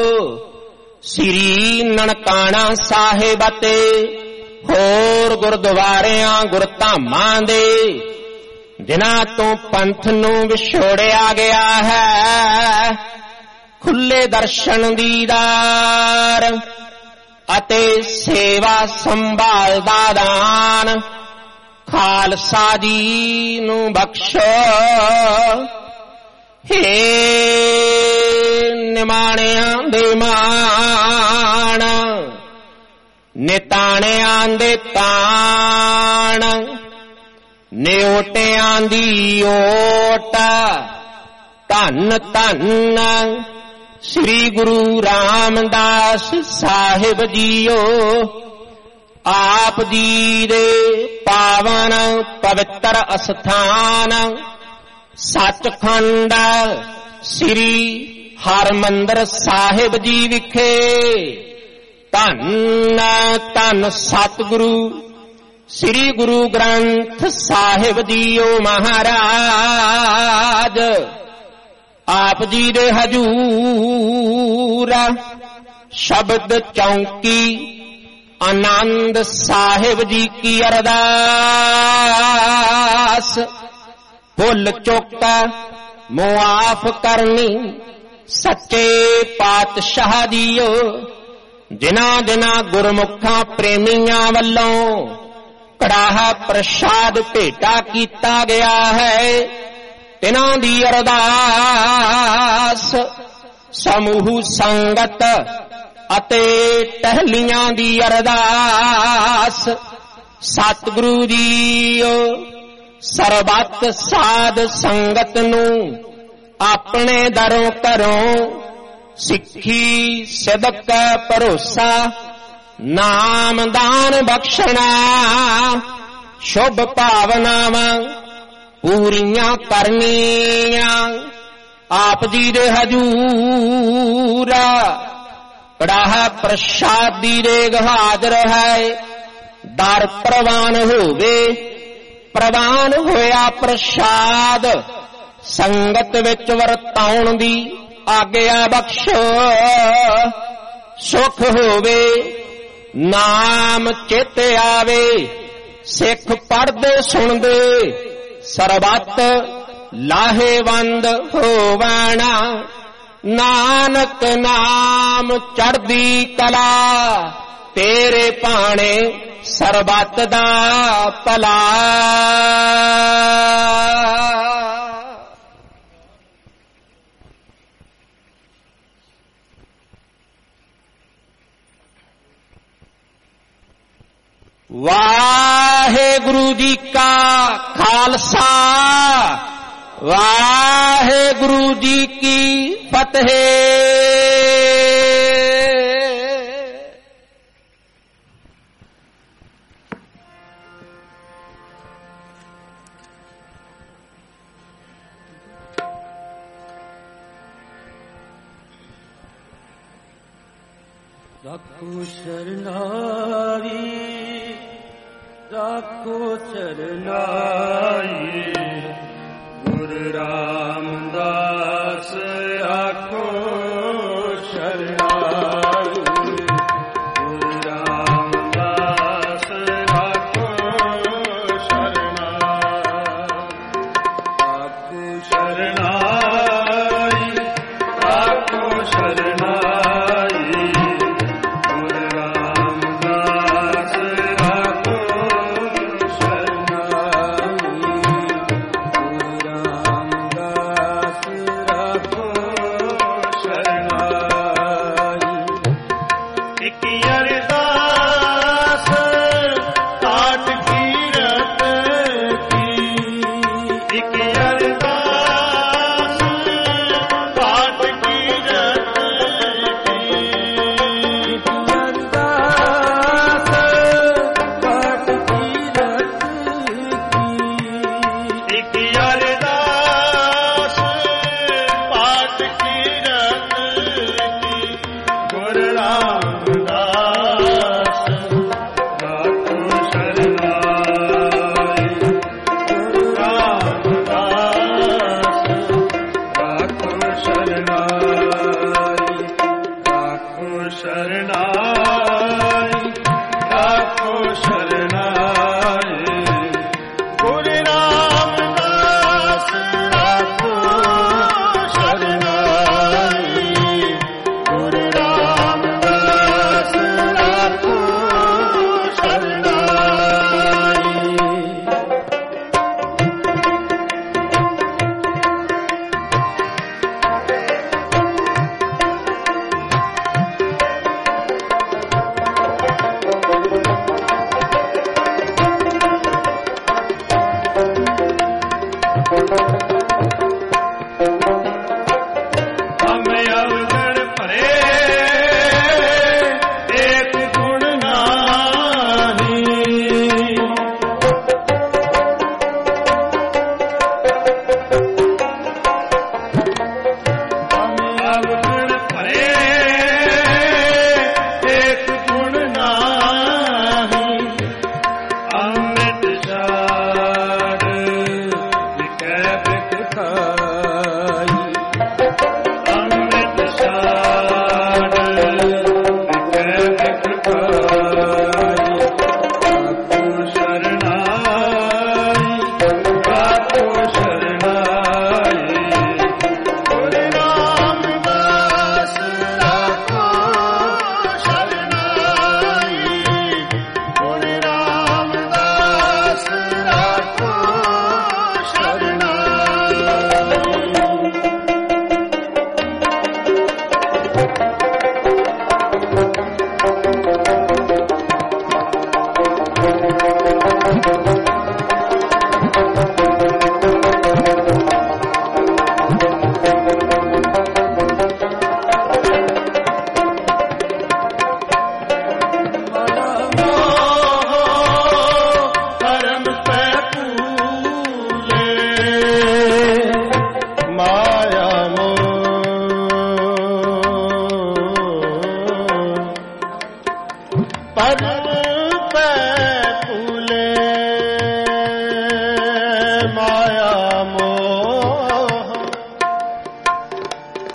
ਸ੍ਰੀ ਨਨਕਾਣਾ ਸਾਹਿਬ ਅਤੇ ਹੋਰ ਗੁਰਦੁਆਰਿਆਂ ਗੁਰਧਾਮਾਂ ਦੇ ਜਿਨ੍ਹਾਂ ਤੋਂ ਪੰਥ ਨੂੰ ਵਿਛੋੜਿਆ ਗਿਆ ਹੈ, ਖੁੱਲੇ ਦਰਸ਼ਨ ਦੀਦਾਰ ਅਤੇ ਸੇਵਾ ਸੰਭਾਲ ਦਾ ਦਾਨ ਖਾਲਸਾ ਜੀ ਨੂੰ ਬਖਸ਼ੋ। ਹੇ ਨਿਮਾਣਿਆਂ ਦੇ ਮਾਣ, ਨਿਤਾਣਿਆਂ ਦੇ ਤਾਣ, ਨਿਓਟਿਆਂ ਦੀ ਓਟ, ਧੰਨ ਧੰਨ ਸ੍ਰੀ ਗੁਰੂ ਰਾਮਦਾਸ ਸਾਹਿਬ ਜੀਓ। ਆਪ ਜੀ ਦੇ ਪਾਵਨ ਪਵਿੱਤਰ ਅਸਥਾਨ ਸੱਚਖੰਡ ਸ੍ਰੀ ਹਰਿਮੰਦਰ ਸਾਹਿਬ ਜੀ ਵਿਖੇ ਧੰਨ ਧੰਨ ਸਤਿਗੁਰੂ ਸ੍ਰੀ ਗੁਰੂ ਗ੍ਰੰਥ ਸਾਹਿਬ ਜੀਓ ਮਹਾਰਾਜ। ਆਪ ਜੀ ਦੇ ਹਜੂਰ ਸ਼ਬਦ ਚੌਂਕੀ ਆਨੰਦ ਸਾਹਿਬ ਜੀ ਕੀ ਅਰਦਾਸ, ਭੁੱਲ ਚੁੱਕ ਮੁਆਫ ਕਰਨੀ ਸੱਚੇ ਪਾਤਸ਼ਾਹ ਜੀਓ। ਜਿਨ੍ਹਾਂ ਜਿਨ੍ਹਾਂ ਗੁਰਮੁਖਾਂ ਪ੍ਰੇਮੀਆਂ ਵੱਲੋਂ ਕੜਾਹਾ ਪ੍ਰਸ਼ਾਦ ਭੇਟਾ ਕੀਤਾ ਗਿਆ ਹੈ, ਤਿਨਾਂ ਦੀ ਅਰਦਾਸ ਸਮੂਹ ਸੰਗਤ ਅਤੇ ਟਹਿਲੀਆਂ ਦੀ ਅਰਦਾਸ। ਸਤਿਗੁਰੂ ਜੀਓ ਸਰਬੱਤ ਸਾਧ ਸੰਗਤ ਨੂੰ ਆਪਣੇ ਦਰੋਂ ਘਰੋਂ ਸਿੱਖੀ ਸਿਦਕ ਭਰੋਸਾ ਨਾਮ ਦਾਨ ਬਖਸ਼ਣਾ ਸ਼ੁਭ ਭਾਵਨਾਵਾਂ ਪੂਰੀਆਂ ਕਰਨੀਆਂ ਆਪ ਜੀ ਦੇ ਹਜੂਰ ਕੜਾਹ ਪ੍ਰਸ਼ਾਦੀ ਰੇਗ ਹਾਜ਼ਰ ਹੈ ਦਰ ਪ੍ਰਵਾਨ ਹੋਵੇ ਪ੍ਰਵਾਨ ਹੋਇਆ ਪ੍ਰਸ਼ਾਦ ਸੰਗਤ ਵਿੱਚ ਵਰਤਾਉਣ ਦੀ ਆਗਿਆ ਬਖਸ਼ੋ ਸੁਖ ਹੋਵੇ ਨਾਮ ਚਿਤ ਆਵੇ ਸਿੱਖ ਪੜ੍ਹਦੇ ਸੁਣਦੇ ਸਰਬੱਤ ਲਾਹੇਵੰਦ ਹੋਵਣਾ ਨਾਨਕ ਨਾਮ ਚੜ੍ਹਦੀ ਕਲਾ ਤੇਰੇ ਭਾਣੇ ਸਰਬੱਤ ਦਾ ਭਲਾ। ਵਾਹਿਗੁਰੂ ਜੀ ਕਾ ਖਾਲਸਾ ਵਾਹਿਗੁਰੂ ਜੀ ਕੀ ਫਤਿਹ। ਰਾਖੋ ਸ਼ਰਨਾਈ ਰਾਖੋ ਸ਼ਰਨਾਈ ਗੁਰੂ ਰਾਮਦਾਸ ਰਾਖੋ ਸ਼ਰਨਾਈ ਗੁਰੂ ਰਾਮਦਾਸ ਰਾਖੋ ਸ਼ਰਨਾਈ ਰਾਖੋ ਸ਼ਰਨਾਈ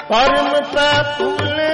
ਪਰਮ ਪੈ ਭੂਲੇ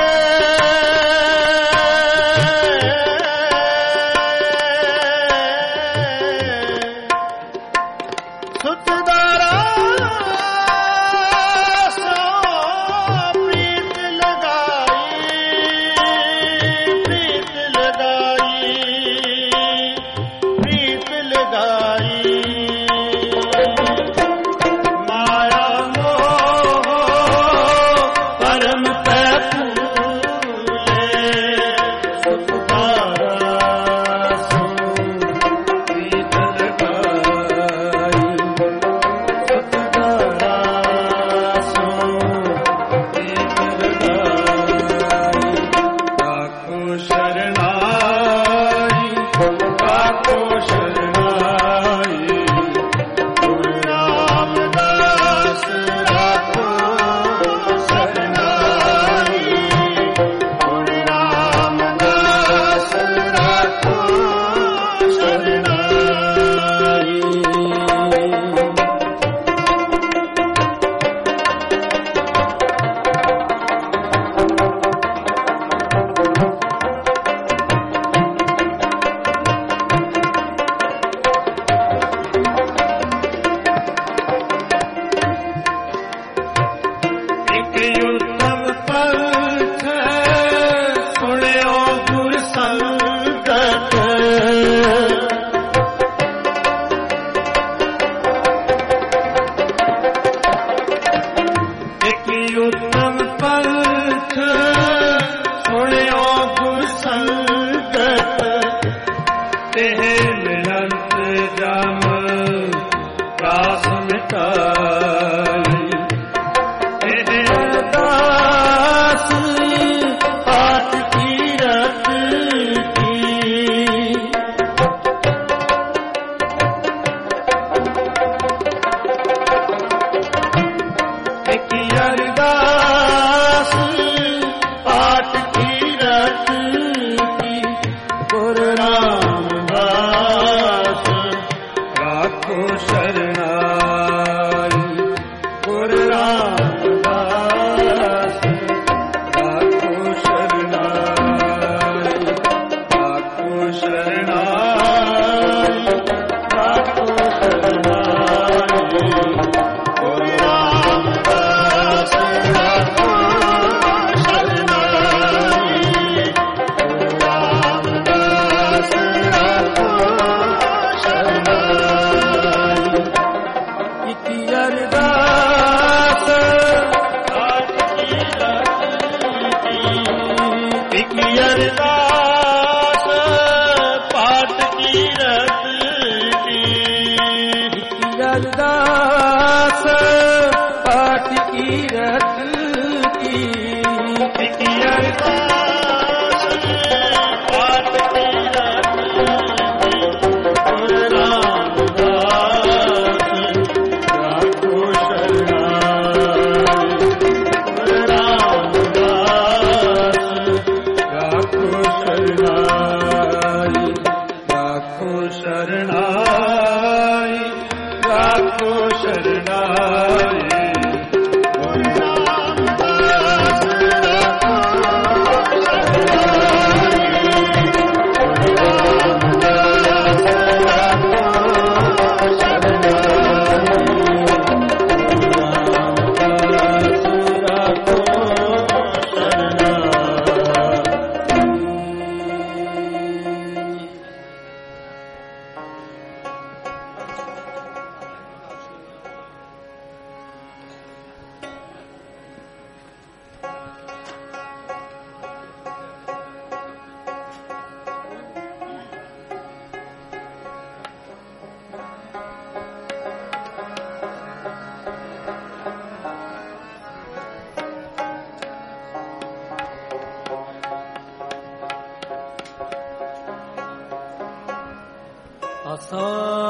ਆਸਾ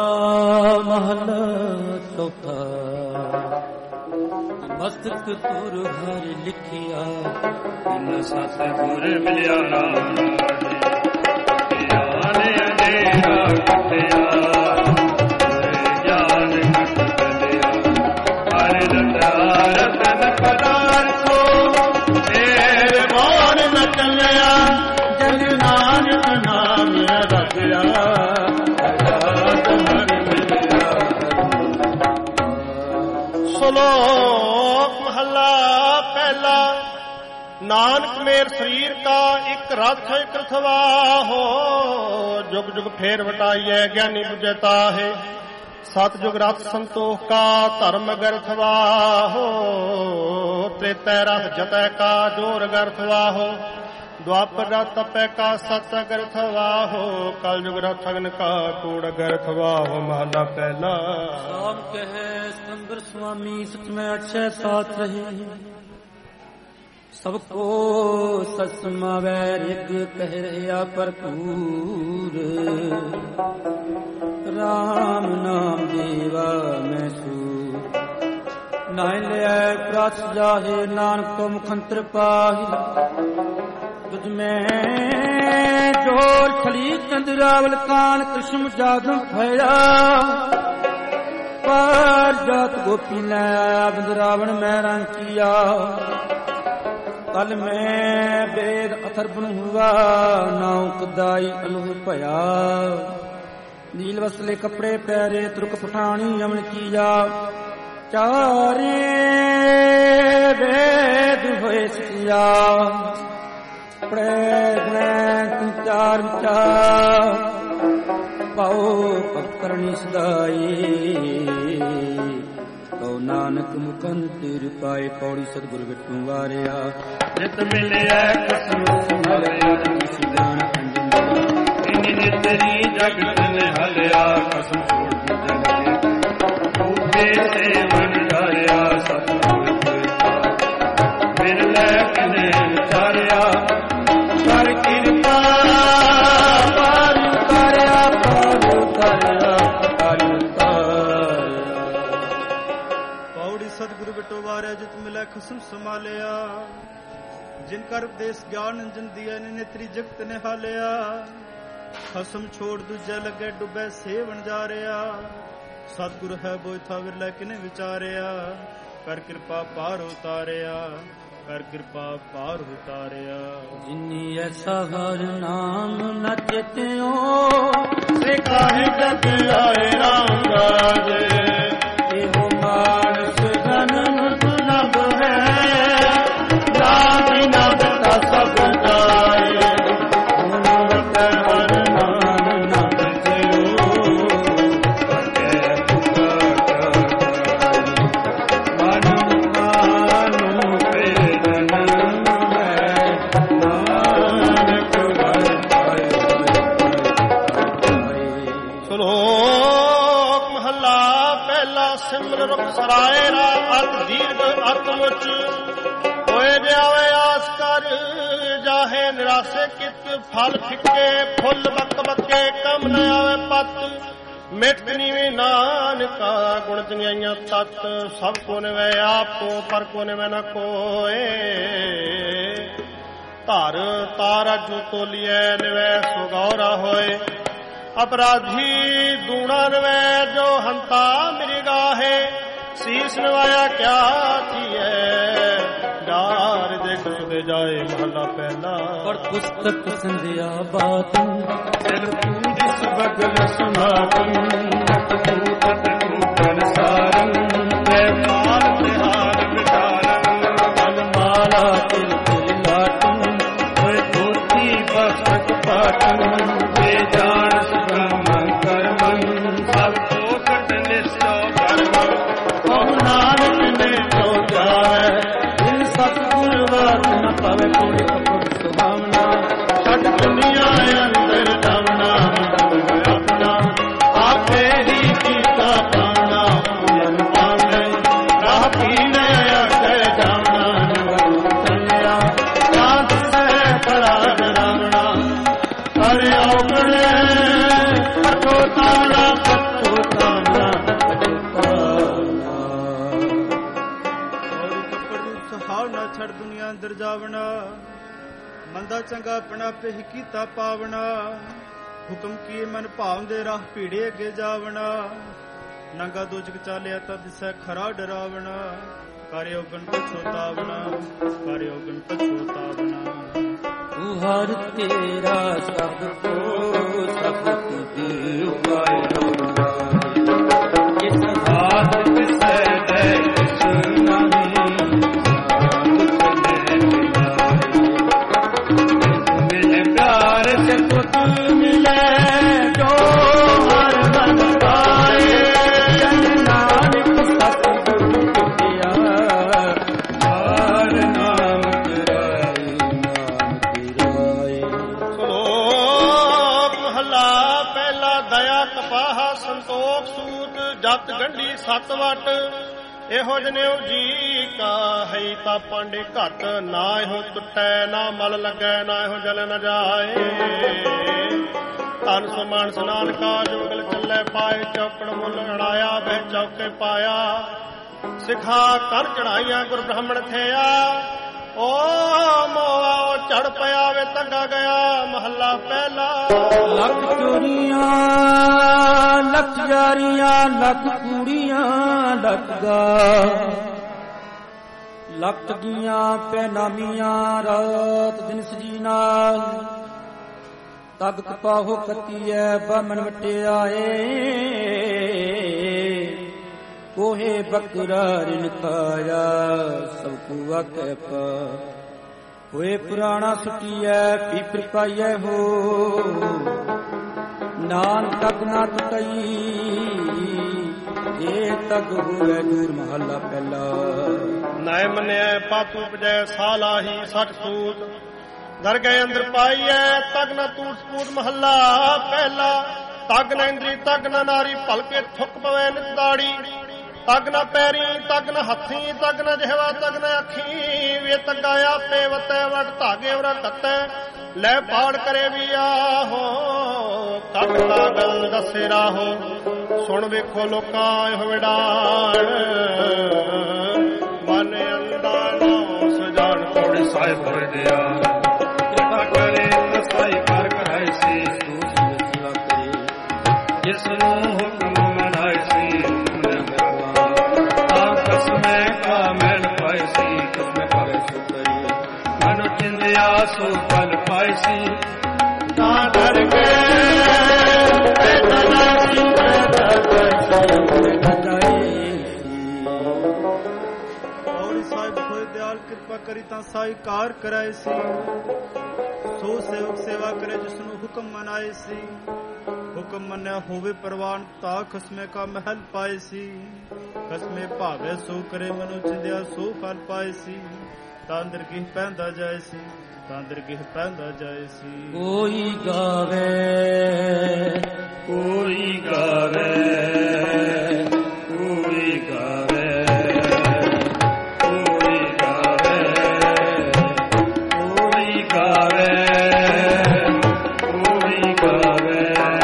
ਮਹਲ ਚੌਥਾ ਮਸਤਕ ਤੁਰ ਹਰ ਲਿਖਿਆ ਇਨ ਸਤਿਗੁਰ ਮਿਲਿਆ ਨਾਮ ਗਿਆਨ ਅੰਧੇਰਾ ਕੱਟਿਆ ਗਿਆਨ ਕੱਟ ਲਿਆ ਹਰ ਰਤਨ ਰਤਨ ਪਦਾਰਥੋ ਸ਼ਲੋਕ ਮਹੱਲਾ ਪਹਿਲਾ। ਨਾਨਕ ਮੇਰ ਸਰੀਰ ਕਾ ਇੱਕ ਰਥ ਇੱਕ ਰਥਵਾ ਹੋ, ਜੁਗ ਜੁਗ ਫੇਰ ਵਟਾਈਐ ਗਿਆਨੀ ਬੁਝੈ ਤਾਹੇ। ਸਤ ਜੁਗ ਰਥ ਸੰਤੋਖ ਕਾ ਧਰਮ ਗਰਥਵਾ ਹੋ, ਤ੍ਰੇਤੈ ਰਥ ਜਤੈ ਕਾ ਜੋਰ ਗਰਥਵਾ ਹੋ। द्वापर रथ तपै का सत गरथ वाहो, कल युग रथ अग्न का कूड़ गरथ वाहो। महला पहला। साम कहे सुंदर स्वामी सच में अक्षय साथ रहे, सबको ससमावै रिग कह रहा भरपूर। राम नाम देवा मैं सू नाय लिया प्राच जाहे, नानक को मुखंतर पाही। तुझ में जोर खली चंद्रावल कान कृष्ण जादू भया, पर जात गोपी ने बिंद रावण में रंग किया। कल में वेद अथर बन हुआ, नाव कदाई अलूह भया। नील वसले कपड़े पैरे तुर्क पठानी यमन किया। चारे वेद हुए सिया, चार चार पाओ करनी सदाई। तो नानक मुकन तिर पाए, पौड़ी सतगुरु बिटू वारिया। नित मिलिया कसम हलिया, तेरी जगत ने हलिया। कसम छोड़ जगे भूखे से मन डाया, सतगुरु मेरे लैकने विचारिया। कर कृपा पार उतारिया, पार उतारिया, पार उतारिया। पौड़ी सतगुरु बिटो वारिया, जित मिलै खसम संभालिया। जिन कर उपदेश ज्ञान अंजन दिया, नेत्री जगत ने हालिया। खसम छोड़ दूजे लगे डुबे सेवन जा रिया। सतगुरु है बोई था विरलै किने विचारिया। कर कृपा पार उतारिया, कर कृपा पार उतारिया। जिनी ऐसा हर नाम न चेत्यो, से काहे जग आए राम राजे। एहो मानस जन्म दुर्लभ है, नाम बिना बता सब जाए। गुणवत हर नाम न चेत्यो, करके पुकार मानो मानो सिमर रुख सराय रा अत दीर्घ अत मुच होए जावे आस कर जाहे निराशे कित फल फिके फुल बक बके कम न आवे पत मिट नीवे नानका गुण चंगियाइयां तत सब को निवे आपो पर को निवे न कोए धर तारा जो तोलिए निवे सुगौरा होए अपराधी दूना नवै जो हंता मेरी गाहे शीश नवाया क्या किए डार देख सुधे जाए महला पहला और पुस्तक संध्या बात दिल तू जिस बगल सुनातन तूतन सारन ते माल तिहार मिटारन अलमाला तिल तिल लाटन होए धोती बस्तक पाटन ते जान पवे पूरी कपुर सुभावना छठ दुनिया अंदर दावना अपना आपे ही कीता पाना मन पावे राह पीने अक्षय जावना चलिया रात से बड़ा डरावना अरे औगणे कटो ताना कटो ताना छड़ दुनिया अंदर जावना मंदा चंगा अपना पे ही कीता पावना हुक्म किए मन भाव दे राह भीड़े अगे जावना नंगा दोजक चालिया तद दिसै खरा डरावना कार्योगन पछोतावना कार्योगन पछोतावना तू हर तेरा सब को सब तुझ उपाय इस हाथ से ਜਤ ਗੰਢੀ ਸੱਤ ਵਟ ਇਹੋ ਜਨਿਉ ਜੀ ਕਾ ਹੈ ਤਾਂ ਪਾਂਡੇ ਘਟ ਨਾ ਇਹੋ ਟੁੱਟੈ ਨਾ ਮਲ ਲੱਗੈ ਨਾ ਇਹੋ ਜਲ ਨ ਜਾਏ ਤਨ ਸਮਾਨ ਸਨਾਨ ਕਾ ਜੋਗਲ ਚੱਲੇ ਪਾਏ ਚੌਕੜ ਮੁੱਲ ਅੜਾਇਆ ਬਹਿ ਚੌਕੇ ਪਾਇਆ ਸਿਖਾ ਕਰ ਚੜਾਈਆਂ ਗੁਰ ਬ੍ਰਾਹਮਣ ਥਿਆ ਓ ਮੋਆ ਚੜ ਪਿਆ ਵੇ ਤੰਗਾ ਗਿਆ ਮਹੱਲਾ ਪਹਿਲਾ ਲੱਖ ਚੋਰੀਆਂ ਲੱਖ ਜਾਰੀਆਂ ਲੱਖ ਕੂੜੀਆਂ ਲੱਗਾ ਲੱਖ ਠਗੀਆਂ ਪੈਨਾਮੀਆਂ ਰਾਤ ਦਿਨ ਸਜੀਨਾ ਤਗ ਕਪਾਹੋ ਕੱਤੀਐ ਬਾਮਨ ਵਟਿਆਏ ਕੋਹੇ ਬਕਰਾ ਰਿਨ ਖਾਇਆ ਸਭ ਕੋ ਵਾਕੈ ਪਾ ਹੋਏ ਪੁਰਾਣਾ ਸੁਟੀਐ ਪੀਪਰ ਪਾਈਐ ਹੋ ਨਾਨ ਤਕ ਨਾ ਟਈ ਇਹ ਤਕ ਹੋਵੇ ਦੂਰ ਮਹੱਲਾ ਪਹਿਲਾ ਨਾਇ ਮੰਨਿਐ ਪਾਪੂ ਪਜੈ ਸਾਲਾਹੀ ਸੱਚ ਸੂਤ ਦਰ ਗਏ ਅੰਦਰ ਪਾਈਐ ਤਗ ਨਾ ਤੂਟ ਸਪੂਤ ਮਹੱਲਾ ਪਹਿਲਾ ਤਗ ਨਾ ਇੰਦਰੀ ਤਗ ਨਾ ਨਾਰੀ ਭਲਕੇ ਥੁੱਕ ਪਵੇ ਨਿਤ ਦਾੜੀ ਤਗ ਨਾ ਪੈਰੀ ਤਗ ਨਾ ਹੱਥੀ ਤਗ ਨਾ ਜਿਹਵਾ ਤਗ ਨਾ ਅੱਖੀ ਵੇ ਤੱਗਾ ਆਪੇ ਵਤੈ ਵਟ ਧਾਗੇ ਉਰਾ ਕੱਤੈ ਲੈ ਪਾੜ ਕਰੇ ਵੀ ਆਹੋ ਤਗ ਦਾ ਗੱਲ ਦੱਸੇ ਰਾਹੋ ਸੁਣ ਵੇਖੋ ਲੋਕਾਂ ਇਹੋ ਵਿਡਾਣ ਮਨ ਅੰਦਾ ਨਾਮ ਸਜਾਣ ਕੋੜੇ ਸਾਹਿਬ ਵਰਦਿਆ ਕਿਰਪਾ ਕਰੇ ਤਸਾਈ ਕਰ ਕਰਾਈ ਸੀ ਦੂਸਰੀ ਕਰੇ ਜਿਸ ਨੂੰ ਹੁਕਮ ਮਨਾਈ ਸੀ ਕਸਮੈ ਕਾ ਮੈਲ ਪਾਈ ਸੀ ਕਸਮੈ ਪਾਵੇ ਸੋ ਕਰੀ ਮਨ ਚਿੰਦਿਆ ਸੋ ਫਲ ਪਾਈ ਸੀ ਤਾਂ ਡਰ ਗਏ ਐ ਤਨਾ ਸੀ ਔਰ ਸਾਹਿਬ ਹੋਏ ਦਿਆਲ ਕਿਰਪਾ ਕਰੀ ਤਾਂ ਸਾਈਕਾਰ ਕਰਾਏ ਸੀ ਸੋ ਸੇਵਕ ਸੇਵਾ ਕਰੇ ਜਿਸ ਨੂੰ ਹੁਕਮ ਮਨਾਏ ਸੀ ਹੁਕਮ ਮੰਨਿਆ ਹੋਵੇ ਪ੍ਰਵਾਨ ਤਾ ਖਸਮੇ ਕਾ ਮਹਿਲ ਪਾਏ ਸੀ ਖਸਮੇ ਭਾਵੇ ਸੋ ਕਰੇ ਮਨੁ ਚਿੰਦਿਆ ਸੋ ਫਲ ਪਾਏ ਸੀ ਤਾਂ ਦਰਗਿਹ ਪੈਂਦਾ ਜਾਏ ਸੀ ਤਾਂ ਦਰਗਿਹ ਪੈਂਦਾ ਜਾਏ ਸੀ ਕੋਈ ਗਾਵੇ ਕੋਈ ਗਾਵੇ ਕੋਈ ਗਾਵੇ ਕੋਈ ਗਾਵੇ ਕੋਈ ਗਾਵੇ ਕੋਈ ਗਾਵੇ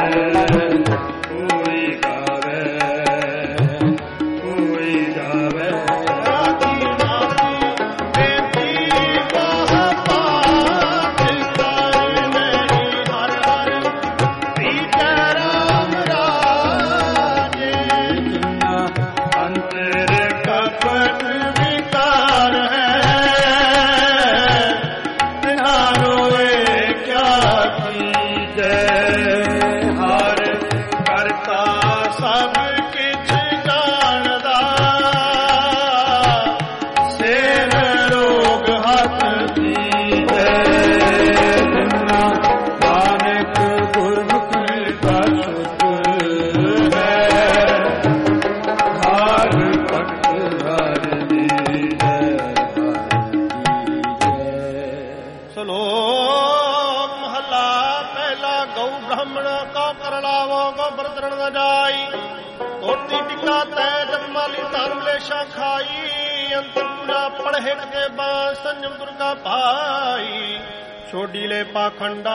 ਛੋਡੀ ਲੈ ਪਾਖੰਡਾ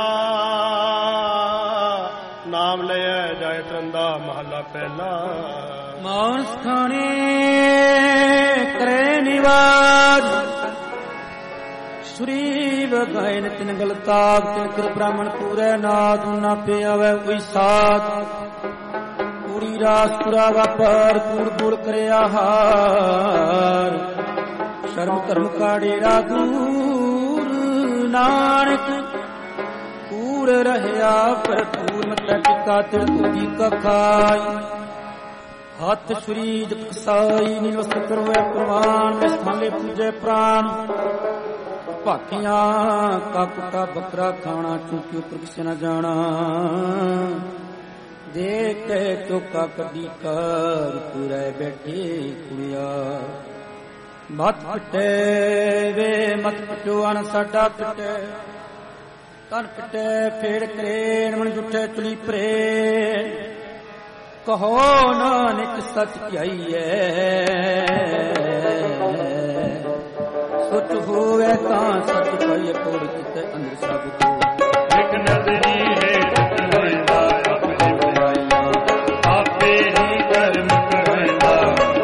ਨਾਮ ਲਿਆ ਜਾਏ ਤਰੰਦਾ ਮਹੱਲਾ ਪਹਿਲਾ ਮਾਨਸ ਖਾਣੇ ਕਰੇ ਨਿਵਾਜ ਸੁਰੀ ਬਗਾਇ ਨਿਤਨ ਗਲਤਾਬ ਤੇ ਕਰ ਬ੍ਰਾਹਮਣ ਪੂਰੇ ਨਾਦ ਨਾ ਪਿਆਵੇ ਕੋਈ ਸਾਥ ਪੂਰੀ ਰਾਸ ਪੁਰਾ ਵਾਪਰ ਕੂੜ ਬੁੜ ਕਰਿਆ ਹਾਰ ਸ਼ਰਮ ਧਰਮ ਕਾ ਡੇਰਾ ਦੂਰ ਨਾਨਕ ਕੂੜ ਰਹਿਆ ਭਰਪੂਰ ਮਤੈ ਟਿਕਾ ਤਿਲ ਤੁਜੀ ਕਖਾਈ ਹੱਥ ਸਰੀਰ ਕਸਾਈ ਨਿਵਸ ਕਰਵੇ ਪ੍ਰਵਾਨ ਵਿੱਚ ਥਾਲੇ ਪੂਜੇ ਪ੍ਰਾਨ ਭਾਕੀਆਂ ਕਾ ਕੁੱਤਾ ਬੱਕਰਾ ਖਾਣਾ ਚੁੱਕੀ ਉਪਰ ਕਿਸੇ ਨਾ ਜਾਣਾ ਦੇਖ ਕੇ ਚੋਕਾ ਕੱਢੀ ਕਰ ਪੂਰੇ ਬੈਠੇ ਕੁੜਿਆ ਮਤ ਪਟੇ ਵੇ ਮਤ ਪਟੋ ਅਨ ਸਾਡਾ ਪਟੇ ਤਨ ਪਟੇ ਫੇੜ ਕਰੇਣ ਮਨ ਜੁੱਠੇ ਚੁਲੀ ਪਰੇ ਕਹੋ ਨਾਨਕ ਸੱਚ ਕਿਆਈਐ ਸੁਚ ਹੋਵੇ ਤਾਂ ਸੱਚ ਪਈ ਕੋੜ ਕਿਤੇ ਅੰਦਰ ਸਭ ਕੋ ਇੱਕ ਨਜ਼ਰੀ ਹੈ ਹੋਇਦਾ ਆਪੇ ਬਣਾਇਆ ਆਪੇ ਹੀ ਕਰਮ ਕਰਾਇਦਾ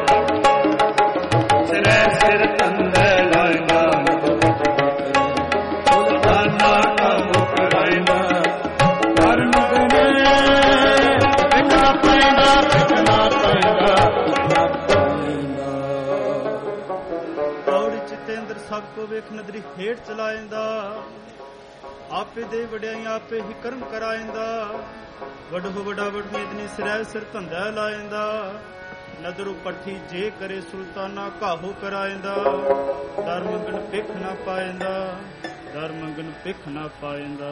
ਸਿਰੇ ਸਿਰ ਤੰਦੇ ਲਾਇਦਾ ਸੁਲਤਾਨਾ ਕੰਮ ਕਰਾਇਦਾ ਕਰਮ ਕਰੇ ਵਿਖਣਾ ਪੈਂਦਾ ਵਿਖਣਾ ਪੈਂਦਾ ਪੌੜੀ ਚਿਤੇਂਦਰ ਸਭ ਕੋ ਵੇਖ ਨਦਰੀ ਹੇਠ ਚਲਾਇੰਦਾ ਆਪੇ ਦੇ ਵਡਿਆਈਆਂ ਆਪੇ ਹੀ ਕਰਮ ਕਰਾਇੰਦਾ ਵਡੋ ਵਡਾ ਵਡਮੇਦਨੀ ਸਿਰੈ ਸਿਰ ਧੰਦਾ ਲਾਇੰਦਾ ਨਦਰੂ ਪੱਠੀ ਜੇ ਕਰੇ ਸੁਲਤਾਨਾ ਕਾਹੋ ਕਰਾਇੰਦਾ ਦਰ ਮੰਗਣ ਭਿਖ ਨਾ ਪਾਇੰਦਾ ਦਰ ਮੰਗਣ ਭਿਖ ਨਾ ਪਾਇੰਦਾ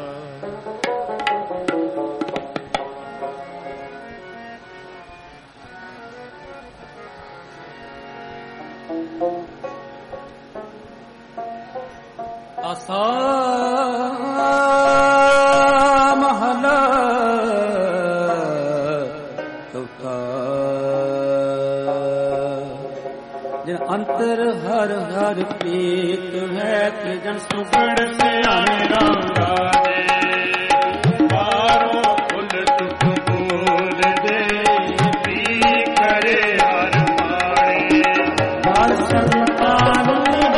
ਆਸਾ ਮਹਲਾ ਚੌਥਾ ਜਿਨ ਅੰਤਰ ਹਰ ਹਰ ਪ੍ਰੀਤ ਹੈ ਕਿ ਜਨ ਸੁਗੜ ਸਿਆਣੇ ਰਾਂਗਾ ਦੇ ਬਾਰੋ ਫੁੱਲ ਤੁਕ ਫੂਲ ਦੇ ਪੀ ਕਰੇ ਹਰ ਮਾਣੇ ਨਾਲ ਸੰਤਾਨ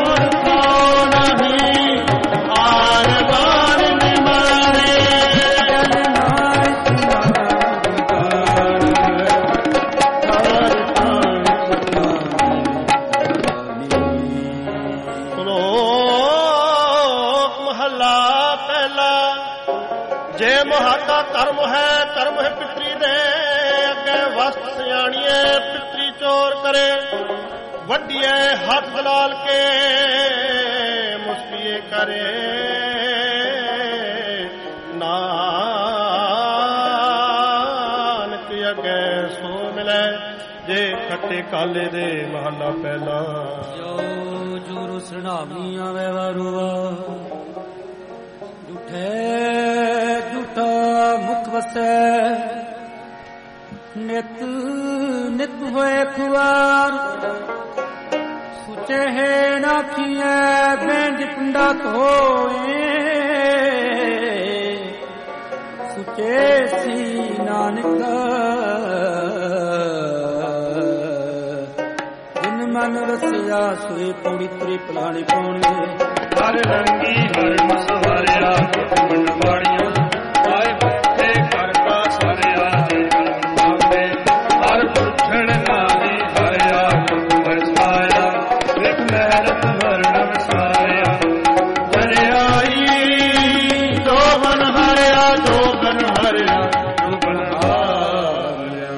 ਕਰਮ ਹੈ ਕਰਮ ਹੈ ਪਿਤਰੀ ਦੇ ਅੱਗੇ ਵਸਤ ਸਿਆਣੀਏ ਪਿਤਰੀ ਚੋਰ ਕਰੇ ਵੱਡੀਏ ਹੱਥ ਲਾਲ ਕੇ ਮੁਸਕੀਏ ਕਰੇ ਨਾਨਕ ਅੱਗੇ ਸੋ ਮਿਲੇ ਜੇ ਖੱਟੇ ਕਾਲੇ ਦੇ ਮਹੱਲਾ ਪਹਿਲਾ ਜੋ ਜੁਰੂ ਸੁਣਾਵੀ ਆਵੇ ਵਾਰੂਆ ਝੂਠੇ ਝੂਠਾ ਮੁਖ ਵਸੈ ਨਿਤ ਨਿਤ ਹੋਏ ਖੁਆਰ ਸੁਚੇ ਹੈ ਨਾਖੀਐ ਬੈਂਜ ਪਿੰਡਾ ਧੋਏ ਸੁਚੇ ਸੀ ਨਾਨਕ ਜਿਨ ਮਨ ਰਸਿਆ ਸੋਏ ਪੌੜੀ ਤਰੀ ਪਲਾਣੀ ਪਾਉਣਗੇ ਹਰ ਰੰਗੀ ਹਰ ਮਸਵਾਰਿਆ ਕੁੱਟ ਮਾੜੀਆਂ ਆਏ ਬੱਠੇ ਕਰਤਾ ਸਾਰਿਆ ਦੇ ਨਾਮੇ ਹਰ ਪੁੱਛਣ ਨਾਲੀ ਹਰਿਆ ਵਸਾਇਆ ਇੱਕ ਮਹਿਰਤ ਵਰਣਮ ਸਾਰਿਆ ਦਰਿਆਈ ਜੋਬਨ ਹਰਿਆ ਜੋਬਨ ਹਰਿਆ ਜੋਬਨ ਹਾਰਿਆ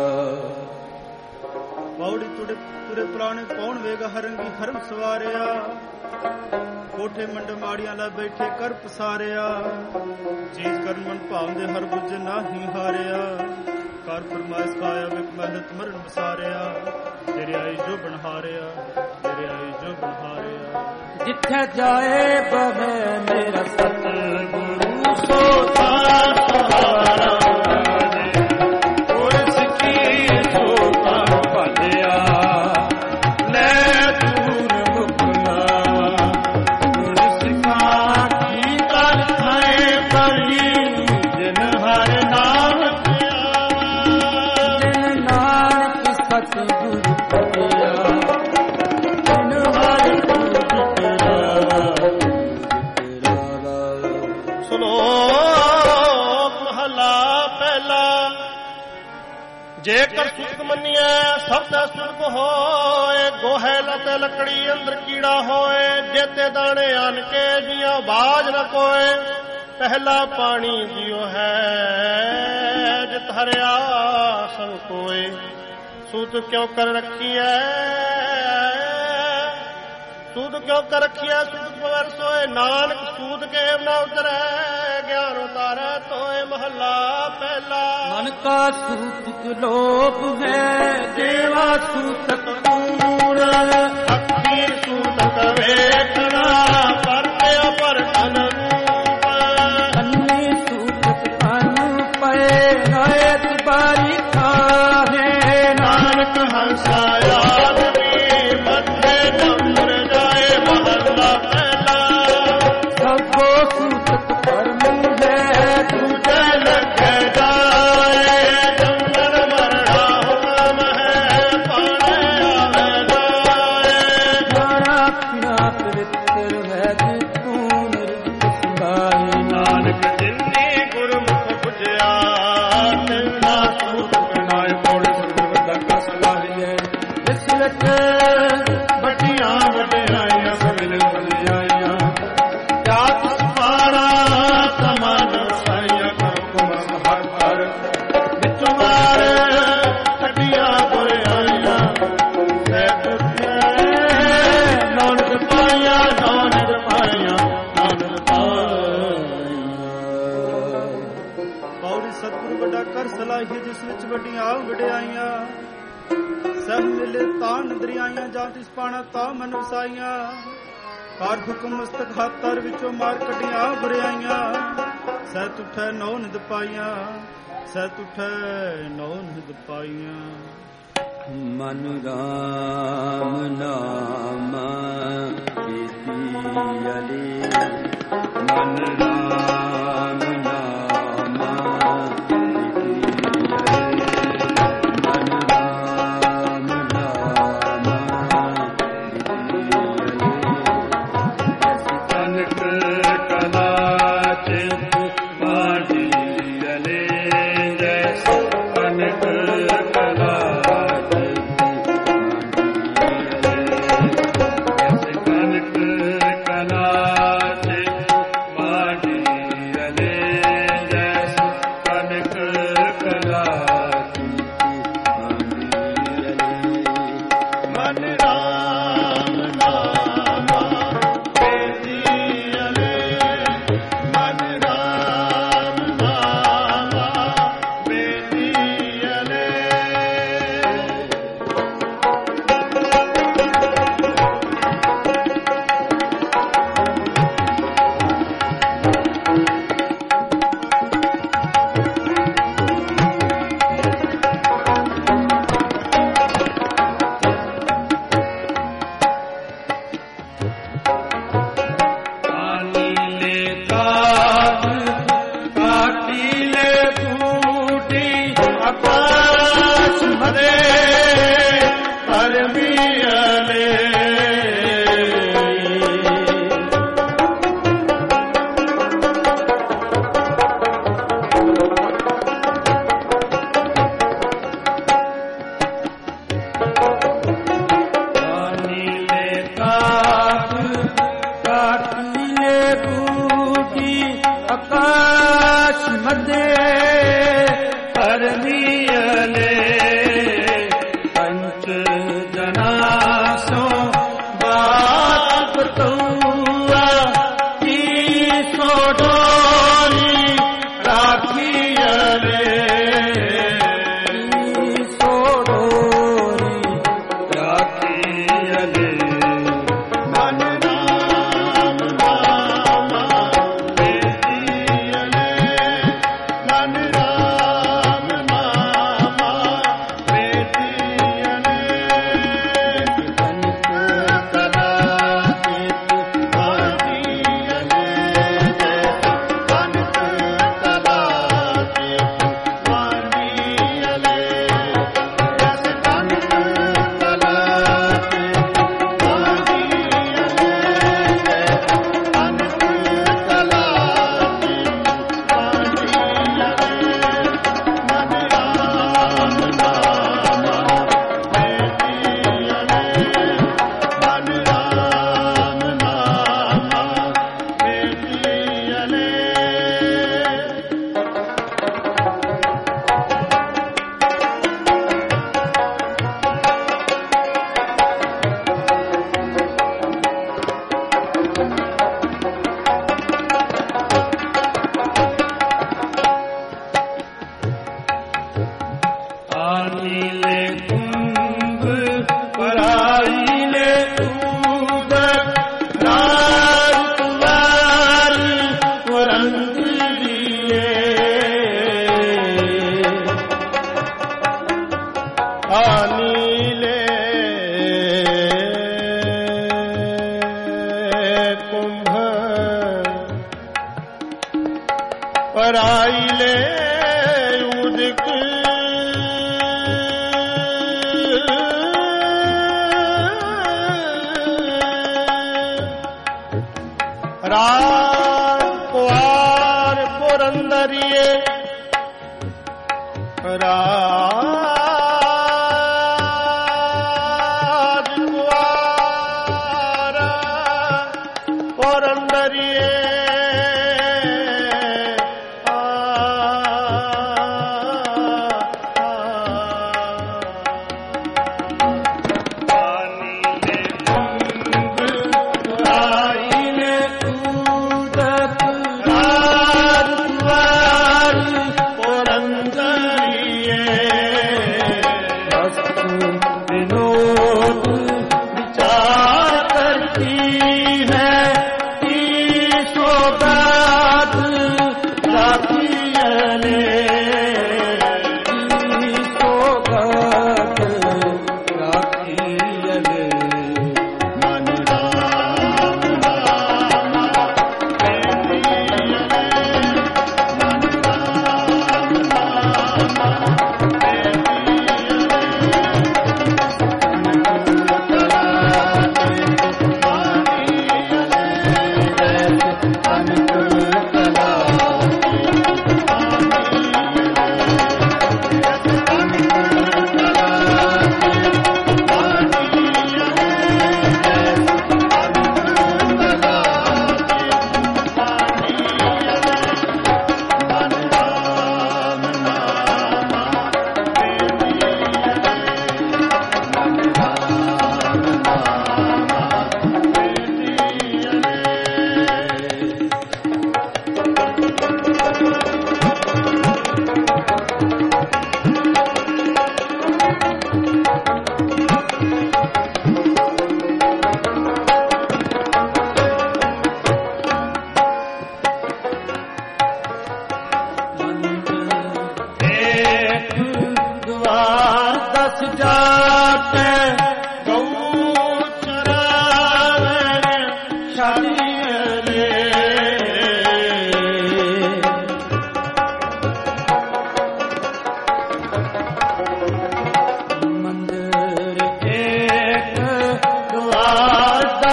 ਪੌੜੀ ਤੁੜੇ ਤੁਰੇ ਪੁਰਾਣੇ ਕੌਣ ਵੇਗਾ ਹਰੰਗੀ ਹਰਮ ਸਵਾਰਿਆ ਕੋਠੇ ਮੰਡ ਮਾੜੀਆਂ ਲੈ ਬੈਠੇ ਕਰ ਪਸਾਰਿਆ ਚੀਜ਼ ਕਰ ਮਨ ਭਾਉਂਦੇ ਹਰ ਬੁੱਝ ਨਾਹੀ ਹਾਰਿਆ ਕਰ ਫਰਮਾਇਸ਼ ਪਾਇਆ ਵਿਕ ਮਹਿਨਤ ਮਰਨ ਵਸਾਰਿਆ ਤੇਰੇ ਆਈ ਜੋ ਬਨਹਾਰਿਆ ਤੇਰੇ ਆਈ ਜੋ ਬਨਹਾਰਿਆ ਜਿੱਥੇ ਜਾਏ ਬਵੇ ਮੇਰਾ ਸਤਿਗੁਰੂ ਸੋਤਾ ਸਹਾਰਾ ਓਏ ਸਿੱਖੀ ਸੋਤਾ ਭਲਿਆ ਲੈ ਦੂਰ ਮੁਕਲਾ ਓਏ ਸਿੱਖਾ ਕੀ ਕਰ ਖਾਏ ਪਰੀ ਜਿਨ ਹਰ ਨਾਮ ਜਿਨ ਨਾਨਕ ਸਤਿਗੁਰੂ ਭਲਿਆ ਜਿਨ ਹਰ ਜੇਕਰ ਸੁਖ ਮੰਨੀਐ ਸਭ ਦਾ ਸੁਖ ਹੋਏ ਗੋਹੇ ਲਤੇ ਲੱਕੜੀ ਅੰਦਰ ਕੀੜਾ ਹੋਏ ਜੇਤੇ ਦਾਣੇ ਆਨ ਕੇ ਜੀਆਂ ਬਾਜ ਨ ਕੋਏ ਪਹਿਲਾ ਪਾਣੀ ਜਿਉ ਹੈ ਜਿਤ ਹਰਿਆ ਸਭ ਕੋਏ ਸੂਤ ਕਿਉ ਕਰ ਰੱਖੀਐ ਸੂਦ ਕਿਉ ਕਰ ਰੱਖੀਐ ਸੂਦ ਪਵਰ ਸੋਏ ਨਾਨਕ ਸੂਦ ਕੇ ਨਾ ਉਤਰੈ ਗਿਆਨ ਉਤਾਰੈ ਤੋਏ ਮਹੱਲਾ ਪਹਿਲਾ ਮਨ ਕਾ ਸੂਤਕ ਲੋਪ ਹੈ ਦੇਵਾ ਸੂਤਕ ਕੂੜ ਅੱਖੀ ਸੂਤਕ ਵੇਖਣਾ ਪਰਤਿਆ ਪਰ ਤਨ ਰੂਪ ਅੰਨੀ ਸੂਤਕ ਅਨ ਪਏ ਰਾਇਤ ਬਾਰੀ ਖਾ ਪਾਈਆਂ ਨੌ ਨਿਧ ਪਾਈਆਂ ਨੌ ਨਿਧ ਪੌੜੀ ਸਤਿਗੁਰੂ ਵੱਡਾ ਕਰ ਸਲਾਹੀਏ ਜਿਸ ਵਿੱਚ ਵੱਡੀਆਂ ਵਡਿਆਈਆਂ ਸਭ ਮਿਲੇ ਤਾਂ ਨਦਰੀਆਈਆਂ ਜਾਂ ਤਿਸ ਪਾਣਾ ਤਾਂ ਮਨ ਵਸਾਈਆਂ ਕਾਰ ਹੁਕਮ ਮਸਤਕ ਹੱਥਰ ਵਿੱਚੋਂ ਮਾਰ ਕੱਢੀਆਂ ਬੁਰਿਆਈਆਂ ਸਹਿ ਤੁਠੈ ਨੌ ਨਿਧ ਪਾਈਆਂ ਸਹਿ ਤੁਠੈ ਨੌ ਨਿਧ ਪਾਈਆਂ ਮਨ ਰਾਮ ਨਾਮ ਕੀਤੀ ਅਲੀ ਮਨ ਰਾਮ ਨਾਮ ਕੀਤੀ ਅਲੀ ਮਨ ਰਾਮ ਨਾਮ ਕੀਤੀ ਅਲੀ ਐਸੀ ਕਨਕ ਕਲਾ ਚਿਤ ਬਾਣੀ ਅਲੇ ਜੈਸੀ ਕਨਕ ਕਲਾ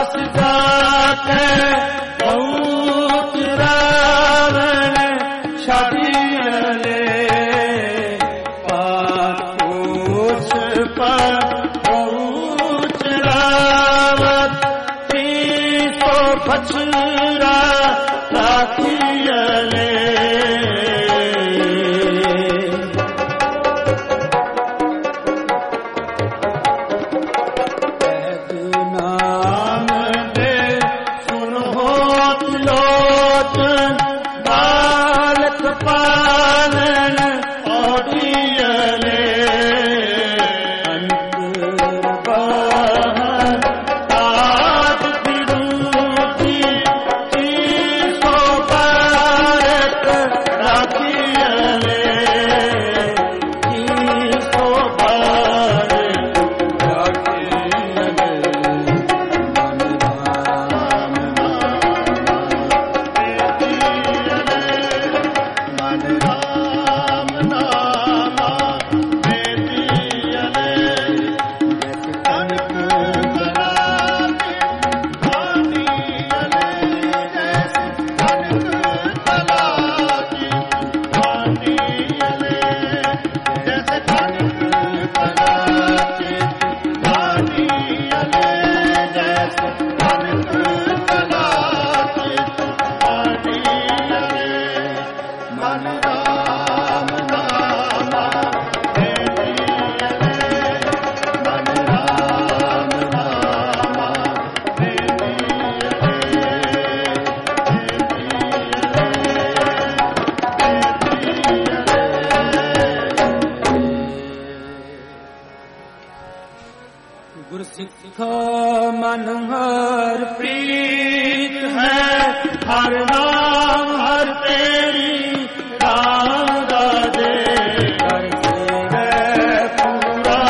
दास जाके बहुत रावण छड़ियले पाछूछ पर बहुत रावत तीसो बछड़ा राखियले मन हर प्रीत है हर नाम हर तेरी राधा दे हर से पूरा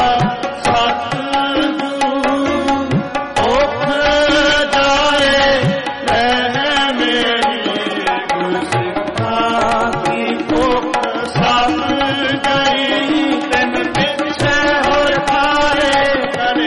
सतगुरु ओख जाए रह मेरी गुरसिखा की ओख सब गई तेन पिछे हो खाए करे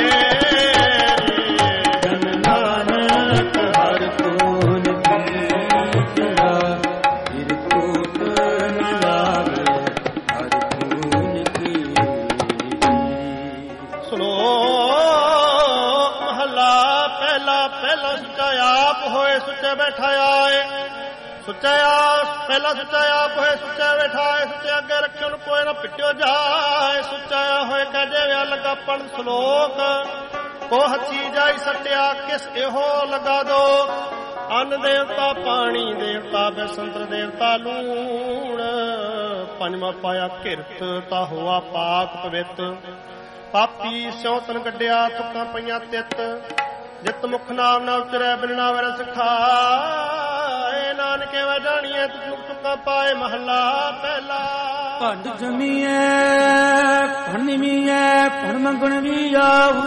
बैठा आए सुचा पहला सुचा आप होए सुचा बैठा है सुचे अगे रखे कोई ना पिटियो जाए सुचाया होए कह जे लगा पढ़ श्लोक को हची जाई सटिया किस एहो लगा दो अन्न देवता पानी देवता बेसंतर देवता लूण पंजवा पाया किरत ता हुआ पाक पवित पापी स्योतन कड्डिया तुक्कां पईयां तित जित मुख नाम ना उतरै बिना वर सिखाए नानके वा जानिए तुक तुका पाए महला पहला भंड जमीए भणमीए भण मंगण भी आऊ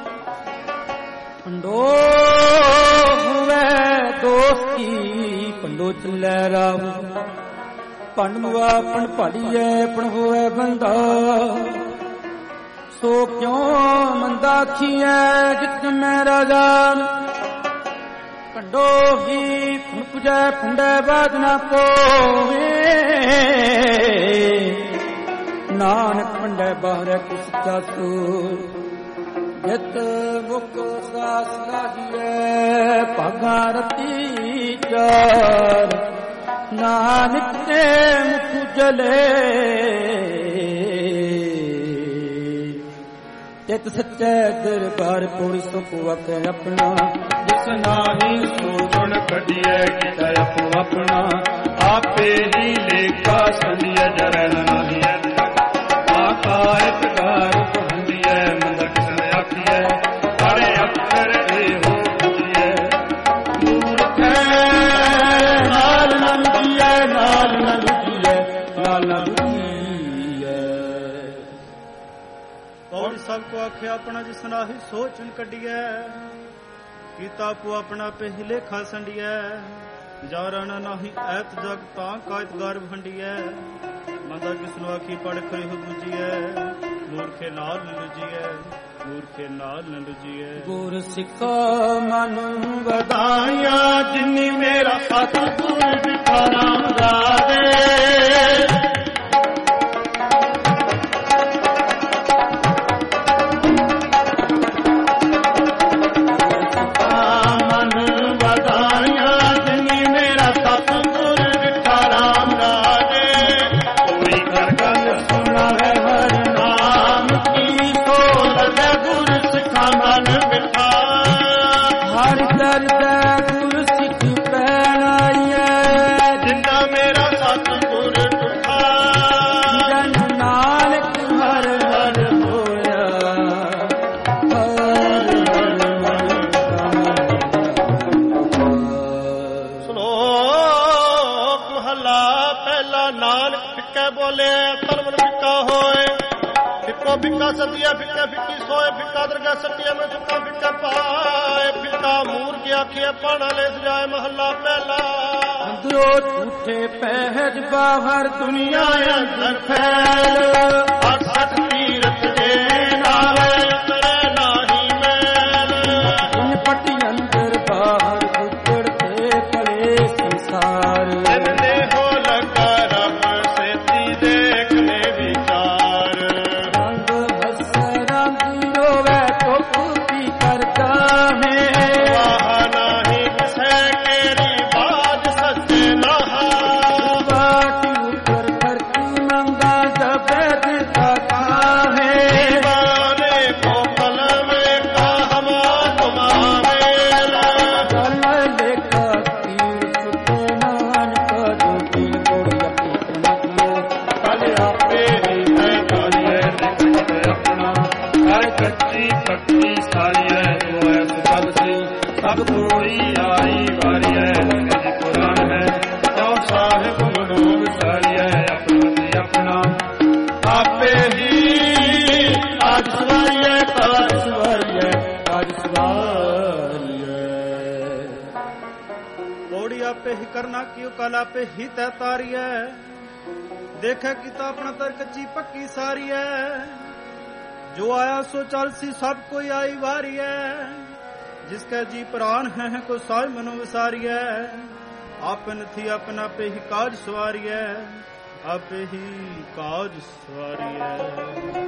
पंडो हुए दोस्ती पंडो चलै राऊ भंड मुआ पण भाड़िए पण होए बंदा सो क्यों मंदा खिए जित मैं राजा कंडो ही पुजै फुंडै बाजना पोवे नानक पंडै बाहर कुछ चासू जित मुख सास लागिए भागा रती चार नानक ते मुख जले चित सच्चे दरबार पूरी सुख वक अपना जिस नाही सोगुण कटिए किता अपो अपना आपे ही लेखा संदिय जरन नाही आकायत कार हंदिए मंद किसन आखिए अरे अक्षर ए हो बुझिए मूर्ख नाल न बुझिए नाल न बुझिए नाल न पौड़ी सबको आखे अपना जिस नाही सोचन कटिए कीता पो अपना पे ही लेखा संडिए जारण नाही ऐत जग तां कायत गर्भ हंडिए मंदा किसनो आखी पड़ खरी हो बुझिए मूर्खे नाल लुझिए ਮੂਰਖੇ ਨਾਲ ਨ ਰਜੀਐ। ਗੁਰ ਸਿੱਖਾ ਮਨ ਵਧਾਇਆ ਜਿਨੀ ਮੇਰਾ ਸਤਿਗੁਰ ਬਿਠਾ ਨਾਮ ਗਾਵੇ। ਫਿੱਕਾ ਸਤੀਆ ਫਿੱਕਾ ਫਿੱਕੀ ਸੋਏ ਫਿੱਕਾ ਦਰਗਾ ਸਤੀਆ ਮੈਂ ਸੁੱਕਾ ਫਿੱਕਾ ਪਾਏ। ਫਿੱਕਾ ਮੂਰ ਕੇ ਆਖਿਆ ਪਾਣਾ ਲੈ ਸਜਾਏ ਮਹੱਲਾ ਪਹਿਲਾ। ਅੰਦਰੋਂ ਝੂਠੇ ਪਹਿਜ ਬਾਹਰ ਦੁਨੀਆ ਅੰਦਰ ਫੈਲ। ਅੱਠ ਅੱਠ ਤੀਰਥ ਜੇ ਨਾਲੇ ਉਤਰੇ ਨਾਹੀ ਮੈਲ। ਇਨ ਪੱਟੀ ਅੰਦਰ ਬਾਹਰ ਗੁੱਜੜ ਤੇ ਪਲੇ ਸੰਸਾਰ। ਇਹਨੇ ਹੋ ਲੱਗਾ ਰੱਬ ਸੇਤੀ ਦੇਖਨੇ ਵਿਚਾਰ। ਕਰਨਾ ਕਿਉ ਕਲ ਆਪੇ ਹੀ ਤੈ ਤਾਰੀਐ। ਦੇਖੈ ਕੀਤਾ ਆਪਣਾ ਤਰ ਕੱਚੀ ਪੱਕੀ ਸਾਰੀਐ। ਜੋ ਆਇਆ ਸੋ ਚਲ ਸੀ ਸਭ ਕੋਈ ਆਈ ਵਾਰੀਐ। ਜਿਸ ਕੈ ਜੀ ਪ੍ਰਾਨ ਹੈ ਕੋ ਸਾਜ ਮਨੋ ਵਿਸਾਰੀਐ। ਆਪਨ ਥੀ ਆਪਨ ਆਪੇ ਹੀ ਕਾਜ ਸਵਾਰੀਐ। ਆਪੇ ਹੀ ਕਾਜ ਸਵਾਰੀਐ।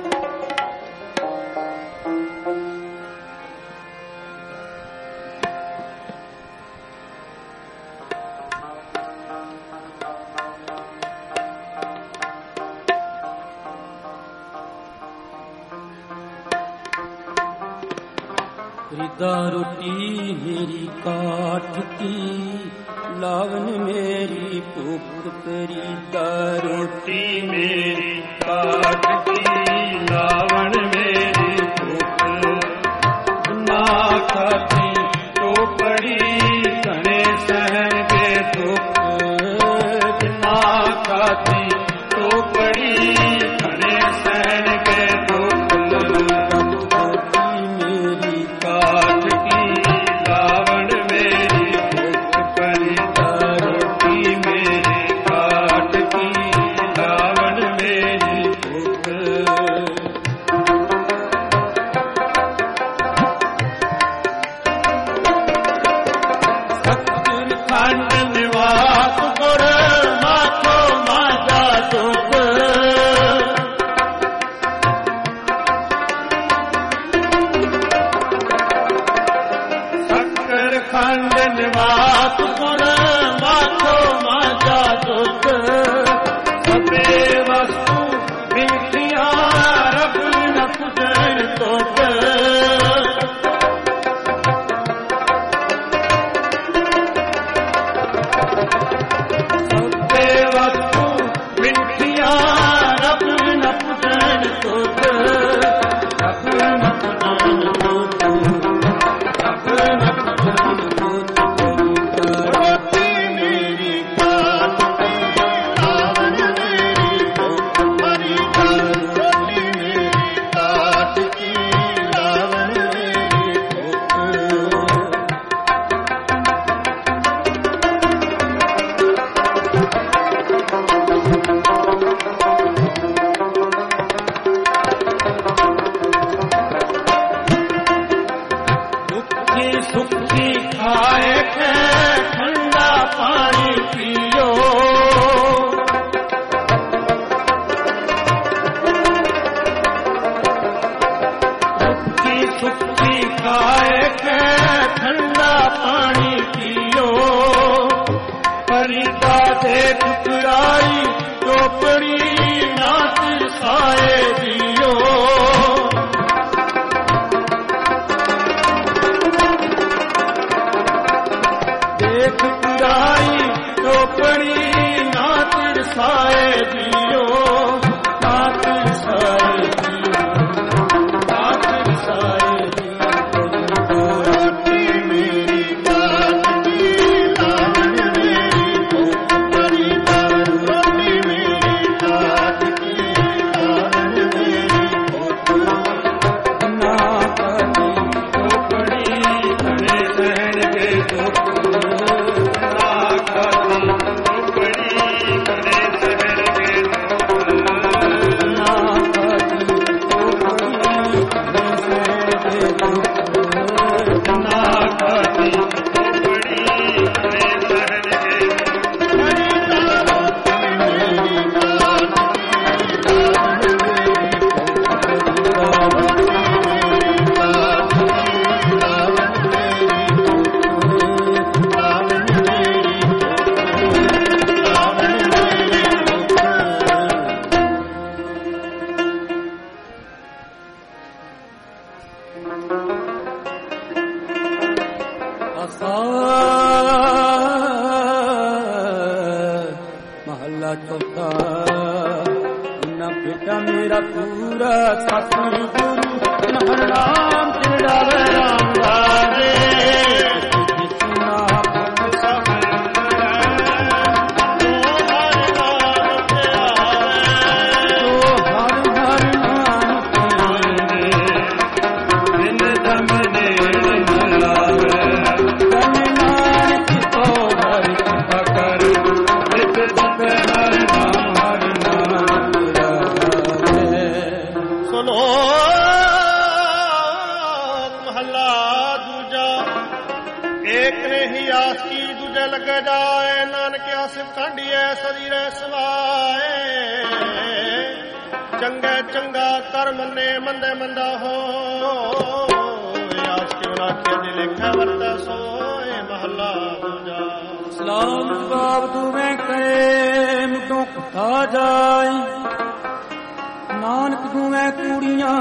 ਰਿਦਾ ਰੋਟੀ ਮੇਰੀ ਕਾਠ ਕੀ ਲਾਵਨ ਮੇਰੀ ਭੁੱਖ ਤੇਰੀ ਦਾ ਰੋਟੀ ਮੇਰੀ ਕਾਠ ਕੀ ਲਾਵਨ ਮੇਰੀ ਭੁੱਖ ਨਾ ਖਾਤੀ ਤੋ ਪੜੀ ਘਣੇ ਸਹਿਣ ਕੇ ਦੁੱਖ ਨਾ ਖਾਤੀ ਤੋ ਪੜੀ ਘਣੇ ਸਹਿਣ ਕੇ ਦੁੱਖ ਰੋਟੀ ਮੇਰੀ ਕਾਟ ਠੰਡਾ ਪਾਣੀ ਪੀਓ ਸੁੱਕੀ ਸੁੱਕੀ ਖਾਏ ਕੇ ਠੰਡਾ ਪਾਣੀ ਪੀਓ ਫਰੀਦਾ ਦੇ ਟੁਕੜਾਈ ਟੋਪੜੀ ਨਾ ਤਿਰਸਾਏ ਦਿਓ ਦੇਖ ਟੁਕੜਾਈ ਟੋਪੜੀ ਨਾ ਤਿਰਸਾਏ ਦਿਓ ਨਾ ਤਿਰਸਾਏ ਦਿਓ ਨਾ ਤਿਰਸਾਏ ਦਿਓ ਰੋਟੀ ਮੇਰੀ ਕਾਟ ਦੀ ਲਾਵਣ ਮੇਰੀ ਟੋਪੜੀ ਦਾ ਰੋਟੀ ਮੇਰੀ ਕਾਟ ਦੀ ਲਾਵਣ ਮੇਰੀ ਟੋਪੜੀ ਨਾ ਕਦੀ ਟੋਪੜੀ ਖੜੇ ਸਹਿਣਗੇ ਟੋਪੜੀ ਨਾ ਕਦੀ ਟੋਪੜੀ ਖੜੇ ਸਹਿਣਗੇ ਟੋਪੜੀ ਨਾ ਕਦੀ ਟੋਪੜੀ ਖੜੇ ਸਹਿਣਗੇ ਟੋਪੜੀ ਨਾ ਕਦੀ ਟੋਪੜੀ ਖੜੇ ਸਹਿਣਗੇ ਮੇਰੀ ਤਾਂ ਰੋਟੀ ਮੇਰੀ ਕਾਟ ਦੀ ਲਾਵਣ ਮੇਰੀ ਟੋਪੜੀ ਦਾ ਰੋਟੀ ਮੇਰੀ ਕਾਟ ਦੀ ਲਾਵਣ ਮੇਰੀ ਟੋਪੜੀ ਲਾਵਣ ਮੇਰੀ ਟੋਪੜੀ ਲਾਵਣ ਮੇਰੀ ਆਸਾ ਮਹੱਲਾ ਚੌਥਾ ਨਾ ਬੇਟਾ ਮੇਰਾ ਪੂਰਾ ਸਤਿ ਗੁਰੂ ਮਨ ਨਾਮ ਚੜਾਵੇ ਰਾਮ ਰਾਜੇ ਜਿਤਨਾ ਭਗਤ ਸਭ ਤੋ ਹਰ ਹਰ ਨਾਮ ਪਾਵੇ ਬਿਨ ਦਮ ਨੇੜ ਨ ਲਾਵੇ ਤਨ ਨਾਨਕ ਤੋ ਹਰਿ ਕਿਰਪਾ ਕਰ ਇਕ ਸਤ ਹਰ ਨਾਮ ਹਰ ਨਾਮ ਰਾਵੇ ਸਲੋਕ ਮਹੱਲਾ ਦੂਜਾ ਏਕ ਨੇ ਹੀ ਆਸ ਕੀ ਦੂਜੇ ਲੱਗੇ ਜਾਏ ਨਾਨਕ ਆਸ ਕਾਢੀਐ ਸਰੀਰੈ ਸਵਾਏ ਚੰਗੇ ਚੰਗਾ ਕਰ ਮੰਨੇ ਮੰਦੇ ਮੰਦਾ ਹੋ ਆਸ ਕਿਉ ਨਾ ਕੀ ਲਿਖਿਆ ਵਰਤੈ ਸੋਏ ਮਹੱਲਾ ਦੂਜਾ ਸਲਾਮ ਜਵਾਬ ਦੂਵੇਂ ਕਰੇ ਮੁਦੋਂ ਕੁੱਤਾ ਜਾਏ ਨਾਨਕ ਦੂਵੇਂ ਕੂੜੀਆਂ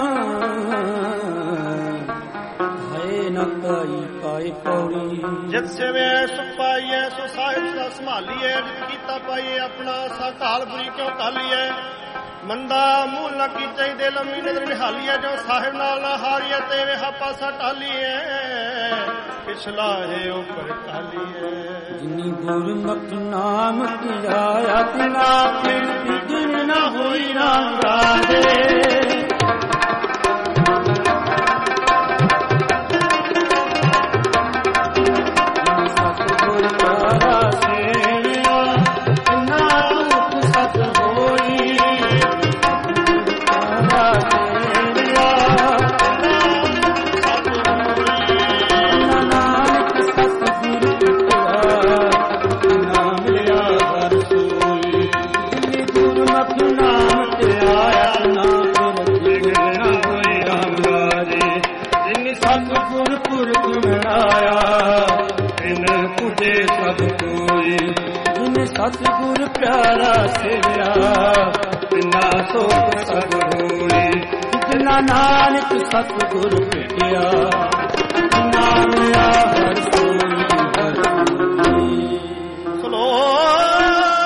ਹੈ ਨਾ ਕਾਈ ਪਾਏ ਪੌੜੀ ਜਿਤ ਸੇਵੇ ਸੁਖ ਪਾਈਐ ਸੋ ਸਾਹਿਬ ਸਦਾ ਸੰਭਾਲੀਐ ਜਿਤ ਕੀਤਾ ਪਾਈਏ ਆਪਣਾ ਸਾ ਘਾਲ ਬੁਰੀ ਕਿਉਂ ਕਾਲੀਐ ਮੰਦਾ ਮੂਲ ਨਾ ਕੀਚੈ ਦੇ ਲੰਮੀ ਨਜ਼ਰ ਨਿਹਾਲੀਐ ਜੋ ਸਾਹਿਬ ਨਾਲ ਨਾ ਹਾਰੀਐ ਤੇ ਵੇਹਾ ਪਾਸਾ ਢਾਲੀਐ ਪਿਛਲਾ ਹੈ ਉਪਰ ਕਾਲੀਐ ਜਿਨੀ ਗੁਰਮਤਿ ਨਾਮ ਧਿਆਇਆ ਤਿਨਾ ਫਿਰ ਦਿਨ ਨਾ ਹੋਈ ਰਾਮ ਰਾਜੇ ਸਤਿਗੁਰ ਪਿਆਰਾ ਸੇਵਿਆ ਤਿਨਾ ਦੁਖ ਸਤ ਹੋਈ ਪਿਆਰਾ ਸੇਵਿਆ ਨਾਨਕ ਸਤਿਗੁਰ ਪਿਆਰਾ ਨਾਮ ਲਿਆ ਹਰ ਸੋਈ ਜਿਨੀ ਗੁਰਮਤਿ ਨਾਮ ਧਿਆਇਆ ਨਾ ਫਿਰ ਦਿਨ ਨਾ ਹੋਈ ਰਾਮ ਰਾਜੇ ਜਿਨੀ ਸਤਿਗੁਰ ਪੁਰਖ ਬਣਾਇਆ ਇਨ ਪੁਜੇ ਸਭ ਕੋਈ ਜਿਨ ਸਤਿਗੁਰ ਪਿਆਰਾ ਸੇਵਿਆ ਬਿਨਾ ਸੋਖ ਸਭ ਹੋਈ ਜਿਤਨਾ ਨਾਨਕ ਸਤਿਗੁਰ ਭੇਟਿਆ ਨਾਮ ਲਿਆ ਹਰ ਸੋਈ ਹਰ ਸੋਈ ਸਲੋਕ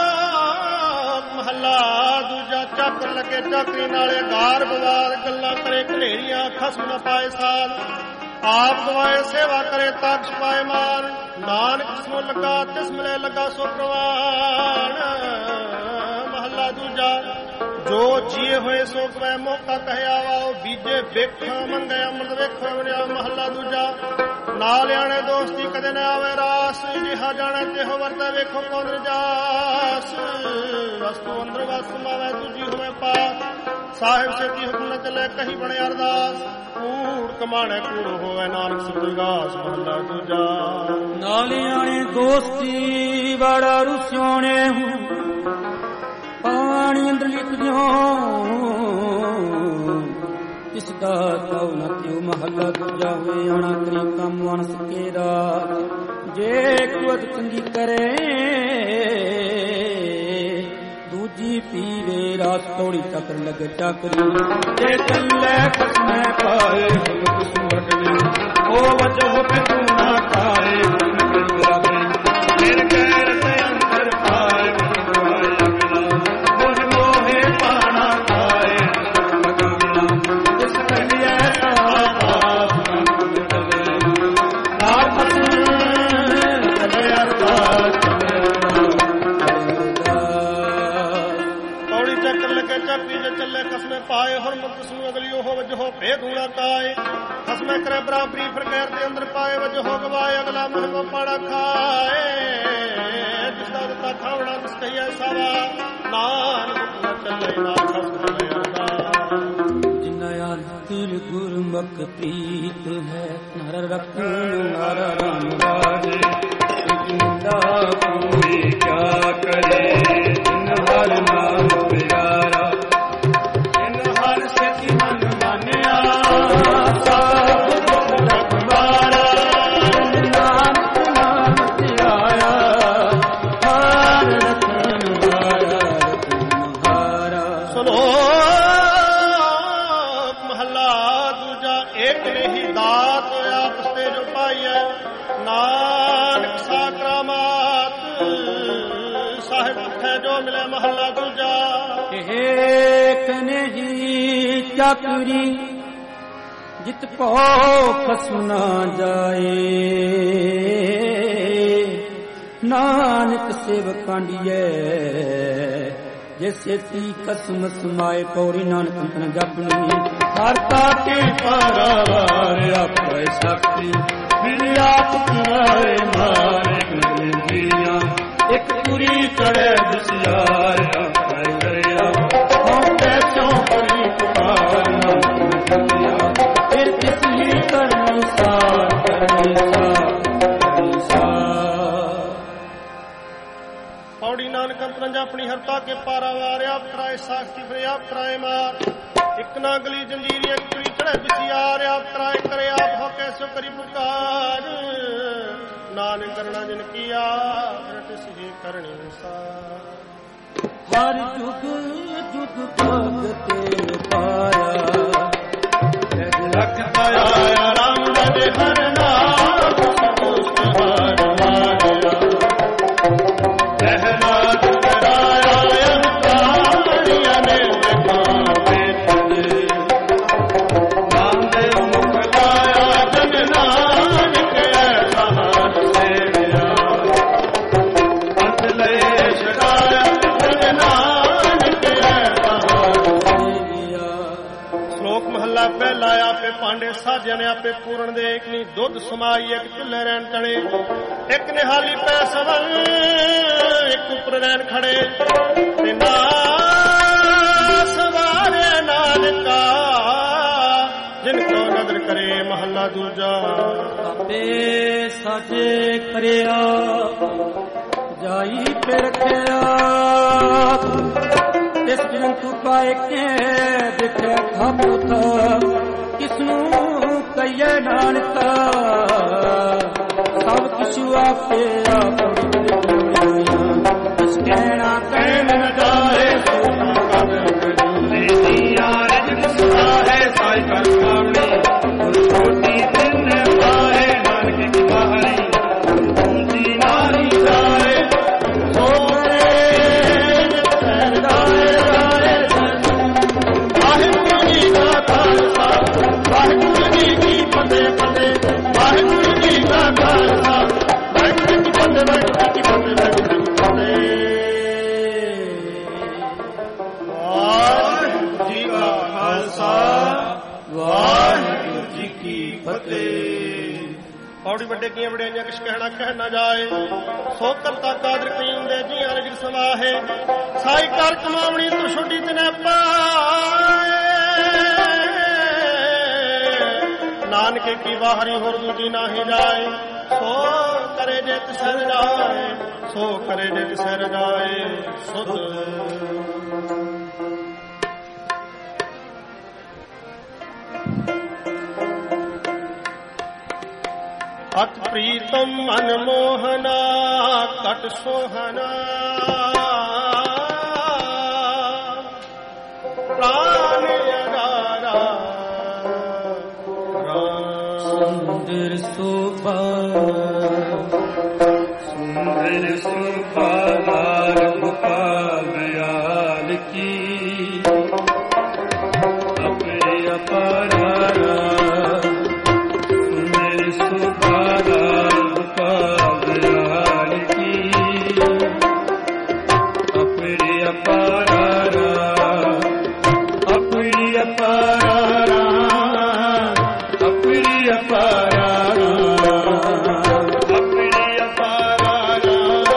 ਮਹੱਲਾ ਦੂਜਾ ਚਾਕਰ ਲੱਗੇ ਚਾਕਰੀ ਨਾਲੇ ਗਾਰ ਬਵਾਰ ਗੱਲਾਂ ਕਰੇ ਘਨੇਰੀਆਂ ਖਸਮ ਨਾ ਪਾਏ ਸਾਧ ਆਪ ਗਵਾਏ ਸੇਵਾ ਕਰੇ ਤਖਸ਼ ਪਾਏ ਮਾਨ ਨਾਨਕ ਸੋ ਲੱਗਾ ਤਿਸ ਮਿਲੇ ਲੱਗਾ ਸੋ ਪ੍ਰਵਾਨ ਮਹੱਲਾ ਦੂਜਾ ਜੋ ਜੀਏ ਹੋਏ ਸੋ ਕਵੈ ਮੌਕਾ ਕਹਿਆ ਵਾਓ ਬੀਜੇ ਵੇਖਾਂ ਮੰਗੇ ਅੰਮ੍ਰਿਤ ਵੇਖੋ ਵਰਿਆ ਮਹੱਲਾ ਦੂਜਾ ਨਾਲ ਆਣੇ ਦੋਸਤੀ ਕਦੇ ਨਾ ਆਵੇ ਰਾਸ ਜਿਹਾ ਜਾਣੇ ਤੇ ਵਰਤੇ ਵੇਖੋ ਕੌਣ ਰਜਾਸ ਵਸਤੂ ਅੰਦਰ ਵਸ ਮਾਵੇ ਦੂਜੀ ਹੋਵੇ ਪਾਸ ਸਾਹਿਬ ਸੇਤੀ ਹੁਕਮ ਨ ਚੱਲੇ ਕਹੀ ਬਣੇ ਅਰਦਾਸ ਕੂੜ ਕਮਾਣੇ ਕੂੜ ਹੋਵੇ ਨਾਨਕ ਸੁਰਗਾਸ ਮਹੱਲਾ ਦੂਜਾ ਨਾਲਿਆਣੇ ਦੋਸਤੀ ਬੜਾ ਰੁਸਿਆਣੇ ਹੂੰ ਪਾਣੀ ਅੰਦਰ ਲਿਖ ਦਿਓ ਇਸ ਦਾ ਤਾਉ ਨਾ ਤਿਉ ਮਹੱਲਾ ਦੂਜਾ ਹੋਏ ਆਣਾ ਕਰੀ ਕੰਮ ਵਣ ਸਕੇ ਰਾਤ ਜੇ ਕੁਵਤ ਚੰਗੀ ਕਰੇ ਦੂਜੀ ਪੀਵੇ ਰਾਸ ਥੋੜੀ ਚੱਕਰ ਲੱਗ ਚੱਕਰੀ ਜੇ ਚੱਲੇ ਖਸਮੇ ਪਾਏ ਹਮ ਸੁਮਟਨੇ ਉਹ ਵਜੋ ਕਿ ਤੂੰ ਨਾ ਖਾਏ ਮੇਰੇ ਕਹਿਰ ਤੇ ਅੰਦਰ ਪਾਏ ਮੁਝ ਮੋਹੇ ਪਾਣਾ ਖਾਏ ਇਸ ਕਲਿਆ ਸਾਥ ਨਾਰ ਪਸੰਦ ਕਲੇ ਅਰਦਾਸ ਪੌੜੀ ਚੱਕਰ ਲੱਗੇ ਚੱਪੀ ਜੇ ਚੱਲੇ ਖਸਮੇ ਪਾਏ ਹਰਮਤ ਸੂ ਅਗਲੀ ਉਹ ਵਜੋ ਭੇਦੂਣਾ ਕਾਏ ਖਸਮੇ ਕਰੇ ਬਰਾਬਰੀ ਫਿਰ ਗੈਰ ਦੇ ਅੰਦਰ ਪਾਏ ਵਜੋ ਗਵਾਏ ਅਗਲਾ ਮਹਿਮਾ ਪਾੜਾ ਖਾਏ ਜਿਸ ਦਾ ਦਿੱਤਾ ਖਾਵਣਾ ਤਿਸ ਕਹੀਏ ਸਾਵਾ ਨਾਨਕ ਚੱਲੇ ਨਾ ਖਸਮੇ ਅਰਦਾਸ ਜਿਨ੍ਹਾਂ ਅੰਤਰ ਗੁਰਮੁਖ ਪ੍ਰੀਤ ਹੈ ਨਰ ਰਖਣ ਨਰ ਰਾਮ ਰਾਜੇ ਜਿੰਦਾ ਕੋਈ ਕਿਆ ਕਰੇ ਜਿਨ ਹਰ ਨਾਮ ਪਿਆਰਾ ਜਿਨ ਹਰ ਸਚੀ ਮਨ ਮਾਨਿਆ ਸਭ ਦੁਖ ਲਖਵਾਰਾ ਨਾਨਕ ਨਾਮ ਧਿਆਇਆ ਹਰ ਰਖਣ ਵਾਲਾ ਰਖਣ ਹਾਰਾ ਸੁਨੋ ਮਹੱਲਾ ਦੂਜਾ ਏਕ ਨਹੀਂ ਦਾਤ ਆਪਸ ਤੇ ਜੋ ਪਾਈਐ ਨਾਨਕ ਸਾਕਰਾਮਾਤ ਸਾਹਿਬ ਹੈ ਜੋ ਮਿਲੇ ਮਹੱਲਾ ਦੂਜਾ ਏਕ ਨਹੀਂ ਚੱਕਰੀ ਜਿਤ ਭੋ ਖਸਮ ਨਾ ਜਾਏ ਨਾਨਕ ਸੇਵ ਕਾਂਡੀਏ ਜੈਸੇ ਤੀ ਕਸਮ ਸਮਾਏ ਪੌੜੀ ਨਾਨਕ ਅੰਤਨ ਜਪਨੀ ਹਰ ਤਾਕੇ ਪਾਰਾਵਾਰ ਆਪੇ ਸ਼ਕਤੀ ਫਿਰ ਆਪ ਕਿਰਾਏ ਮਾਰੇ ਗੰਦੀਆਂ ਇੱਕ ਪੂਰੀ ਚੜੇ ਦਸਿਆਰ ਆਪੇ ਕਰਿਆ ਹਉ ਕੈਸੋਂ ਕਰੀ ਪੁਕਾਰ ਨਾਨਕ ਜਪਿਆ ਫਿਰ ਕਿਸ ਹੀ ਕਰਨੀ ਸਾਰ ਕਰਨੀ ਸਾਰ ਕਰਨੀ ਸਾਰ ਪੌੜੀ ਨਾਨਕ ਅੰਤਨ ਜਪਣੀ ਹਰ ਤਾਕੇ ਪਾਰਾਵਾਰ ਆਪ ਕਰਾਏ ਸਾਖਤੀ ਫਿਰ ਆਪ ਕਰਾਏ ਮਾਰ ਇੱਕ ਨਾ ਗਲੀ ਜੰਜੀਰੀ ਇੱਕ ਪੂਰੀ ਚੜੇ ਦਸਿਆਰ ਆਪ ਕਰਾਏ ਕਰੇ ਆਪ ਹੋ ਕੈਸੋ ਕਰੀ ਪੁਕਾਰ ਨਾਨਕ ਕਰਨਾ ਜਿਨ ਕੀਆ ਰਟ ਸਿਹੀ ਕਰਨੀ ਸਾਰ ਹਰ ਜੁਗ ਜੁਗ ਭਗਤੇ ਪਾਇਆ ਲਖ ਪਾਇਆ ਰਾਮ ਦੇ ਹਰ ਨਾਮ ਸੰਤੋਖ ਹਰ ਮਾਰਿਆ ਰਹਿਮਤ ਕਰਾਇਆ ਅੰਤਾਰੀਆਂ ਨੇ ਮਾਵੇ ਤੇ ਨਾਮ ਦੇ ਮੁਖ ਲਾਇਆ ਜਨ ਨਾਨਕ ਐਸਾ ਹਰ ਸੇਵਿਆ ਅੰਤ ਲੈ ਛਕਾਇਆ ਜਨ ਨਾਨਕ ਐਸਾ ਹਰ ਸੇਵਿਆ ਸ਼ਲੋਕ ਮਹੱਲਾ ਪਹਿਲਾ ਆਪੇ ਭਾਂਡੇ ਸਾਜਿਆ ਨੇ ਆਪੇ ਪੂਰਨ ਦੇ ਇੱਕ ਨਹੀਂ ਦੁੱਧ ਸਮਾਈ ਇੱਕ ਚੁੱਲ੍ਹੇ ਰਹਿਣ ਤਣੇ ਇੱਕ ਨਿਹਾਲੀ ਪੈ ਸਵੰ ਇੱਕ ਉੱਪਰ ਰਹਿਣ ਖੜੇ ਤੇ ਨਾ ਸਵਾਰੇ ਨਾਨਕਾ ਜਿਨ ਕੋ ਨਦਰ ਕਰੇ ਮਹੱਲਾ ਦੂਜਾ ਆਪੇ ਸਾਜੇ ਕਰਿਆ ਜਾਈ ਪੇ ਰੱਖਿਆ ਇਸ ਜੰਤੂ ਪਾਏ ਕੇ ਦੇਖਿਆ ਖਾਪੁਥਾ ਕਿਸਨੂੰ ਕਈਏ ਨਾਨਕਾ ਸਭ ਕਿਛੁ ਆਪੇ ਆਪ ਇਸ ਕਹਿਣਾ ਕਹਿਣ ਦਾਏ ਸੋਨਾ ਕਦਰ ਕਰੀ ਨੀਆਂ ਰਜ ਸੁਆਹੇ ਸਾਈ ਕਰ ਕਾਵਣੀ ਛੋਟੀ ਦਿਨ ਪਾਏ ਨਾਨਕ ਕੀ ਬਾਹਰੀ ਪੂੰਜੀ ਨਾਰੀ ਜਾਏ ਸੋ ਕਰੇ ਸਰਦਾਏ ਰਾਏ ਵਾਹਿਗੁਰੂ ਜੀ ਦਾ ਖਾਲਸਾ ਵਾਹਿਗੁਰੂ ਜੀ ਕੀ ਫਤਿਹ ਫਤਿਹ ਵਾਹਿਗੁਰੂ ਜੀ ਦਾ ਖਾਲਸਾ ਵਾਹਿਗੁਰੂ ਜੀ ਕੀ ਫਤਿਹ ਵਾਹਿਗੁਰੂ ਜੀ ਕੀ ਫਤਿਹ ਵਾਹਿਗੁਰੂ ਜੀ ਕੀ ਫਤਿਹ ਵਾਹਿਗੁਰੂ ਜੀ ਕਾ ਖਾਲਸਾ ਵਾਹਿਗੁਰੂ ਜੀ ਕੀ ਫਤਿਹ ਪੌੜੀ ਵੱਡੇ ਕੀਆਂ ਵਡਿਆਈਆਂ ਕਿਛ ਕਹਿਣਾ ਕਹਿ ਨਾ ਜਾਏ ਸੋ ਕਰਤਾ ਕਾਦਰ ਕਈਮ ਦੇ ਜੀਆਂ ਜਿ ਸਵਾਹੇ ਸਾਈ ਕਰ ਕਮਾਵਣੀ ਤੂੰ ਛੁੱਟੀ ਤਨੇ ਪਾਏ ਨਾਨਕੇ ਕੀ ਬਾਹਰੀ ਹੋਰ ਦੂਜੀ ਨਾਹੀ ਜਾਏ ਸੋ करे जित सर जाए, सो करे जित सर जाए सुध। अत प्रीतम मनमोहना कट सोहना, प्राण अगारा सुंदर शोभा, सुंदर शोभा लाल गोपाल दयाल की, अपने अपारा सुंदर शोभा लाल गोपाल दयाल की, अपने अपारा अपनी अपारा अपनी अपारा अपनी अपारा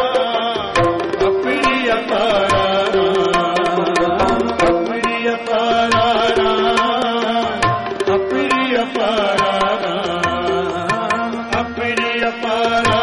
अपनी अपारा अपनी अपारा अपनी अपारा अपनी अपारा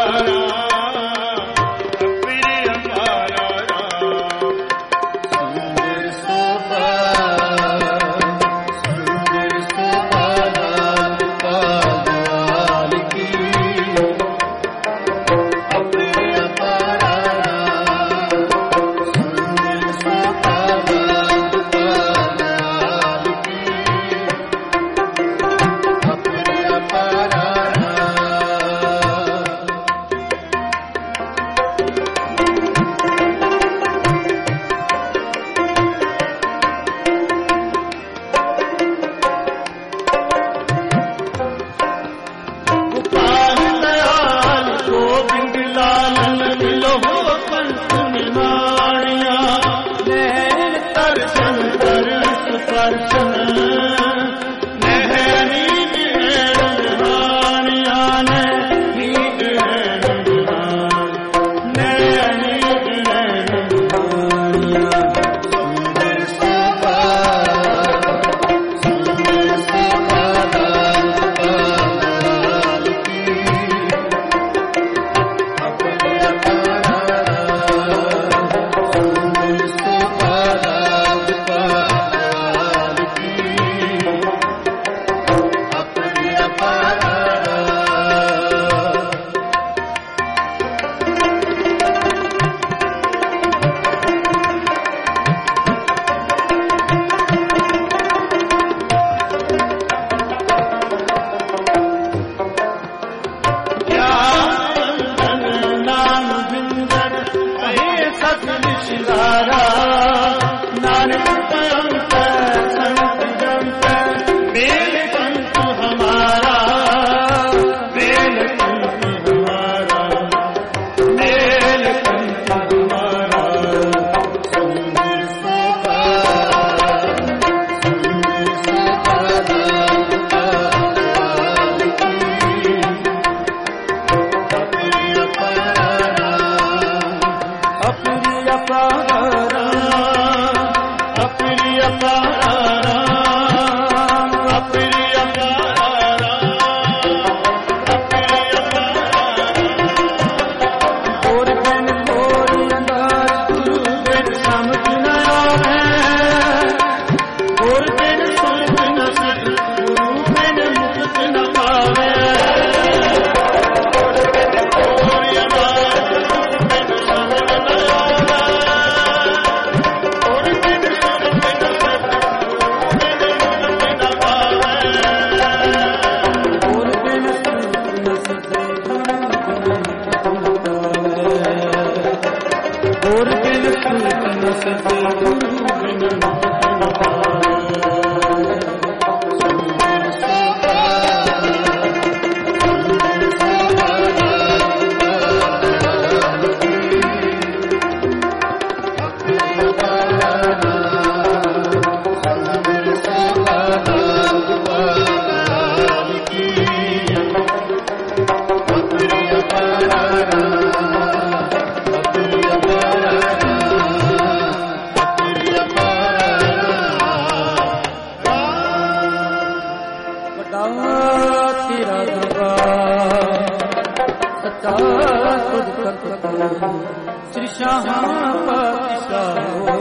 तेरा दरबार सच्चा ਤੁਧ ਕਰਤ ਸ੍ਰੀ ਸ਼ਾਹਾਂ ਪਾਤਸ਼ਾਹੋ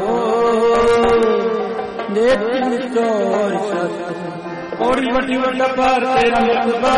ਨੇਤਿ ਚੋਰ ਸਤ ਕੋੜੀ ਵੱਡੀ ਵੱਡਾ ਪਾਰ ਤੇਰਾ ਮੁਕਬਾ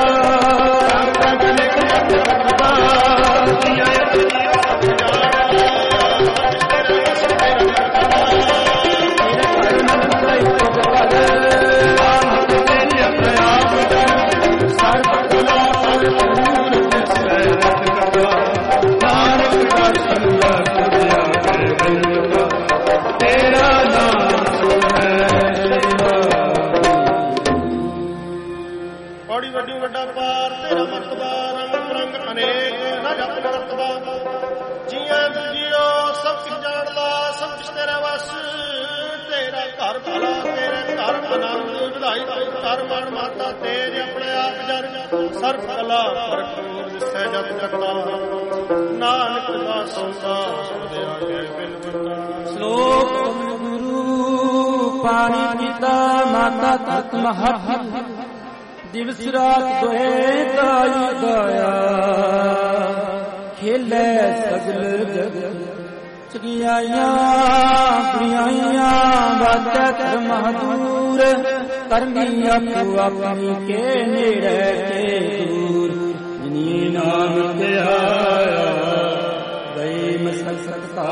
ਮਨ ਮਾਤਾ ਤੇਰੇ ਆਪਣੇ ਆਪ ਜਨ ਸਰਬ ਕਲਾ ਭਰਪੂਰ ਦਿਸੈ ਜਤ ਜਤਾ ਨਾਨਕ ਦਾਸ ਦਾਸ ਦੇ ਆਗੇ ਬਿਲਵੰਦਾ ਸ਼ਲੋਕ ਗੁਰੂ ਪਾਣੀ ਪਿਤਾ ਮਾਤਾ ਤਤ ਮਹਤ ਦਿਵਸ ਰਾਤ ਦੋਏ ਤਾਈ ਗਾਇਆ ਖੇਲੇ ਸਗਲ ਜਗ ਚਗਿਆਈਆਂ ਪ੍ਰਿਆਈਆਂ ਬਾਤੈ ਧਰਮ ਦੂਰ ਕਰਮੀ ਆਪੋ ਆਪਣੀ ਕੇ ਨੇੜੇ ਕੇ ਦੂਰ ਜਿਨੀ ਨਾਮ ਧਿਆਇਆ ਗਏ ਮਸਲ ਸਕਤਾ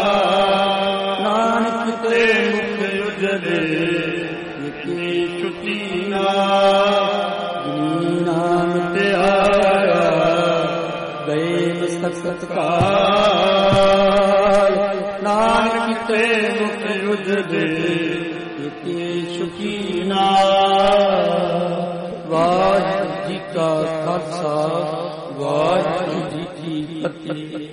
ਨਾਨਕ ਤੇ ਮੁਖ ਉਜਲੇ ਨਿਤੀ ਛੁੱਟੀ ਨਾ ਜਿਨੀ ਨਾਮ ਧਿਆਇਆ ਗਏ ਮਸਲ ਸਕਤਾ ਨਾਨਕ ਤੇ ਮੁਖ ਉਜਲੇ ਸੁਖੀ ਨਾ। ਵਾਹਿਗੁਰੂ ਜੀ ਕਾ ਖਾਲਸਾ ਵਾਹਿਗੁਰੂ ਜੀ ਕੀ ਫਤਿਹ।